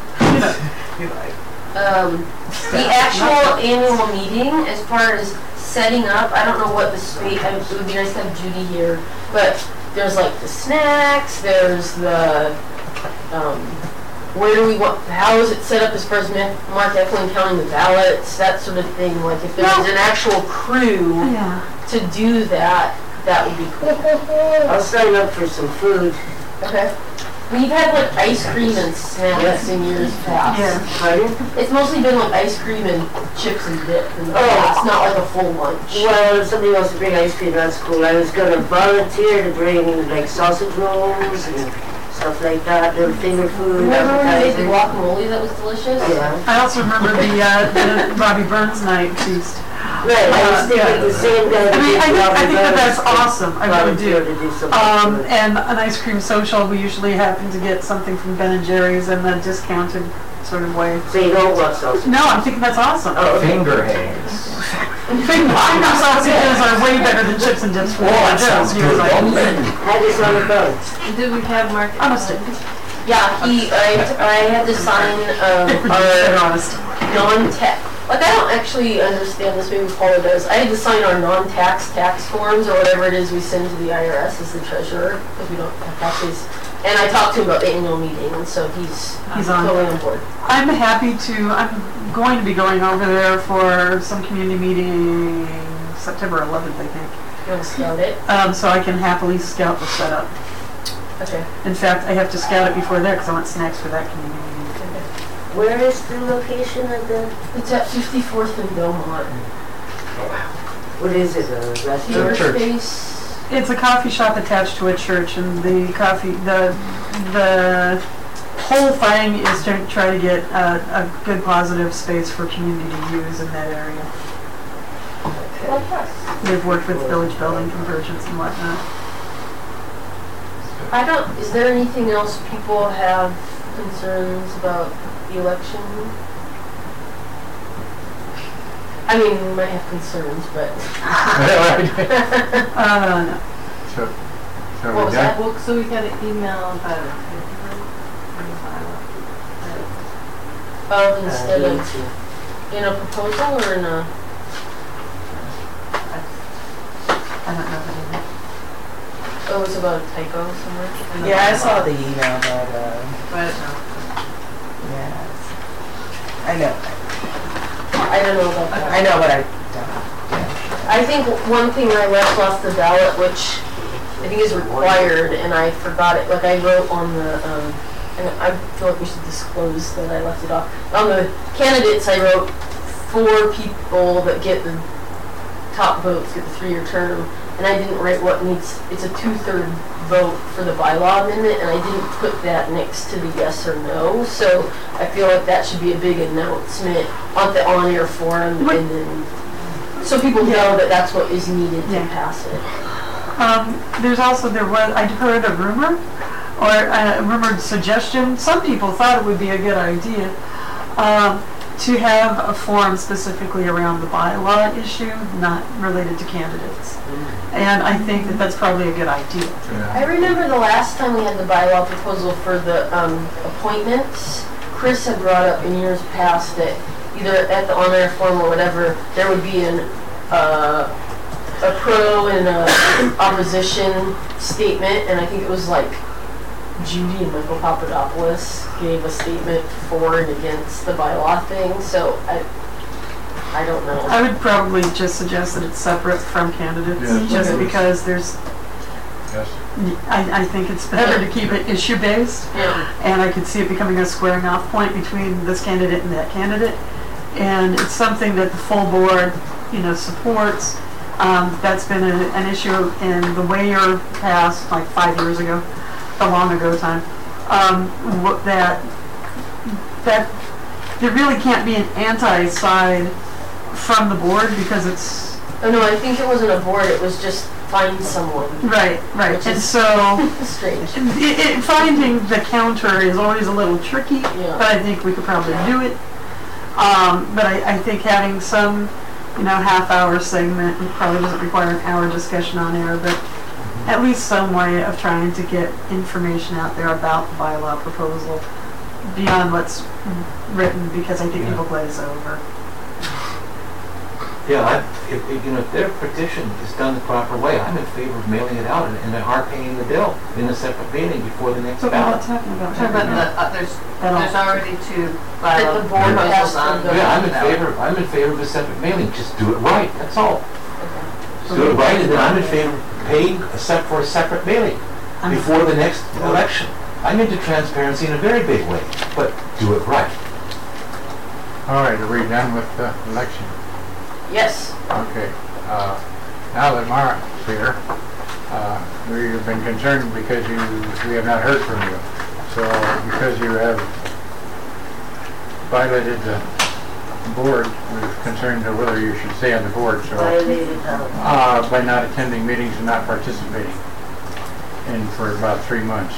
The actual annual meeting, as far as setting up, I don't know what the space, it would be nice to have Judy here, but there's like the snacks, there's the, where do we want, how is it set up as far as Mark Eklund counting the ballots, that sort of thing, like if there was an actual crew to do that, that would be cool. I'll sign up for some food. Okay. We've had like ice cream and snacks in years past. Yeah. It's mostly been like ice cream and chips and dip. And it's not like a full lunch. Well, if somebody wants to bring ice cream, that's cool. I was going to volunteer to bring like sausage rolls and stuff like that, little finger food. Remember when we made the guacamole that was delicious? Yeah. I also remember the Robbie Burns night feast. Right, I was thinking the same guy. I think that's awesome. I really do. And an ice cream social, we usually happen to get something from Ben and Jerry's in the discounted sort of way. So you don't want sausage? No, I'm thinking that's awesome. Oh, okay. Finger hangs. Finger sausages are way better than chips and dips for that sounds good. Had this on the phone. Did we have Mark? Honestly. Yeah, I had to sign our non-tech. Like, I don't actually understand this, maybe Paula does. I had to sign our non-tax tax forms, or whatever it is we send to the IRS as the treasurer, because we don't have taxes. And I talked to him about the annual meeting, and so he's totally on board. I'm happy to, I'm going to be going over there for some community meetings September 11th, I think. You want to scout it? So I can happily scout the setup. Okay. In fact, I have to scout it before that because I want snacks for that community meeting. Where is the location of the? It's at 54th and Belmont. What is it? A restaurant? Space. It's a coffee shop attached to a church, and the whole thing is to try to get a good positive space for community to use in that area. They've worked with village building convergence and whatnot. Is there anything else people have concerns about the election? I mean, we might have concerns, but. No. So What was that? Well, so we got an email about it. Instead of in a proposal or in a. I don't know that. Oh, it was about a typo somewhere? Yeah, I saw the email, but yeah, I know. I don't know about that. I know, but I think one thing I left off the ballot, which I think is required, and I forgot it, like I wrote on the, and I feel like we should disclose that I left it off. On the candidates, I wrote 4 people that get the top votes, get the 3-year term, and I didn't write what needs, it's a 2/3 vote for the bylaw amendment, and I didn't put that next to the yes or no, so I feel like that should be a big announcement on the on-air forum, and then, so people know that that's what is needed to pass it. I heard a rumor, or a rumored suggestion, some people thought it would be a good idea, to have a forum specifically around the bylaw issue, not related to candidates. And I think that that's probably a good idea. I remember the last time we had the bylaw proposal for the appointments, Chris had brought up in years past that either at the on-air forum or whatever, there would be a pro and a opposition statement, and I think it was like Judy and Michael Papadopoulos gave a statement for and against the bylaw thing, so I don't know. I would probably just suggest that it's separate from candidates, just because there's, I think it's better to keep it issue-based, and I could see it becoming a squaring off point between this candidate and that candidate, and it's something that the full board, supports. That's been an issue in the Wayer past, like 5 years ago, a long ago time, that there really can't be an anti-side from the board because it's... Oh no, I think it wasn't a board, it was just find someone. Right. And so... strange. Finding the counter is always a little tricky, but I think we could probably do it. But I think having some, half-hour segment probably doesn't require an hour discussion on air, but at least some way of trying to get information out there about the bylaw proposal beyond what's written, because I think people glaze over. Yeah, if their petition is done the proper way, I'm in favor of mailing it out and are paying the bill in a separate meeting before the next ballot. Talking about there's already 2 bylaw the board proposals on. Yeah, I'm in favor of a separate mailing. Just do it right. That's all. Do it right, and then I'm in favor of paying for a separate mailing before the next election. I'm into transparency in a very big way, but do it right. All right, are we done with the election? Yes. Okay. Now that Mara's here, we've been concerned because we have not heard from you. So because you have violated the board, we're concerned whether you should stay on the board. So by not attending meetings and not participating, and for about 3 months.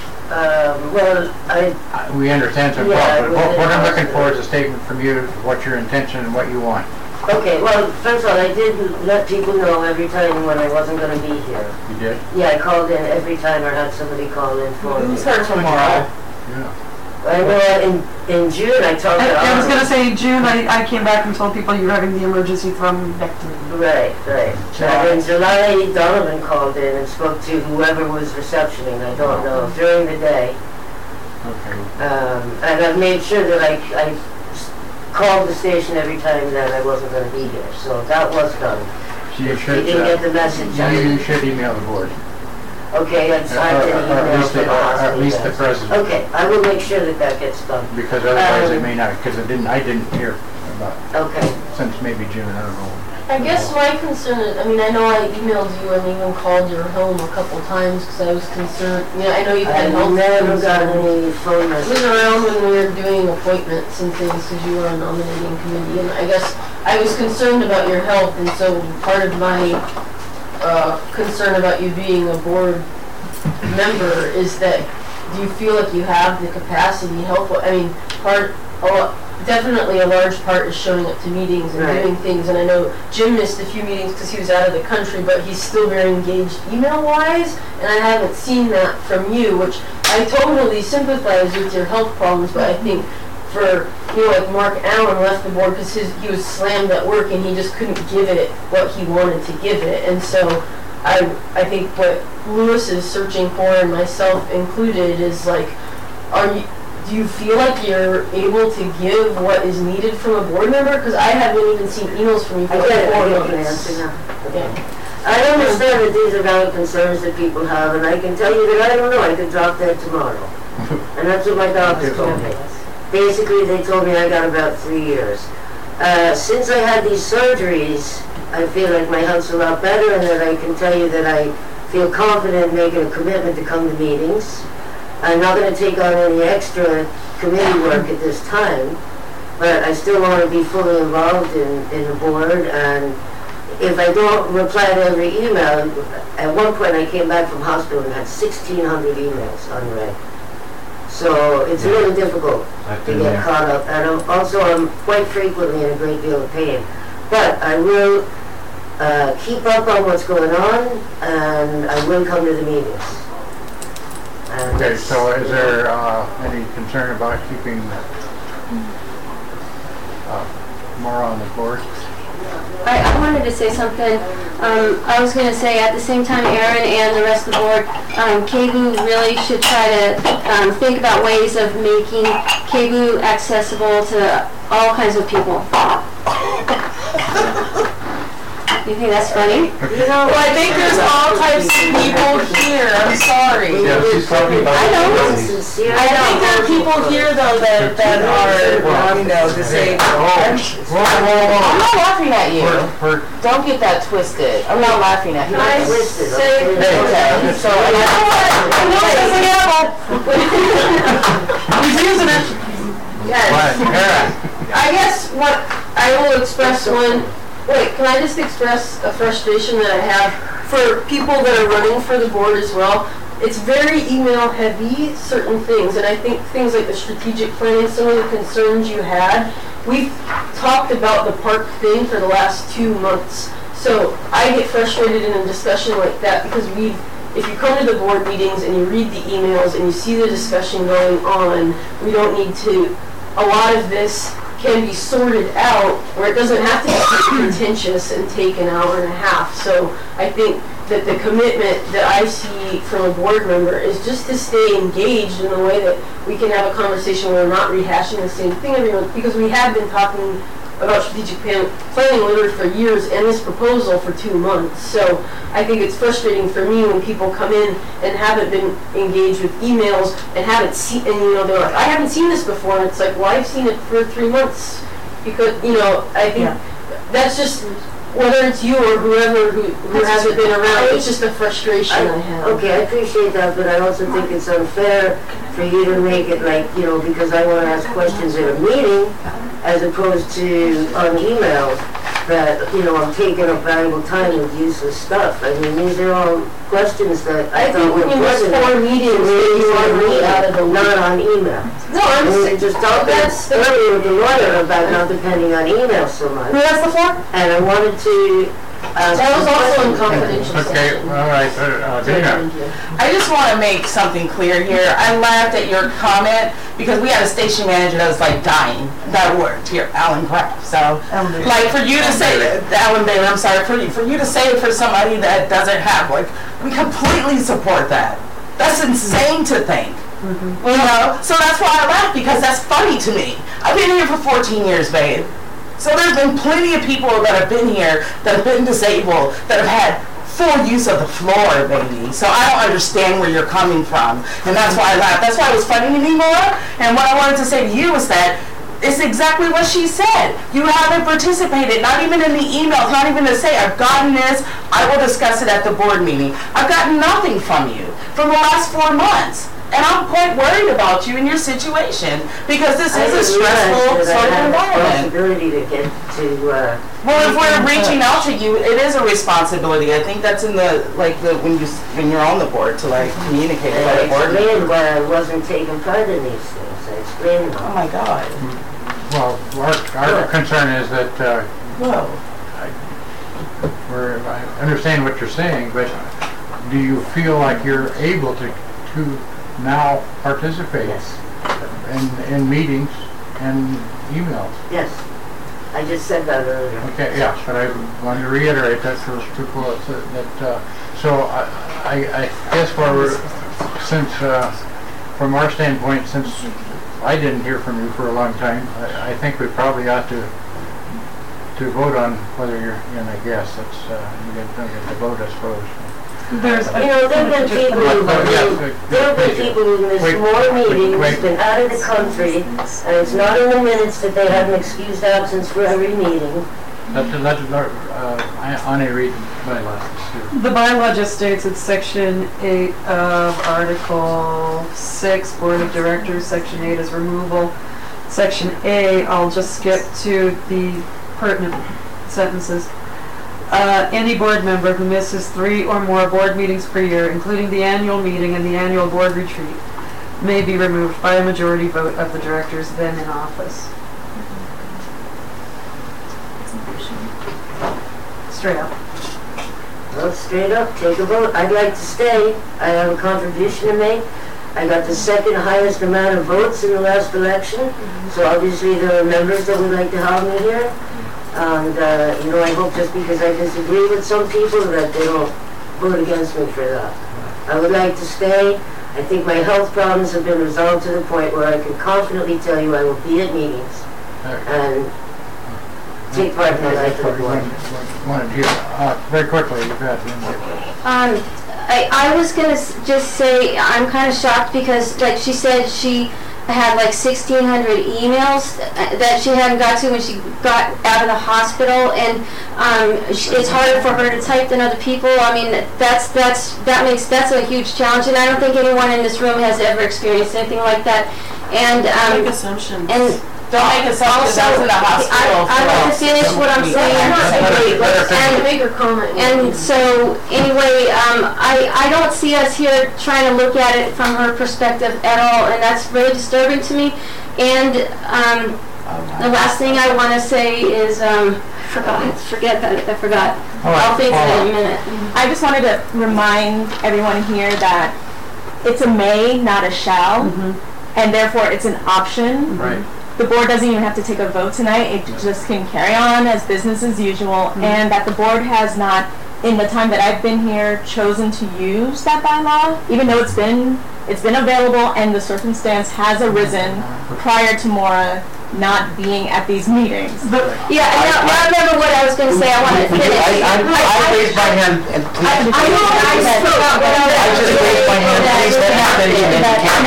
We understand some but what I'm looking for is a statement from you of what your intention and what you want. Okay, well, first of all, I did let people know every time when I wasn't going to be here. You did? Yeah, I called in every time or had somebody call in for me. Start tomorrow. Yeah. I know in June I talked to I was going to say in June I came back and told people you were having the emergency thrombectomy. Right. And in July, Donovan called in and spoke to whoever was receptioning, I don't know, during the day. Okay. And I've made sure that I called the station every time that I wasn't going to be here, so that was done. You If should, you didn't get the message. you should email the board. Okay, that's fine. At least the president. Okay, I will make sure that that gets done. Because otherwise it may not, because I didn't hear about it. Okay. Since maybe June, I don't know. I guess my concern is, I mean, I know I emailed you and even called your home a couple times because I was concerned. You know, I know you've had health never got concerns. any phone I was messages. around when we were doing appointments and things because you were on nominating committee, and I guess I was concerned about your health, and so part of my concern about you being a board member is that do you feel like you have the capacity, I mean, definitely a large part is showing up to meetings and Right. doing things, and I know Jim missed a few meetings because he was out of the country, but he's still very engaged email-wise, and I haven't seen that from you, which I totally sympathize with your health problems, but I think for, you know, like Mark Allen left the board because he was slammed at work and he just couldn't give it what he wanted to give it, and so I think what Lewis is searching for, and myself included, is like, do you feel like you're able to give what is needed from a board member? Because I haven't even seen emails from you for I get 4 the months. answer now. Yeah. I understand that these are valid concerns that people have, and I can tell you that I don't know, I could drop dead tomorrow. And that's what my doctor told me. Basically, they told me I got about 3 years. Since I had these surgeries, I feel like my health's a lot better, and that I can tell you that I feel confident making a commitment to come to meetings. I'm not going to take on any extra committee work at this time, but I still want to be fully involved in the board, and if I don't reply to every email, at one point I came back from hospital and had 1,600 emails unread. So it's really difficult to get caught up, and I'm quite frequently in a great deal of pain. But I will keep up on what's going on, and I will come to the meetings. Okay, so is there any concern about keeping more on the board? I wanted to say something. I was going to say at the same time, Aaron and the rest of the board, KBOO really should try to think about ways of making KBOO accessible to all kinds of people. You think that's funny? You know, I think there's all types of people here. I'm sorry. Yeah, she's talking about. I think there are people here though that are, you know, disabled. I'm not laughing at you. Don't get that twisted. I'm not laughing at you. I say, Okay, so you know what? He's using it. yes. I guess what I will express Wait, can I just express a frustration that I have for people that are running for the board as well? It's very email heavy, certain things, and I think things like the strategic planning, some of the concerns you had, we've talked about the park thing for the last 2 months. So I get frustrated in a discussion like that because if you come to the board meetings and you read the emails and you see the discussion going on, we don't need to, a lot of this can be sorted out where it doesn't have to be contentious and take an hour and a half. So I think that the commitment that I see from a board member is just to stay engaged in a way that we can have a conversation where we're not rehashing the same thing every month, because we have been talking about strategic planning literally for years and this proposal for 2 months. So I think it's frustrating for me when people come in and haven't been engaged with emails and haven't seen, and you know, they're like, I haven't seen this before, and it's like, well, I've seen it for 3 months, because, you know, I think that's just, whether it's you or whoever who hasn't been around, it's just a frustration I have. Okay, I appreciate that, but I also think it's unfair for you to make it like, you know, because I want to ask questions at a meeting as opposed to on email, that, you know, I'm taking up valuable time with useless stuff. I mean, these are all questions that I thought were pertinent. I think when you miss 4 meetings, you want to meet out of the not on email. No, I'm saying just talking earlier with the lawyer about not depending on email so much. Who has the floor? And I wanted to. That was also in confidential Okay, all right, Dina. I just want to make something clear here. I laughed at your comment because we had a station manager that was like dying that worked here, Alan Kraft. So, like for you to say, Alan Baylor, I'm sorry, for you to say it for somebody that doesn't have, like, we completely support that. That's insane to think. You know, so that's why I laugh, because that's funny to me. I've been here for 14 years, babe. So there's been plenty of people that have been here that have been disabled, that have had full use of the floor, baby. So I don't understand where you're coming from. And that's why I laughed. That's why it was funny to me, Laura. And what I wanted to say to you was that it's exactly what she said. You haven't participated, not even in the emails, not even to say, I've gotten this, I will discuss it at the board meeting. I've gotten nothing from you from the last 4 months. And I'm quite worried about you and your situation because this is a stressful sort of environment. Responsibility to get to. Well, if we're reaching out to you, it is a responsibility. I think that's in the when you're on the board to communicate with the board. I explained why I wasn't taking part in these things. I explained them. Oh my God. Well, our concern is that I understand what you're saying, but do you feel like you're able to now participate in meetings and emails? Yes, I just said that earlier. Okay, yeah, but I wanted to reiterate that for those people so I guess since from our standpoint, since I didn't hear from you for a long time, I think we probably ought to vote on whether you're in. I guess that's you don't get to vote, I suppose. There have been people who missed more meetings, been out of the country, and it's not in the minutes that they have an excused absence for every meeting. Ani, read the bylaw. The bylaw just states it's Section 8 of Article 6, Board of Directors. Section 8 is removal. Section A, I'll just skip to the pertinent sentences. Any board member who misses 3 or more board meetings per year, including the annual meeting and the annual board retreat, may be removed by a majority vote of the directors then in office. Straight up. Well, straight up, take a vote. I'd like to stay. I have a contribution to make. I got the second highest amount of votes in the last election, so obviously there are members that would like to have me here. And, I hope just because I disagree with some people that they don't vote against me for that. I would like to stay. I think my health problems have been resolved to the point where I can confidently tell you I will be at meetings and take part in my life at the board. Very quickly, you've got I was going to just say I'm kind of shocked because, like she said, she had like 1,600 emails that she hadn't got to when she got out of the hospital, and it's harder for her to type than other people. I mean, that's a huge challenge, and I don't think anyone in this room has ever experienced anything like that. And make assumptions. And don't make assumptions. I was in the hospital. I want to finish what I'm saying. And so, anyway, I don't see us here trying to look at it from her perspective at all, and that's really disturbing to me. And the last thing I want to say is, I forgot. I'll think of it in a minute. I just wanted to remind everyone here that it's a may, not a shall, and therefore it's an option. Right. The board doesn't even have to take a vote tonight. It just can carry on as business as usual, and that the board has not, in the time that I've been here, chosen to use that bylaw, even though it's been available and the circumstance has arisen prior to Maura not being at these meetings. Yeah, now I remember what I was going to say. I wanted to finish. I raised my hand and please. I just raised my hand. Please let me finish and then you can't.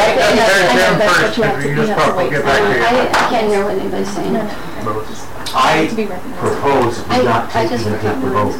I can't hear what anybody's saying. I propose we not take even take the vote.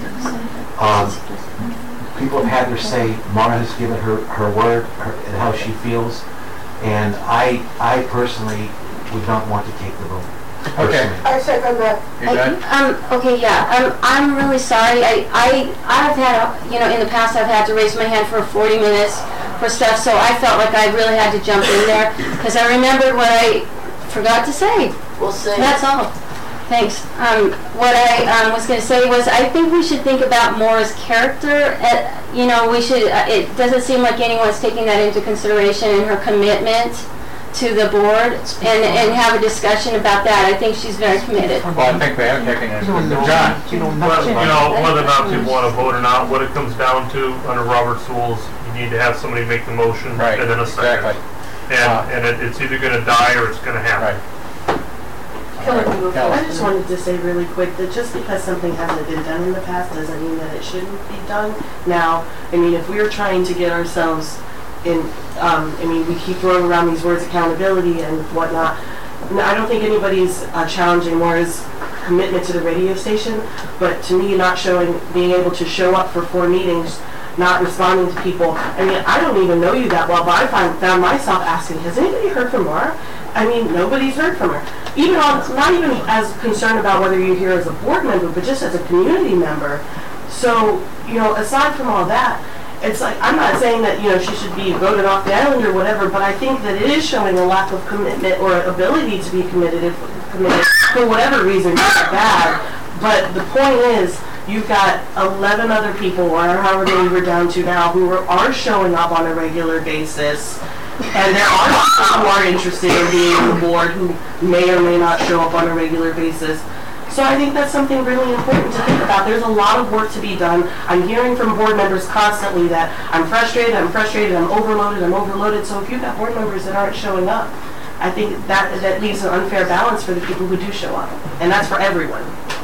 People have had their say. Maura has given her word and how she feels, and I personally would not want to take the vote. Okay. I second that. Okay, yeah. I'm really sorry. I've had, in the past I've had to raise my hand for 40 minutes for stuff, so I felt like I really had to jump in there because I remembered what I forgot to say. We'll say. That's all. Thanks. What I was going to say was I think we should think about Maura's character. We should. It doesn't seem like anyone's taking that into consideration in her commitment to the board and have a discussion about that. I think she's very committed. Well, I think they have taken it. John? Whether or not people want to vote or not, what it comes down to under Robert's rules, you need to have somebody make the motion and then a second. Exactly. And it's either going to die or it's going to happen. Right. I just wanted to say really quick that just because something hasn't been done in the past doesn't mean that it shouldn't be done now. I mean, if we're trying to get ourselves in, I mean, we keep throwing around these words accountability and whatnot. I don't think anybody's challenging Maura's commitment to the radio station, but to me, not showing, being able to show up for 4 meetings, not responding to people. I mean, I don't even know you that well, but I found myself asking, has anybody heard from Maura? I mean, nobody's heard from her. Even on, not even as concerned about whether you're here as a board member, but just as a community member. So, you know, aside from all that, it's like, I'm not saying that, you know, she should be voted off the island or whatever, but I think that it is showing a lack of commitment or ability to be committed for whatever reason, not bad. But the point is, you've got 11 other people, or however many we're down to now, who are showing up on a regular basis. And there are people who are interested in being on the board who may or may not show up on a regular basis. So I think that's something really important to think about. There's a lot of work to be done. I'm hearing from board members constantly that I'm frustrated, I'm overloaded. So if you've got board members that aren't showing up, I think that leaves an unfair balance for the people who do show up. And that's for everyone.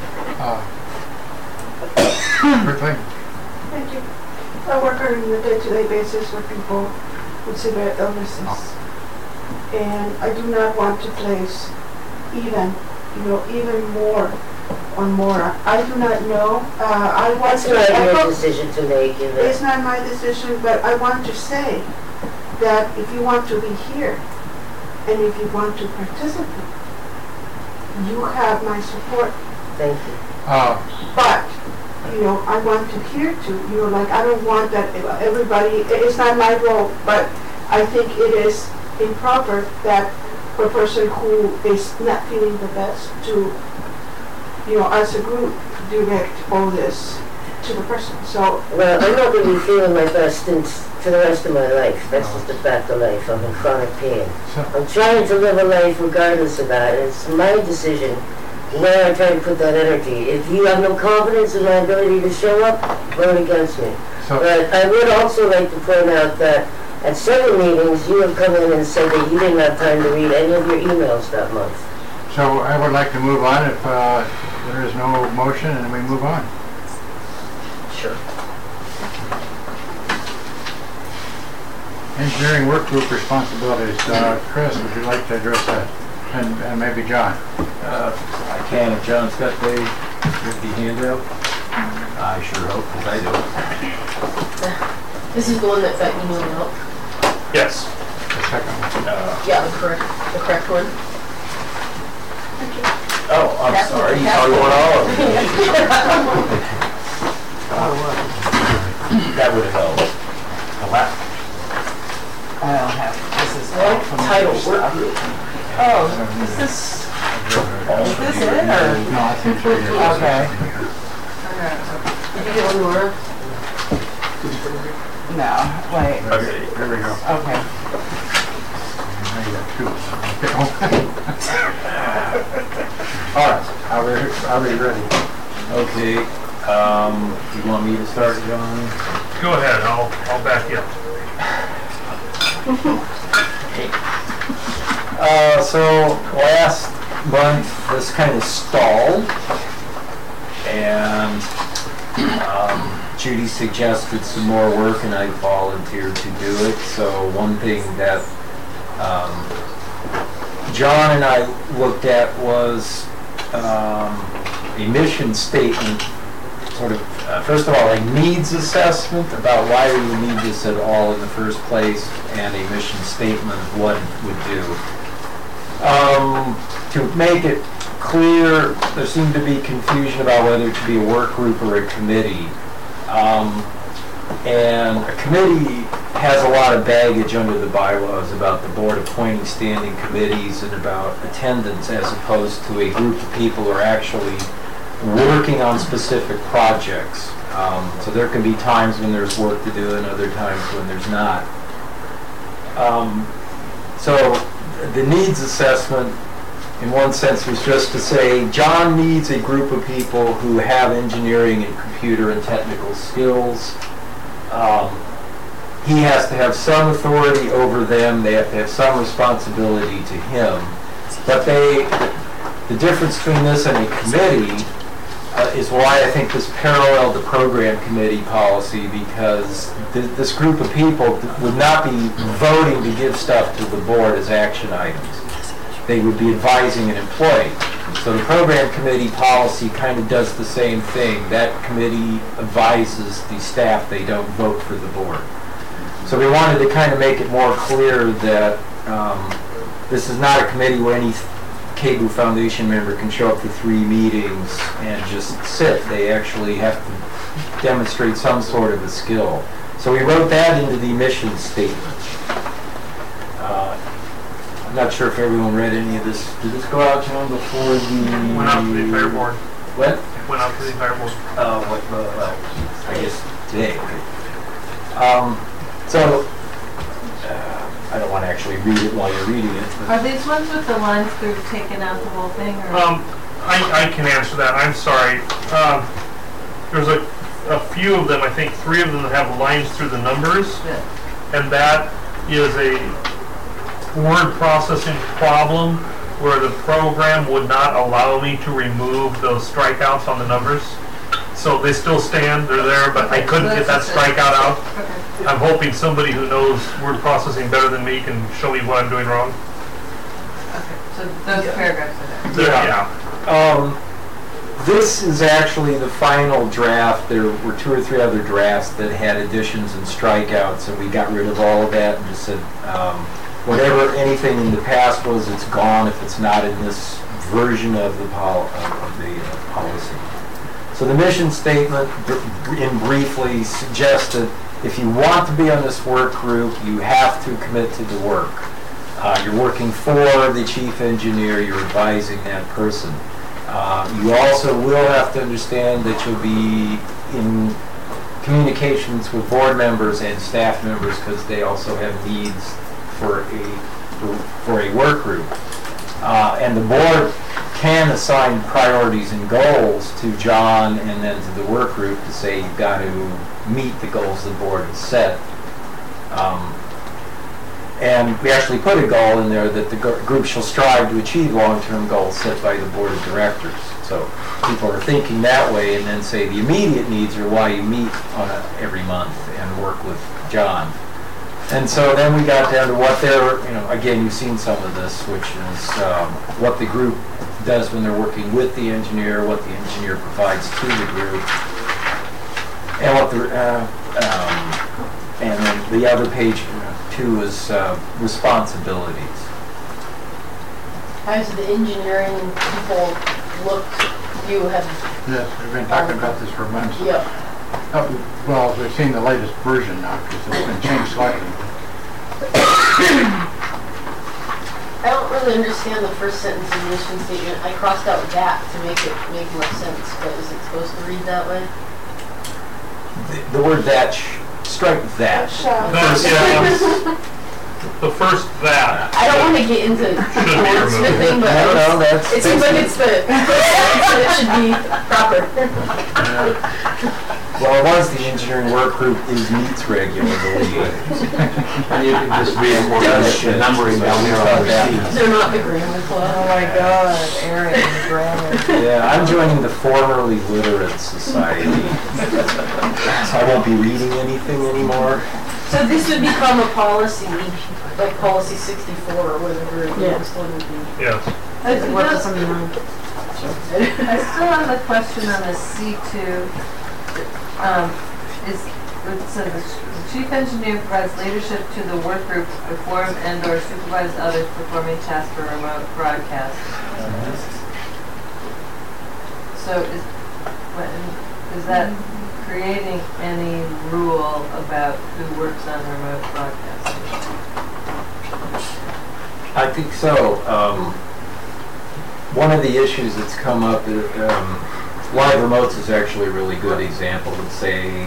Thank you. I work on a day-to-day basis with people with severe illnesses. And I do not want to place even more on Maura. I do not know. I want It's not your decision to make. It's not my decision, but I want to say that if you want to be here and if you want to participate, you have my support. Thank you. But you know, I want to hear too. You know, like I don't want that everybody. It's not my role, but I think it is improper that for a person who is not feeling the best to, you know, as a group, direct all this to the person. So. Well, I'm not going to be feeling my best for the rest of my life. That's just a fact of life. I'm in chronic pain. I'm trying to live a life regardless of that. It's my decision where I try to put that energy. If you have no confidence in my ability to show up, vote against me. But I would also like to point out that at several meetings, you have come in and said that you didn't have time to read any of your emails that month. So I would like to move on if there is no motion, and we move on. Sure. Engineering work group responsibilities. Chris, would you like to address that? And maybe John. I can if John's got the handout. I sure hope, because I do. This is the one that got emailed out. Yes. The second one. Yeah, the correct one. Oh, I'm sorry. You probably want all of them. That would have helped. I don't have, this is Title work group. Oh, is this it, or? No, I think so. Okay. Did you get one, Maura? No, wait. Okay, here we go. Okay. Now you got two. All right, are we ready? Okay. You want me to start, John? Go ahead. I'll back you up. So last month this kind of stalled, and Judy suggested some more work, and I volunteered to do it. So one thing that John and I looked at was a mission statement, sort of, first of all, a needs assessment about why we would need this at all in the first place, and a mission statement of what it would do. To make it clear, there seemed to be confusion about whether it should be a work group or a committee. And a committee has a lot of baggage under the bylaws about the board appointing standing committees and about attendance, as opposed to a group of people who are actually working on specific projects. So there can be times when there's work to do and other times when there's not. So the needs assessment, in one sense, was just to say John needs a group of people who have engineering and computer and technical skills. He has to have some authority over them. They have to have some responsibility to him. But The difference between this and a committee is why I think this paralleled the program committee policy, because this group of people would not be voting to give stuff to the board as action items. They would be advising an employee. So the program committee policy kind of does the same thing. That committee advises the staff, they don't vote for the board. So we wanted to kind of make it more clear that this is not a committee where any KBOO Foundation member can show up for 3 meetings and just sit. They actually have to demonstrate some sort of a skill. So we wrote that into the mission statement. I'm not sure if everyone read any of this. Did this go out, John, before the... Went out to the entire board. What? Went out to the entire board. I guess today. So, I don't want to actually read it while you're reading it. But Are these ones with the lines through taken out the whole thing? Or? I can answer that. I'm sorry. There's a few of them, I think 3 of them that have lines through the numbers. Yeah. And that is a word processing problem where the program would not allow me to remove those strikeouts on the numbers. So they still stand, they're there, but I couldn't get that strikeout out. Okay. I'm hoping somebody who knows word processing better than me can show me what I'm doing wrong. Okay, so those paragraphs are there. Yeah. This is actually the final draft. There were 2 or 3 other drafts that had additions and strikeouts, and we got rid of all of that and just said, whatever anything in the past was, it's gone if it's not in this version of the policy. So the mission statement, briefly, suggested if you want to be on this work group, you have to commit to the work. You're working for the chief engineer, you're advising that person. You also will have to understand that you'll be in communications with board members and staff members because they also have needs for a work group. And the board can assign priorities and goals to John and then to the work group to say you've got to meet the goals the board has set. And we actually put a goal in there that the group shall strive to achieve long-term goals set by the board of directors. So people are thinking that way, and then say the immediate needs are why you meet on every month and work with John. And so then we got down to what they're, again, you've seen some of this, which is what the group does when they're working with the engineer, what the engineer provides to the group, and what the, and then the other page 2 is responsibilities. As the engineering people look, you have... Yes, we've been talking about this for months. Yeah. Well, we've seen the latest version now because it's been changed slightly. I don't really understand the first sentence of the mission statement. I crossed out that to make it make more sense, but is it supposed to read that way? The word that, strike that. The first that. I don't want to get into wordsmithing, but it seems like it's the first sentence and it should be proper. Well, once the engineering work group meets regularly, and you can just read more the numbering down there on the sheet. They're not the grammar club. Oh my God, Aaron, grammar. Yeah, I'm joining the formerly literate society, so I won't be reading anything anymore. So this would become a policy, like policy 64 or whatever it Yes. would be. Yes. I still have a question on the C2. It says the chief engineer provides leadership to the work group to perform and/or supervise others performing tasks for remote broadcast. So is that creating any rule about who works on remote broadcasting? I think so. One of the issues that's come up, Live Remotes is actually a really good example of saying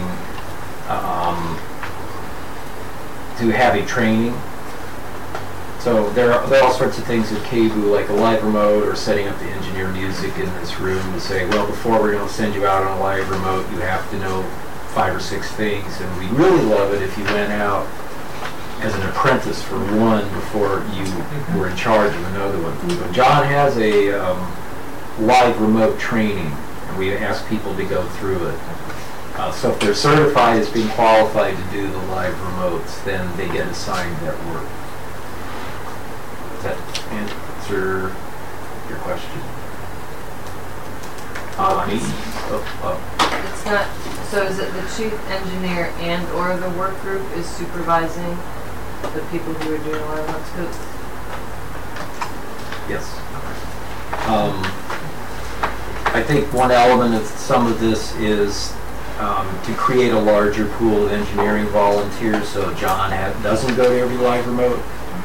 to have a training. So there are all sorts of things at KBOO, like a live remote or setting up the engineer music in this room to say, well, before we're going to send you out on a live remote, you have to know 5 or 6 things. And we really love it if you went out as an apprentice for one before you were in charge of another one. So John has a live remote training, and we ask people to go through it. So if they're certified as being qualified to do the live remotes, then they get assigned that work. Does that answer your question? It's not, so is it the chief engineer and or the work group is supervising the people who are doing live remotes? Yes. I think one element of some of this is to create a larger pool of engineering volunteers, so John doesn't go to every live remote.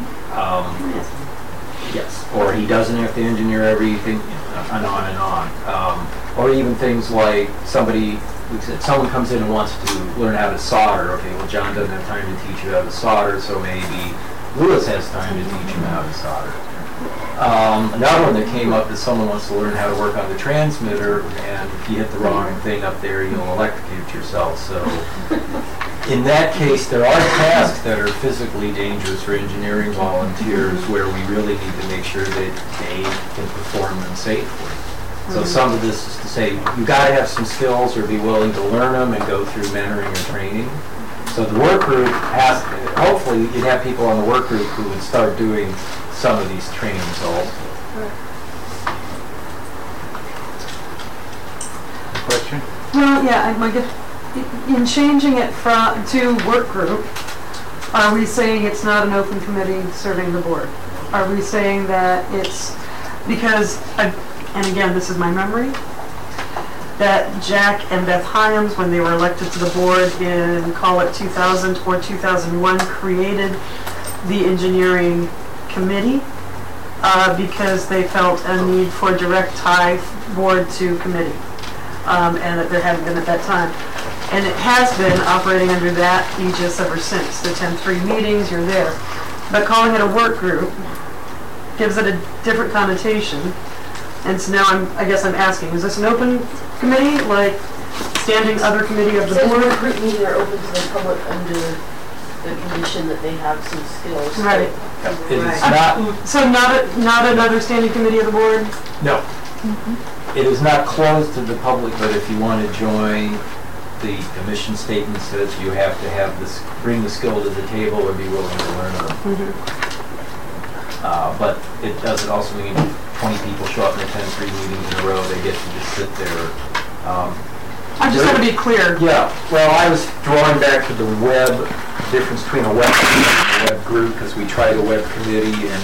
Yes, or he doesn't have to engineer everything, and on and on. Or even things like someone comes in and wants to learn how to solder. Okay, well, John doesn't have time to teach you how to solder, so maybe Lewis has time to teach him how to solder. Another one that came up is someone wants to learn how to work on the transmitter, and if you hit the wrong thing up there, you'll electrocute yourself. So in that case, there are tasks that are physically dangerous for engineering volunteers where we really need to make sure that they can perform them safely. So some of this is to say, you've got to have some skills or be willing to learn them and go through mentoring or training. So the work group has, hopefully you'd have people on the work group who would start doing some of these trainings also. Question? Well, yeah, in changing it to work group, are we saying it's not an open committee serving the board? Are we saying that it's, because, and again, this is my memory, that Jack and Beth Hyams, when they were elected to the board in, call it 2000 or 2001, created the engineering committee because they felt a need for direct tie board to committee, and that there hadn't been at that time. And it has been operating under that aegis ever since. The 10-3 meetings, you're there. But calling it a work group gives it a different connotation. And so now I guess I'm asking, is this an open committee, like standing other committee of the board? Work group meetings are open to the public under the condition that they have some skills. Right. It is not. So not another standing committee of the board? No. It is not closed to the public, but if you want to join, the mission statement says you have to have this, bring the skill to the table or be willing to learn them. But it does also mean 20 people show up in the 10-3 meetings in a row, they get to just sit there. I just want to be clear. Yeah, well, I was drawing back to the web, difference between a web and a web group, because we tried a web committee and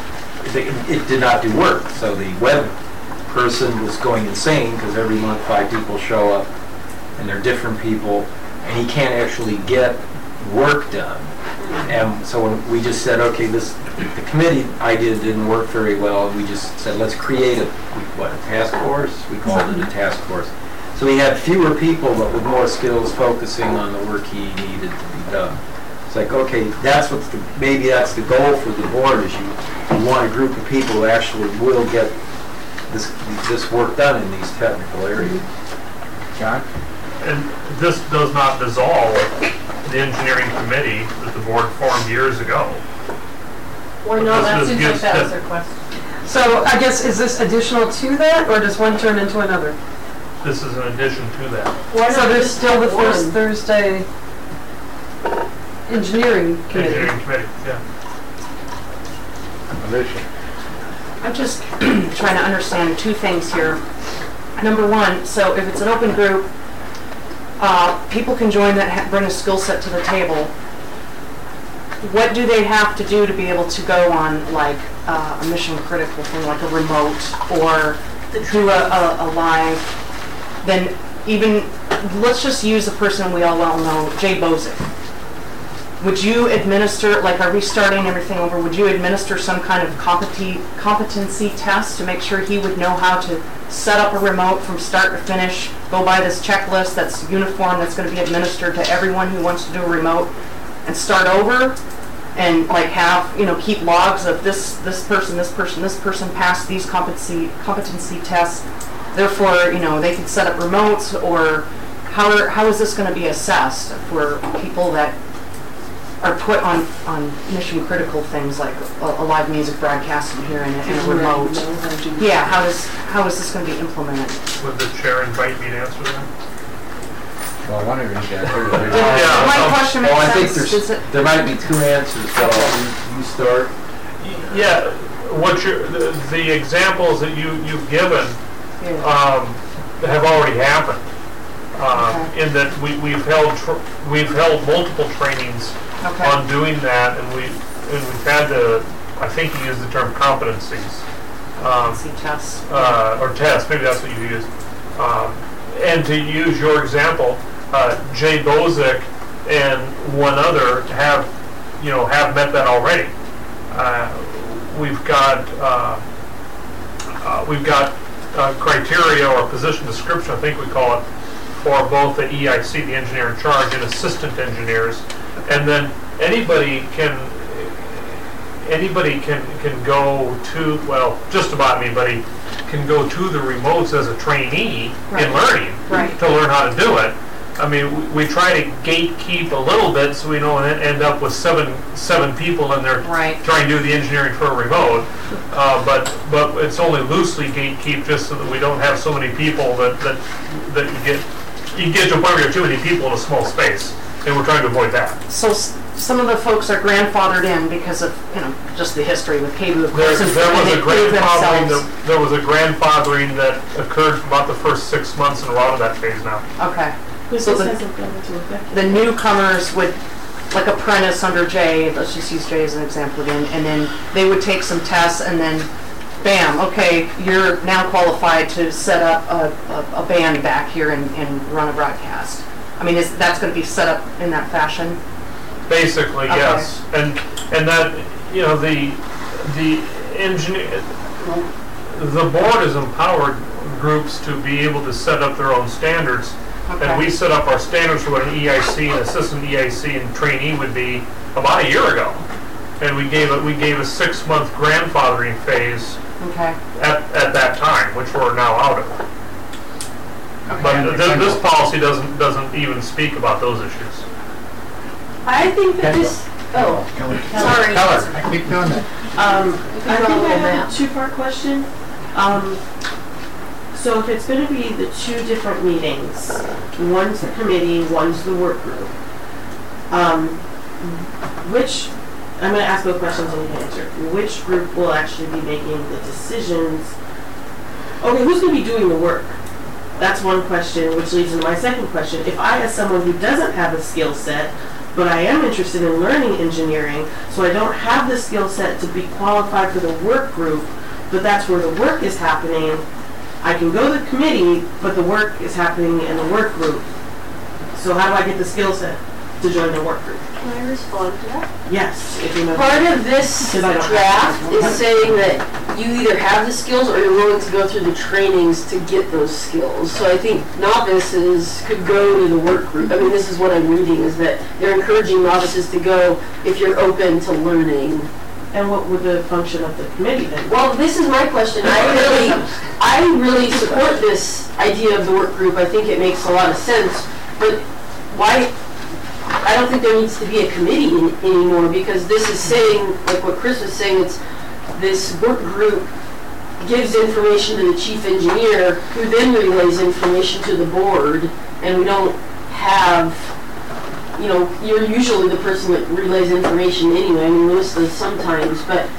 it did not do work. So the web person was going insane because every month 5 people show up and they're different people and he can't actually get work done. And so when we just said, okay, the committee idea didn't work very well, and we just said, let's create a task force? We called it a task force. So he had fewer people, but with more skills focusing on the work he needed to be done. It's like, okay, maybe that's the goal for the board, is you want a group of people who actually will get this work done in these technical areas. John? And this does not dissolve the engineering committee that the board formed years ago. Or no, that seems like that was their question. So I guess, is this additional to that, or does one turn into another? This is an addition to that. So there's still the first Thursday engineering committee. Engineering committee, yeah. I'm just trying to understand 2 things here. Number 1, so if it's an open group, people can join that bring a skill set to the table. What do they have to do to be able to go on like a mission critical thing, like a remote, or do a live? Then even, let's just use a person we all well know, Jay Bozick. Would you administer, like, are we starting everything over, would you administer some kind of competency test to make sure he would know how to set up a remote from start to finish, go by this checklist that's uniform, that's going to be administered to everyone who wants to do a remote, and start over, and like have, keep logs of this person passed these competency tests, therefore, they could set up remotes, or how is this going to be assessed for people that are put on mission critical things like a live music broadcast in here and a remote. Yeah, how is this going to be implemented? Would the chair invite me to answer that? Well, one of you guys. My question makes Well, I think sense. there might be two answers, so you start. Yeah, the examples that you've given have already happened. In that we've held multiple trainings on doing that, and we've had to, I think you used the term competencies. Tests. Or tests, maybe that's what you used. And to use your example, Jay Bozick and one other have met that already. We've got criteria or position description, I think we call it, for both the EIC, the engineer in charge, and assistant engineers, and then anybody can go to, well, just about anybody can go to the remotes as a trainee in learning to learn how to do it. I mean, we try to gatekeep a little bit so we don't end up with seven people in there trying to do the engineering for a remote. But it's only loosely gatekeep just so that we don't have so many people that you get to a point where you have too many people in a small space, and we're trying to avoid that. So some of the folks are grandfathered in because of just the history with KBOO, of course. There was a grandfathering that occurred for about the first 6 months, and we're out of that phase now. Okay. So the newcomers would, like apprentice under Jay, let's just use Jay as an example again, and then they would take some tests, and then bam, okay, you're now qualified to set up a band back here and run a broadcast. I mean, that's going to be set up in that fashion? Basically, yes. And that, the engineer, the board has empowered groups to be able to set up their own standards. And we set up our standards for what an EIC, an assistant EIC, and trainee would be about a year ago. And we gave a 6-month grandfathering phase at that time, which we're now out of. But this policy doesn't even speak about those issues. I think that this. Oh, sorry. Keep doing that. I think I have a two-part question. So if it's going to be the two different meetings, one's the committee, one's the work group, I'm going to ask both questions and you can answer. Which group will actually be making the decisions? Okay, who's going to be doing the work? That's one question, which leads into my second question. If I, as someone who doesn't have a skill set, but I am interested in learning engineering, so I don't have the skill set to be qualified for the work group, but that's where the work is happening, I can go to the committee, but the work is happening in the work group. So how do I get the skill set to join the work group? Can I respond to that? Yes. If you know. Part of this draft is saying that you either have the skills or you're willing to go through the trainings to get those skills. So I think novices could go to the work group. I mean, this is what I'm reading, is that they're encouraging novices to go if you're open to learning. And what would the function of the committee then? Well, this is my question. I really support this idea of the work group. I think it makes a lot of sense. But why? I don't think there needs to be a committee anymore, because this is saying, like what Chris was saying, it's this work group gives information to the chief engineer, who then relays information to the board, and we don't have, you're usually the person that relays information anyway. I mean, Lewis does sometimes, but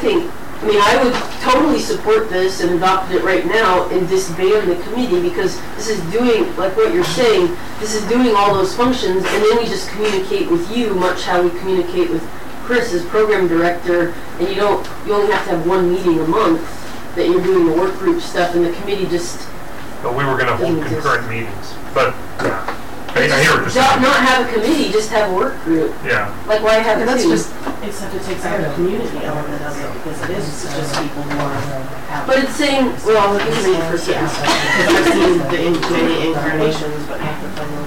I would totally support this and adopt it right now and disband the committee, because this is doing, like what you're saying, this is doing all those functions, and then we just communicate with you, much how we communicate with Chris as program director, and you only have to have one meeting a month that you're doing the work group stuff, and the committee just... But we were going to hold concurrent meetings, but yeah. I hear what you're saying. Not have a committee, just have a work group. Yeah. Like, why have two? Except it takes out the community element of it, because it is just people who are... But it's saying, well, you can read it for Because I've seen the many incarnations, but half the time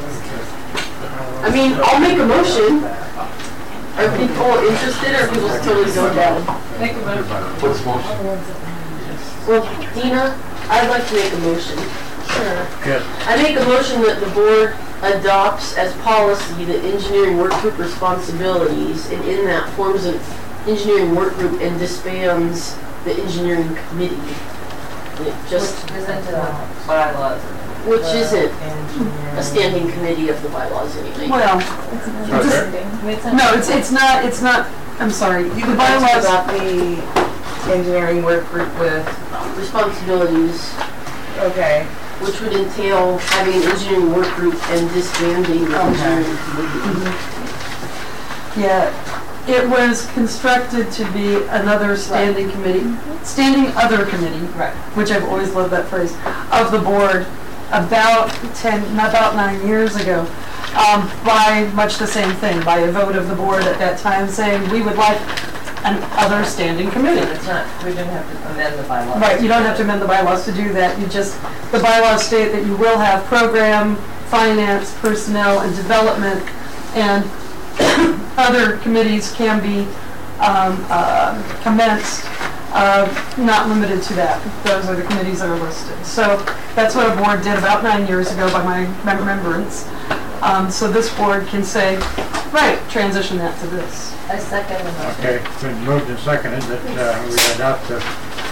I mean, I'll make a motion. Are people interested, or people totally go down? Make a motion. What's motion? Well, Dina, I'd like to make a motion. Yes. I make a motion that the board adopts as policy the engineering work group responsibilities, and in that forms an engineering work group and disbands the engineering committee. It just Which isn't in the bylaws. Which isn't a standing committee of the bylaws anyway. Well, no, it's not, I'm sorry, the bylaws. About the engineering work group with, responsibilities. okay. Which would entail having an engineering work group and disbanding the engineering committee. Yeah, it was constructed to be another standing committee, standing other committee, which I've always loved that phrase, of the board about 9 years ago, by much the same thing, by a vote of the board at that time saying we would like an other standing committee. It's not, we didn't have to amend the bylaws. Right, you don't have to amend the bylaws to do that. You just, the bylaws state that you will have program, finance, personnel, and development, and other committees can be commenced, not limited to that. Those are the committees that are listed. So that's what a board did about 9 years ago by my remembrance. So this board can say, right, transition that to this. I second the motion. Okay, it's been moved and seconded that we adopt the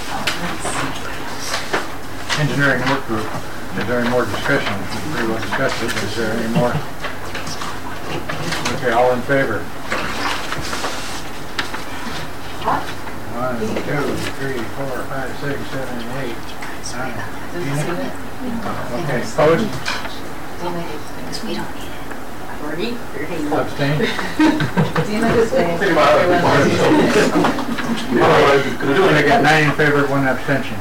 engineering work group. Is there any more discussion? We pretty well discussed it. Is there any more? Okay, all in favor? 1, 2, 3, 4, 5, 6, 7, 8, 9. Okay, opposed? We don't need it. Marty? Abstain? Dina abstained. I got 9 in favor, 1 abstention.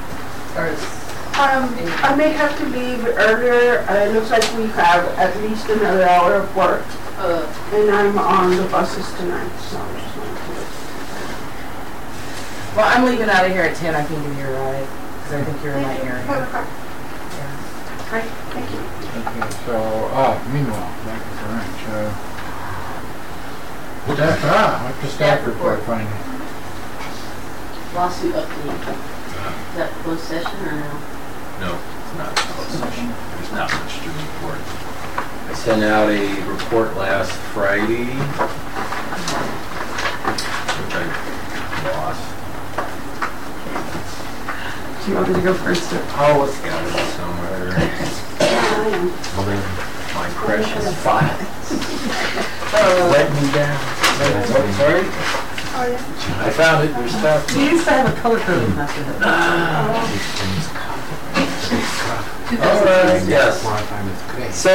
I may have to leave earlier. It looks like we have at least another hour of work. And I'm on the buses tonight, so I just wanted to. Well, I'm leaving out of here at 10. I can give you a ride, because I think you're in my area. Great, thank you. Okay, so, meanwhile, back to the ranch. What's the staff report finding? Lawsuit update. Is that closed session or no? No, it's not a closed session. There's not much to report. I sent out a report last Friday, which I lost. Do you want me to go first? Oh, it's got it somewhere. My precious file. Let me down. Sorry? Oh, yeah. I found it. There's stuff. You used to have a color coded method. All right, yes. So,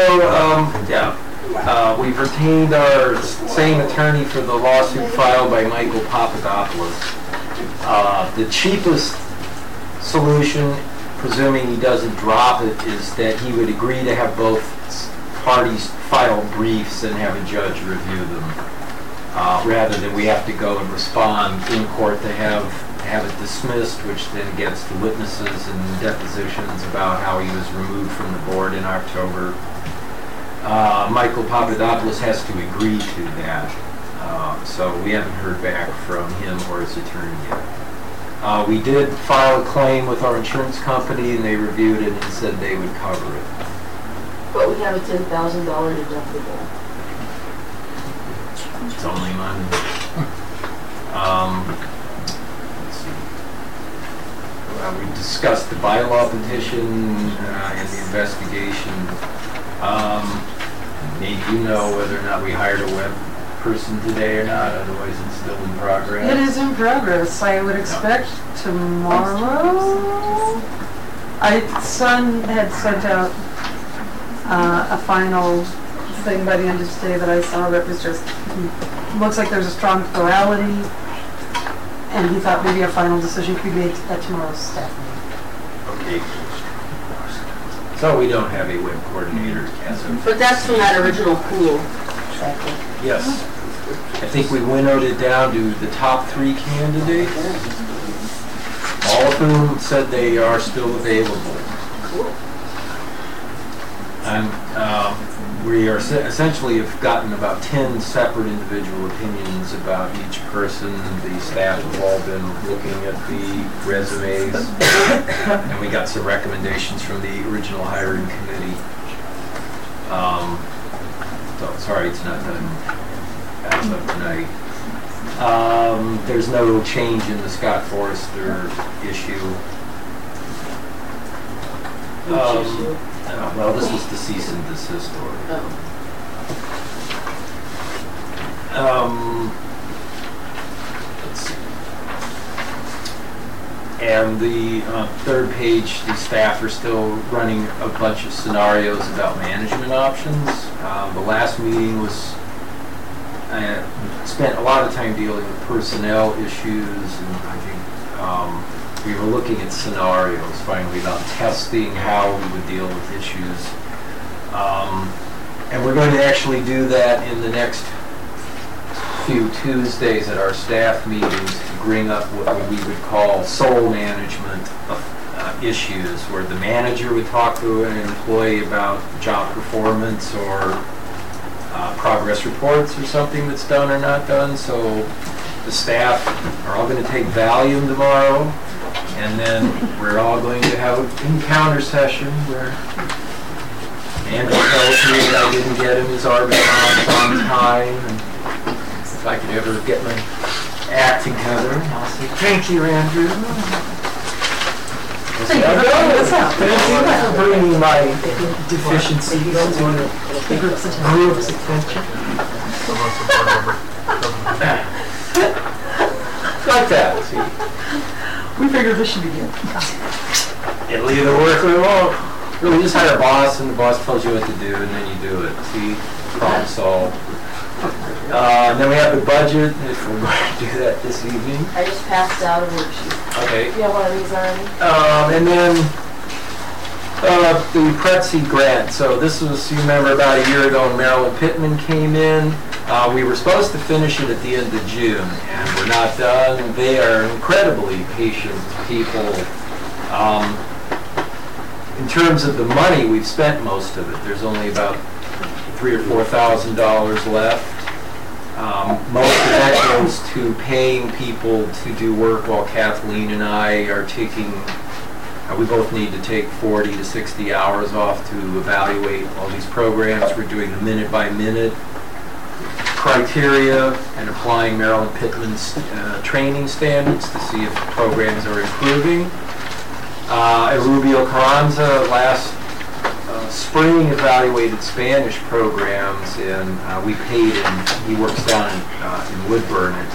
we've retained our same attorney for the lawsuit filed by Michael Papadopoulos. The cheapest solution, presuming he doesn't drop it, is that he would agree to have both parties file briefs and have a judge review them, rather than we have to go and respond in court to have it dismissed, which then gets the witnesses and depositions about how he was removed from the board in October. Michael Papadopoulos has to agree to that, so we haven't heard back from him or his attorney yet. We did file a claim with our insurance company, and they reviewed it and said they would cover it. But we have a $10,000 deductible. It's only money. Let's see. We discussed the bylaw petition and the investigation. Nate, you know whether or not we hired a web person today or not, otherwise it's still in progress. It is in progress. I would expect tomorrow. Son had sent out a final thing by the end of today that I saw that was just, looks like there's a strong plurality, and he thought maybe a final decision could be made at tomorrow's staff meeting. Okay. So we don't have a web coordinator as of... But that's from that original pool. Yes. I think we winnowed it down to the top 3 candidates, all of whom said they are still available. Cool. And we are essentially have gotten about 10 separate individual opinions about each person. The staff have all been looking at the resumes, and we got some recommendations from the original hiring committee. So sorry it's not done as of tonight. There's no change in the Scott Forrester issue. Well, this was the cease and desist order. Let's see. And the third page, the staff are still running a bunch of scenarios about management options. The last meeting was, I spent a lot of time dealing with personnel issues, and I think we were looking at scenarios finally about testing how we would deal with issues. And we're going to actually do that in the next few Tuesdays at our staff meetings to bring up what we would call soul management issues, where the manager would talk to an employee about job performance or progress reports or something that's done or not done. So the staff are all going to take Valium tomorrow, and then we're all going to have an encounter session where Andrew tells me that I didn't get him his Arbitron on time, and if I could ever get my act together, I'll say, thank you, Andrew. Thank you for bringing my deficiencies to the group's attention. Like that, see? We figured this should be good. It'll either work or it won't. Really, just hire a boss, and the boss tells you what to do, and then you do it. See? Problem solved. And then we have the budget, if we're going to do that this evening. I just passed out a worksheet. Okay. You have one of these already? And then the Prezi grant. So this was, you remember, about a year ago, Marilyn Pittman came in. We were supposed to finish it at the end of June, and we're not done. They are incredibly patient people. In terms of the money, we've spent most of it. There's only about $3,000 or $4,000 left. Most of that goes to paying people to do work, while Kathleen and I are taking, we both need to take 40 to 60 hours off to evaluate all these programs. We're doing the minute-by-minute criteria and applying Marilyn Pittman's training standards to see if programs are improving. At Rubio Carranza last spring evaluated Spanish programs, and we paid him. He works down in Woodburn at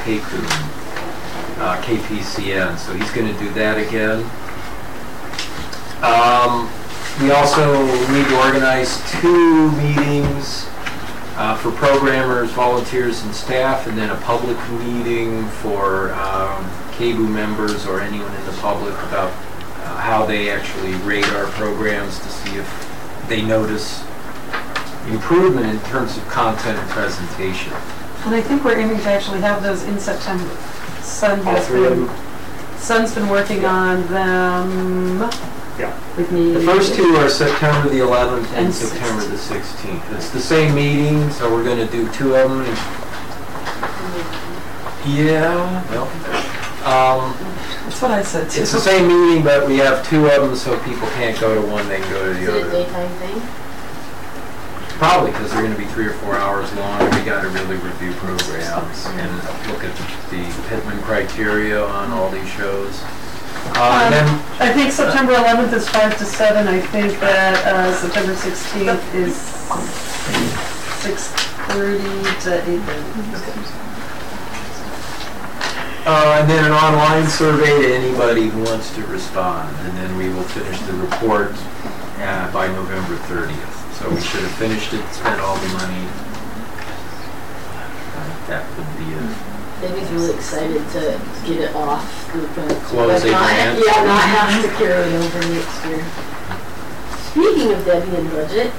KPCN, so he's going to do that again. We also need to organize 2 meetings for programmers, volunteers, and staff, and then a public meeting for KBU members or anyone in the public about how they actually rate our programs to see if they notice improvement in terms of content and presentation. And I think we're aiming to actually have those in September. Sun's been working on them. Yeah. With me. The first 2 are September the 11th and September the 16th. It's the same meeting, so we're going to do 2 of them. Yeah, well, that's what I said too. It's the same meeting, but we have 2 of them, so people can't go to one, they can go to the other. Is it a daytime thing? Probably, because they're going to be 3 or 4 hours long. We got to really review programs and look at the Pittman criteria on all these shows. And then I think September 11th is 5 to 7. I think that September 16th is 6:30 to 8:30. And then an online survey to anybody who wants to respond, and then we will finish the report by November 30th. So we should have finished it, spent all the money. That would be it. Debbie's really excited to get it off. Close a grant? Yeah, not have to carry it over next year. Speaking of Debbie and budget.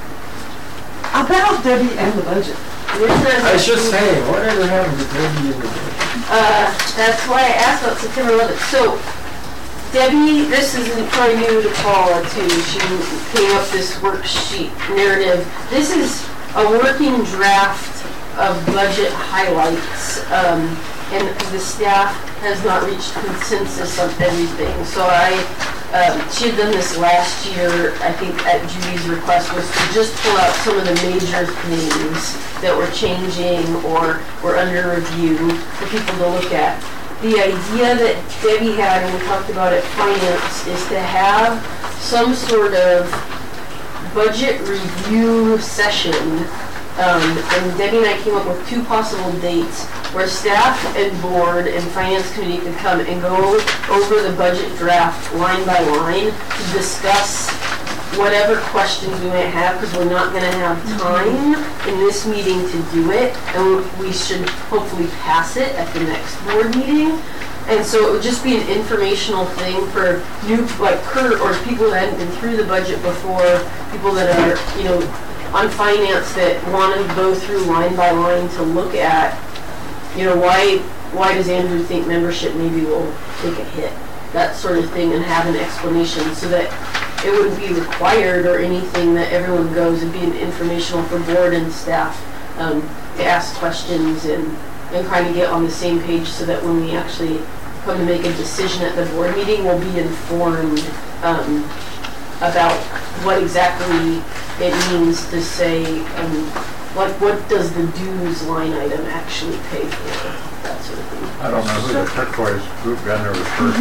About Debbie and the budget. I was just saying, whatever happened to Debbie and the budget? That's why I asked about September 11th. So, Debbie, this isn't probably new to Paula too. She came up this worksheet narrative. This is a working draft of budget highlights, and the staff has not reached consensus on everything. So she had done this last year, I think at Judy's request, was to just pull out some of the major things that were changing or were under review for people to look at. The idea that Debbie had, and we talked about at finance, is to have some sort of budget review session. And Debbie and I came up with 2 possible dates where staff and board and finance committee could come and go over the budget draft line by line to discuss whatever questions we might have, because we're not going to have time in this meeting to do it, and we should hopefully pass it at the next board meeting. And so it would just be an informational thing for new, like Kurt, or people that hadn't been through the budget before, people that are, you know, on finance that want to go through line by line to look at, you know, why does Andrew think membership maybe will take a hit, that sort of thing, and have an explanation so that it wouldn't be required or anything that everyone goes. It'd be an informational for board and staff to ask questions and kind of get on the same page so that when we actually come to make a decision at the board meeting, we'll be informed about what exactly it means to say, like what does the dues line item actually pay for, that sort of thing. I don't know who the turquoise group vendor was first.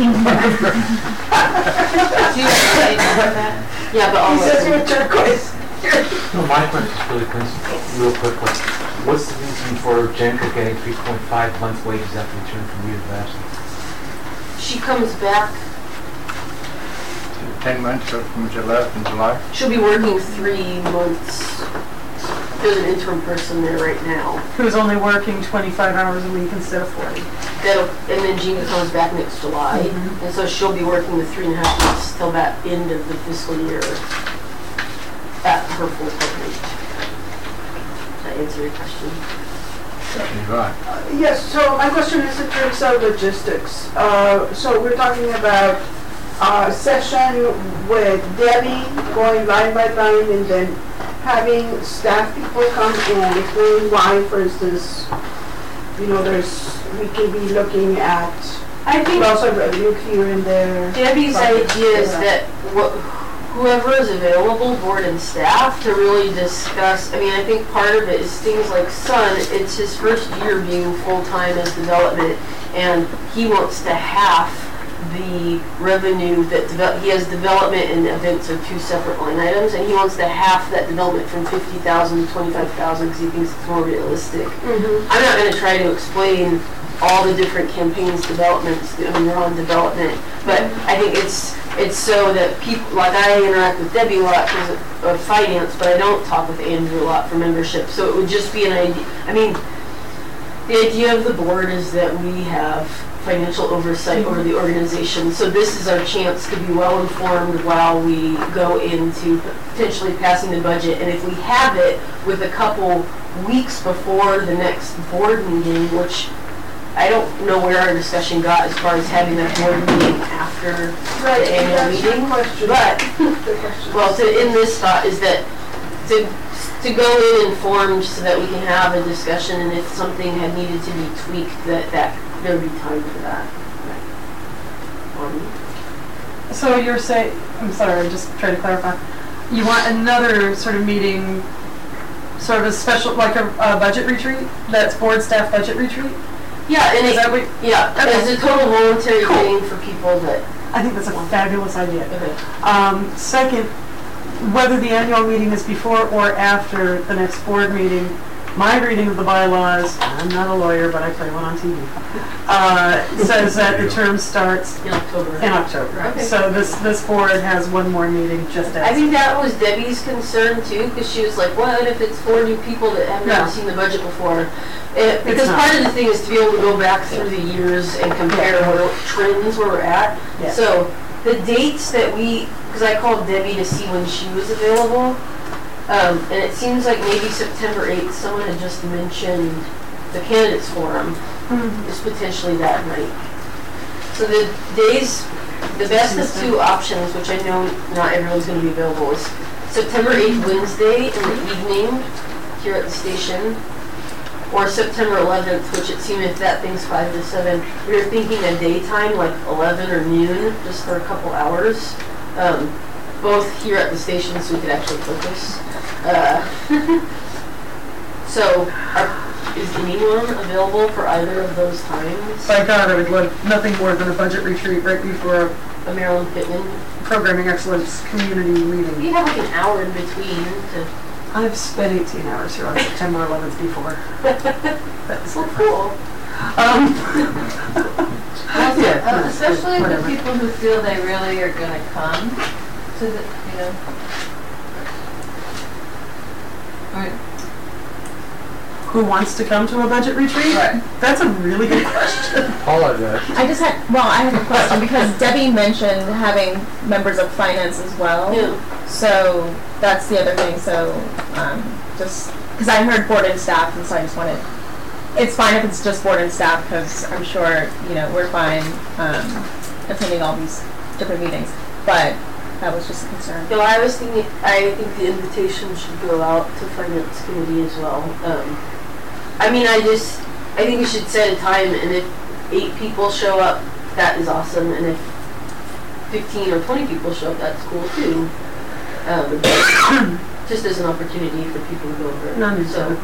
Yeah, but all He says you're turquoise. No, my question is real quickly. What's the reason for Jennifer getting 3.5 months wages after return from leave of absence? She comes back. 10 months from July in July. She'll be working 3 months. There's an interim person there right now. Who's only working 25 hours a week instead of 40. And then Gina comes back next July, and so she'll be working the 3.5 months till that end of the fiscal year at her full rate. Does that answer your question? Yes, so my question is in terms of logistics. So we're talking about a session with Debbie going line by line, and then having staff people come and explain why, for instance, you know, we can be looking at loss of revenue here and there. Debbie's idea is that whoever is available, board and staff, to really discuss. I mean, I think part of it is things like Sun. It's his first year being full-time as development, and he wants to half the revenue that he has. Development and events are 2 separate line items, and he wants to half that development from 50,000 to 25,000 because he thinks it's more realistic. I'm not going to try to explain all the different campaigns, developments. I mean, they're on development, but I think it's so that people, like I interact with Debbie a lot because of finance, but I don't talk with Andrew a lot for membership. So it would just be an idea. I mean, the idea of the board is that we have financial oversight over the organization. So this is our chance to be well informed while we go into potentially passing the budget. And if we have it with a couple weeks before the next board meeting, which I don't know where our discussion got as far as having that board meeting after the annual meeting. But, well, to end this thought is that to go in informed so that we can have a discussion, and if something had needed to be tweaked, that there would be time for that. So you're saying, I'm sorry, I'm just trying to clarify. You want another sort of meeting, sort of a special, like a budget retreat? That's board staff budget retreat? Yeah, and okay. It's a total voluntary thing for people that. I think that's a fabulous idea. Okay. Second, whether the annual meeting is before or after the next board meeting, my reading of the bylaws, I'm not a lawyer, but I play one on TV, says that the term starts in October. Okay. So this board has one more meeting just as. I think that was Debbie's concern too, because she was like, what if it's 4 new people that have never seen the budget before? Because part of the thing is to be able to go back through the years and compare what trends where we're at. Yeah. So the dates that because I called Debbie to see when she was available, and it seems like maybe September 8th, someone had just mentioned the candidates forum is potentially that night. So the days the best of two options, which I know not everyone's going to be available, is September 8th, Wednesday in the evening here at the station, or September 11th, which it seemed if that thing's 5 to 7, we were thinking a daytime, like 11 or noon, just for a couple hours, both here at the station so we could actually focus. So, is anyone available for either of those times? By God, I would love nothing more than a budget retreat right before a Maryland Pittman Programming Excellence community meeting. You have like an hour in between to... I've spent 18 hours here on September 11th before. That's so cool. Yeah, especially the whatever. people who feel they really are going to come to the, you know. Right. Who wants to come to a budget retreat? Right. That's a really good question. Apologize. I just had, well, I have a question because Debbie mentioned having members of finance as well. Yeah. So that's the other thing. So just because I heard board and staff, and so I just wanted. It's fine if it's just board and staff because I'm sure we're fine attending all these different meetings, but that was just a concern. No, I was thinking. I think the invitation should go out to finance committee as well. I mean, I think we should set a time, and if 8 people show up, that is awesome, and if 15 or 20 people show up, that's cool too. Just as an opportunity for people to go over. So,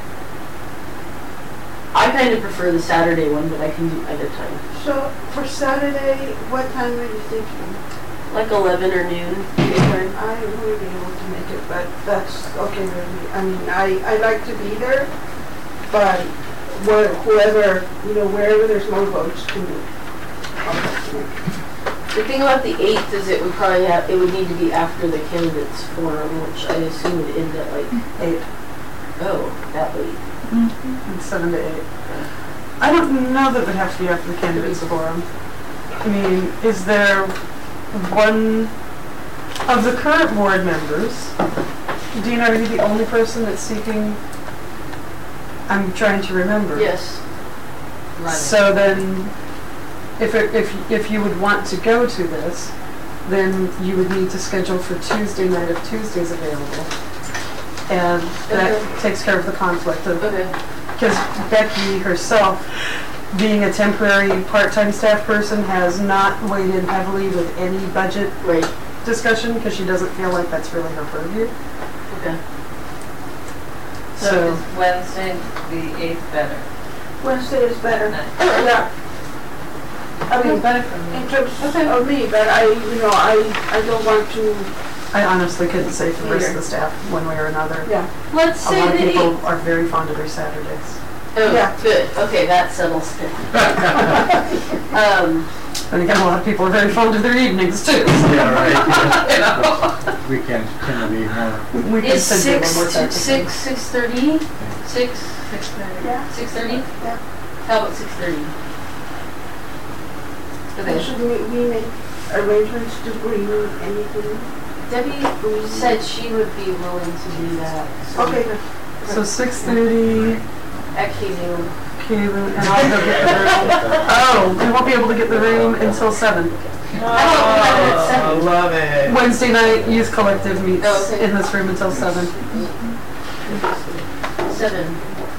I kind of prefer the Saturday one, but I can do either time. So for Saturday, what time are you thinking? Like 11 or noon. I wouldn't be able to make it, but that's okay with me. I mean, I like to be there, but whoever, wherever there's more votes to me. The thing about the 8th is it would need to be after the candidates forum, which I assume would end at like 8. Oh, that late. And 7 to 8. I don't know that it would have to be after the candidates forum. I mean, is there one of the current board members? Dean, are you the only person that's seeking? I'm trying to remember. Yes. So then, if you would want to go to this, then you would need to schedule for Tuesday night if Tuesday's available. And that takes care of the conflict of, because Becky herself, being a temporary part-time staff person, has not weighed in heavily with any budget discussion because she doesn't feel like that's really her purview. Okay. So is Wednesday the 8th better? Wednesday is better. Yeah. I mean, better for me. in terms of me, but I don't want to. I honestly couldn't say for the rest of the staff one way or another. Yeah. Let's A say lot of the people 8th. are very fond of their Saturdays. Oh, yeah. Good. Okay, that settles it. And again, a lot of people are very fond of their evenings too. Yeah, right. You know? Weekends tend to be more. We can Is send you one more time. 6:30? 6:30. Yeah. 6:30? Yeah. How about 6:30? Okay. Should we make arrangements to bring anything? Debbie said she would be willing to do that. Okay. So 6:30. At KU. Okay, and I'll go get the room. Oh, we won't be able to get the room until 7. I love it. Wednesday night, Youth Collective meets okay. in this room until 7. 7.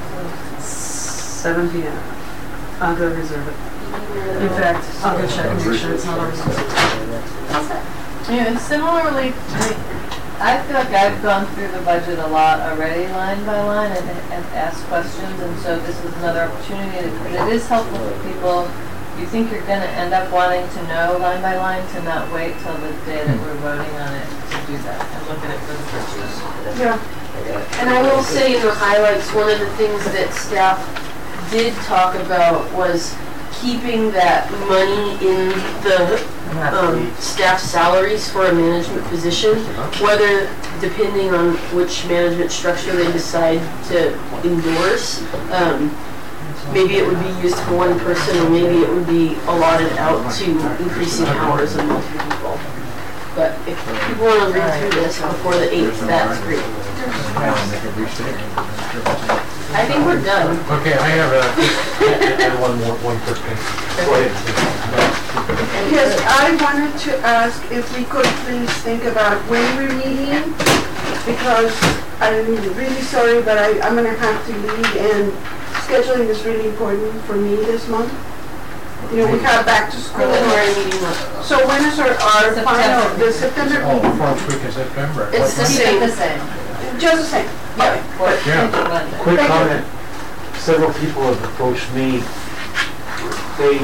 7 p.m. I'll go reserve it. In fact, I'll go check and make sure it's not already reserved. Yeah, and similarly, I feel like I've gone through the budget a lot already, line by line, and asked questions, and so this is another opportunity. But it is helpful for people. You think you're going to end up wanting to know line by line, to not wait till the day that we're voting on it to do that and look at it for the first time. Yeah. And I will say in the highlights, one of the things that staff did talk about was keeping that money in the staff salaries for a management position, whether depending on which management structure they decide to endorse. Maybe it would be used for one person, or maybe it would be allotted out to increasing hours of multiple people. But if people want to read through this before the 8th, that's great. I think we're done. Okay, I have one quick thing. Yes, I wanted to ask if we could please think about when we're meeting, because I'm really sorry, but I'm going to have to leave, and scheduling is really important for me this month. You know, we have back to school. So when is our final, the September Oh, meeting? first week of September. It's the same. Just the same. Okay. Yeah. Quick comment. Several people have approached me. They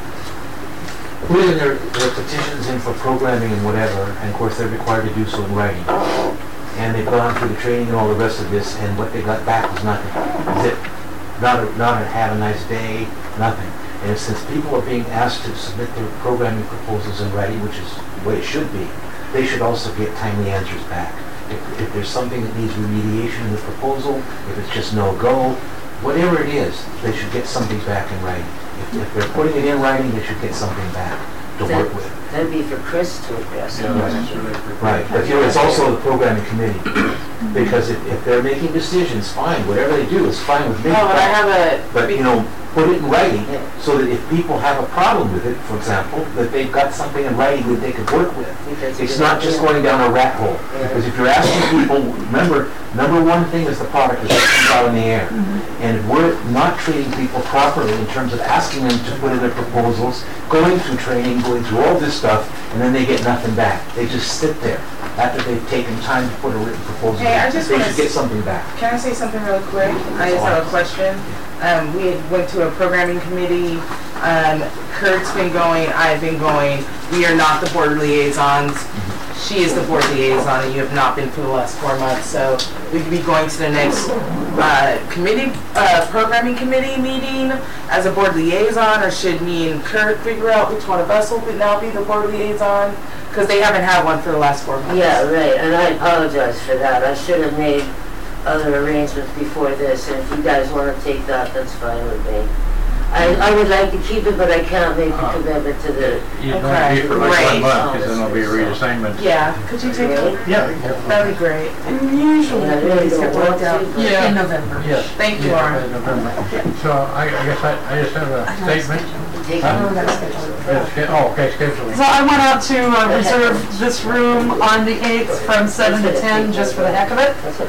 put in their petitions in for programming and whatever, and of course they're required to do so in writing. And they've gone through the training and all the rest of this, and what they got back was nothing. Zip. Not a have a nice day, nothing. And since people are being asked to submit their programming proposals in writing, which is the way it should be, they should also get timely answers back. If there's something that needs remediation in the proposal, if it's just no-go, whatever it is, they should get something back in writing. If they're putting it in writing, they should get something back to work with. That'd be for Chris to address. Right, but you know, it's also the programming committee, because if they're making decisions, fine, whatever they do is fine with me. Oh, but I have But, you know, put it in writing, so that if people have a problem with it, for example, that they've got something in writing that they could work with. It's not just going down a rat hole. Because if you're asking people, remember, number one thing is the product is what comes out in the air. And if we're not treating people properly in terms of asking them to put in their proposals, going through training, going through all this stuff, and then they get nothing back. They just sit there after they've taken time to put a written proposal Hey, I in. just They wanna should get something back. Can I say something real quick? I just have a question. We had went to a programming committee. Kurt's been going, I've been going. We are not the board liaisons. She is the board liaison, and you have not been for the last 4 months. So we could be going to the next programming committee meeting as a board liaison, or should me and Kurt figure out which one of us will now be the board liaison? Because they haven't had one for the last 4 months. Yeah, right, and I apologize for that. I should have made other arrangements before this, and if you guys want to take that, that's fine with me. I would like to keep it, but I can't make the commitment to the... You'd want to be for like 1 month, because then it'll be a reassignment. Yeah, could you take it? Yeah. That'd be great. And usually I really these get don't want worked out to, but- Yeah. in November. Yes. Thank you, Yeah, Lauren. in November. So I guess I just have a statement. Take Huh? it. Oh, okay, scheduling. So I went out to reserve this room on the 8th from 7 to 10 just for the heck of it.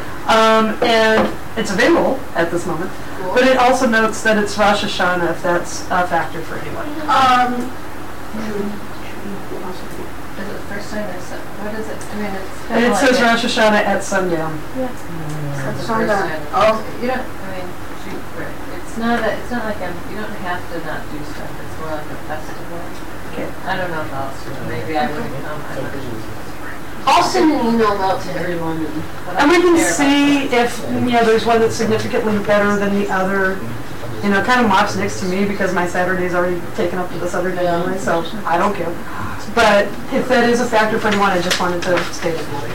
And it's available at this moment. But it also notes that it's Rosh Hashanah, if that's a factor for anyone. Is it the first time or what is it? I mean, it's kind And of it like says Rosh Hashanah at sundown. It's the Sundown. first time. Oh. You don't, I mean, it's not like you don't have to not do stuff. It's more like a festival. Okay. I don't know if I'll, maybe I wouldn't come. I'm not sure. I'll send an email out to everyone. And we can see if, there's one that's significantly better than the other. Kind of Mop's next to me because my Saturday's already taken up with this other day anyway, so I don't care. But if that is a factor for anyone, I just wanted to state it. All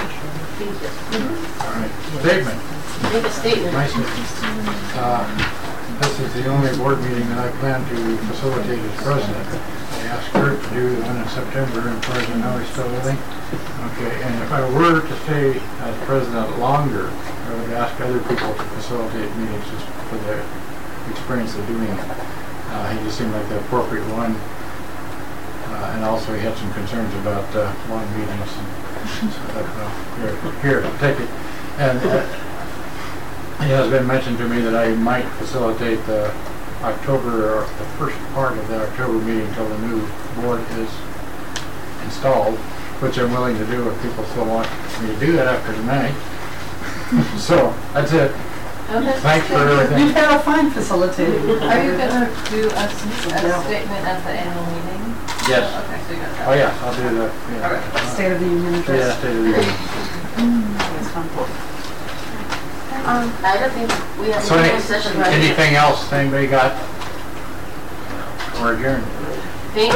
right. Statement. Make a statement. My statement. This is the only board meeting that I plan to facilitate as president. I asked Kurt to do the one in September, and as far as I know, he's still living. Okay, and if I were to stay as president longer, I would ask other people to facilitate meetings just for the experience of doing it. He just seemed like the appropriate one. And also he had some concerns about long meetings. And so here, take it. And it has been mentioned to me that I might facilitate the October, or the first part of the October meeting till the new board is installed, which I'm willing to do if people still want me to do that after tonight. So, that's it. Okay. Thanks for everything. You've had a fine facilitating. Are you going to do a statement at the annual meeting? Yes. Okay, so you got that. Oh, yeah, I'll do the, State of the Union address. Yeah, State of the Union. That's fun. I don't think we have So a session right now. anything else anybody got? We're adjourned. Thank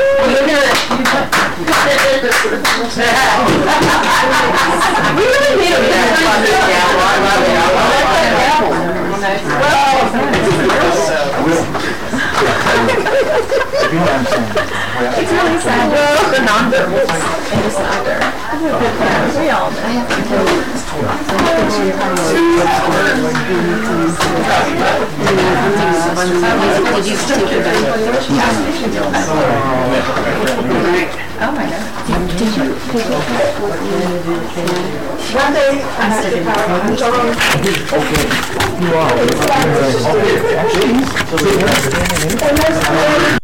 We really need a better on this gamble. I love it. It's really sad. The non-verbals and just neither. We all Did you take your Monday, Okay. You are. Okay. Actually, so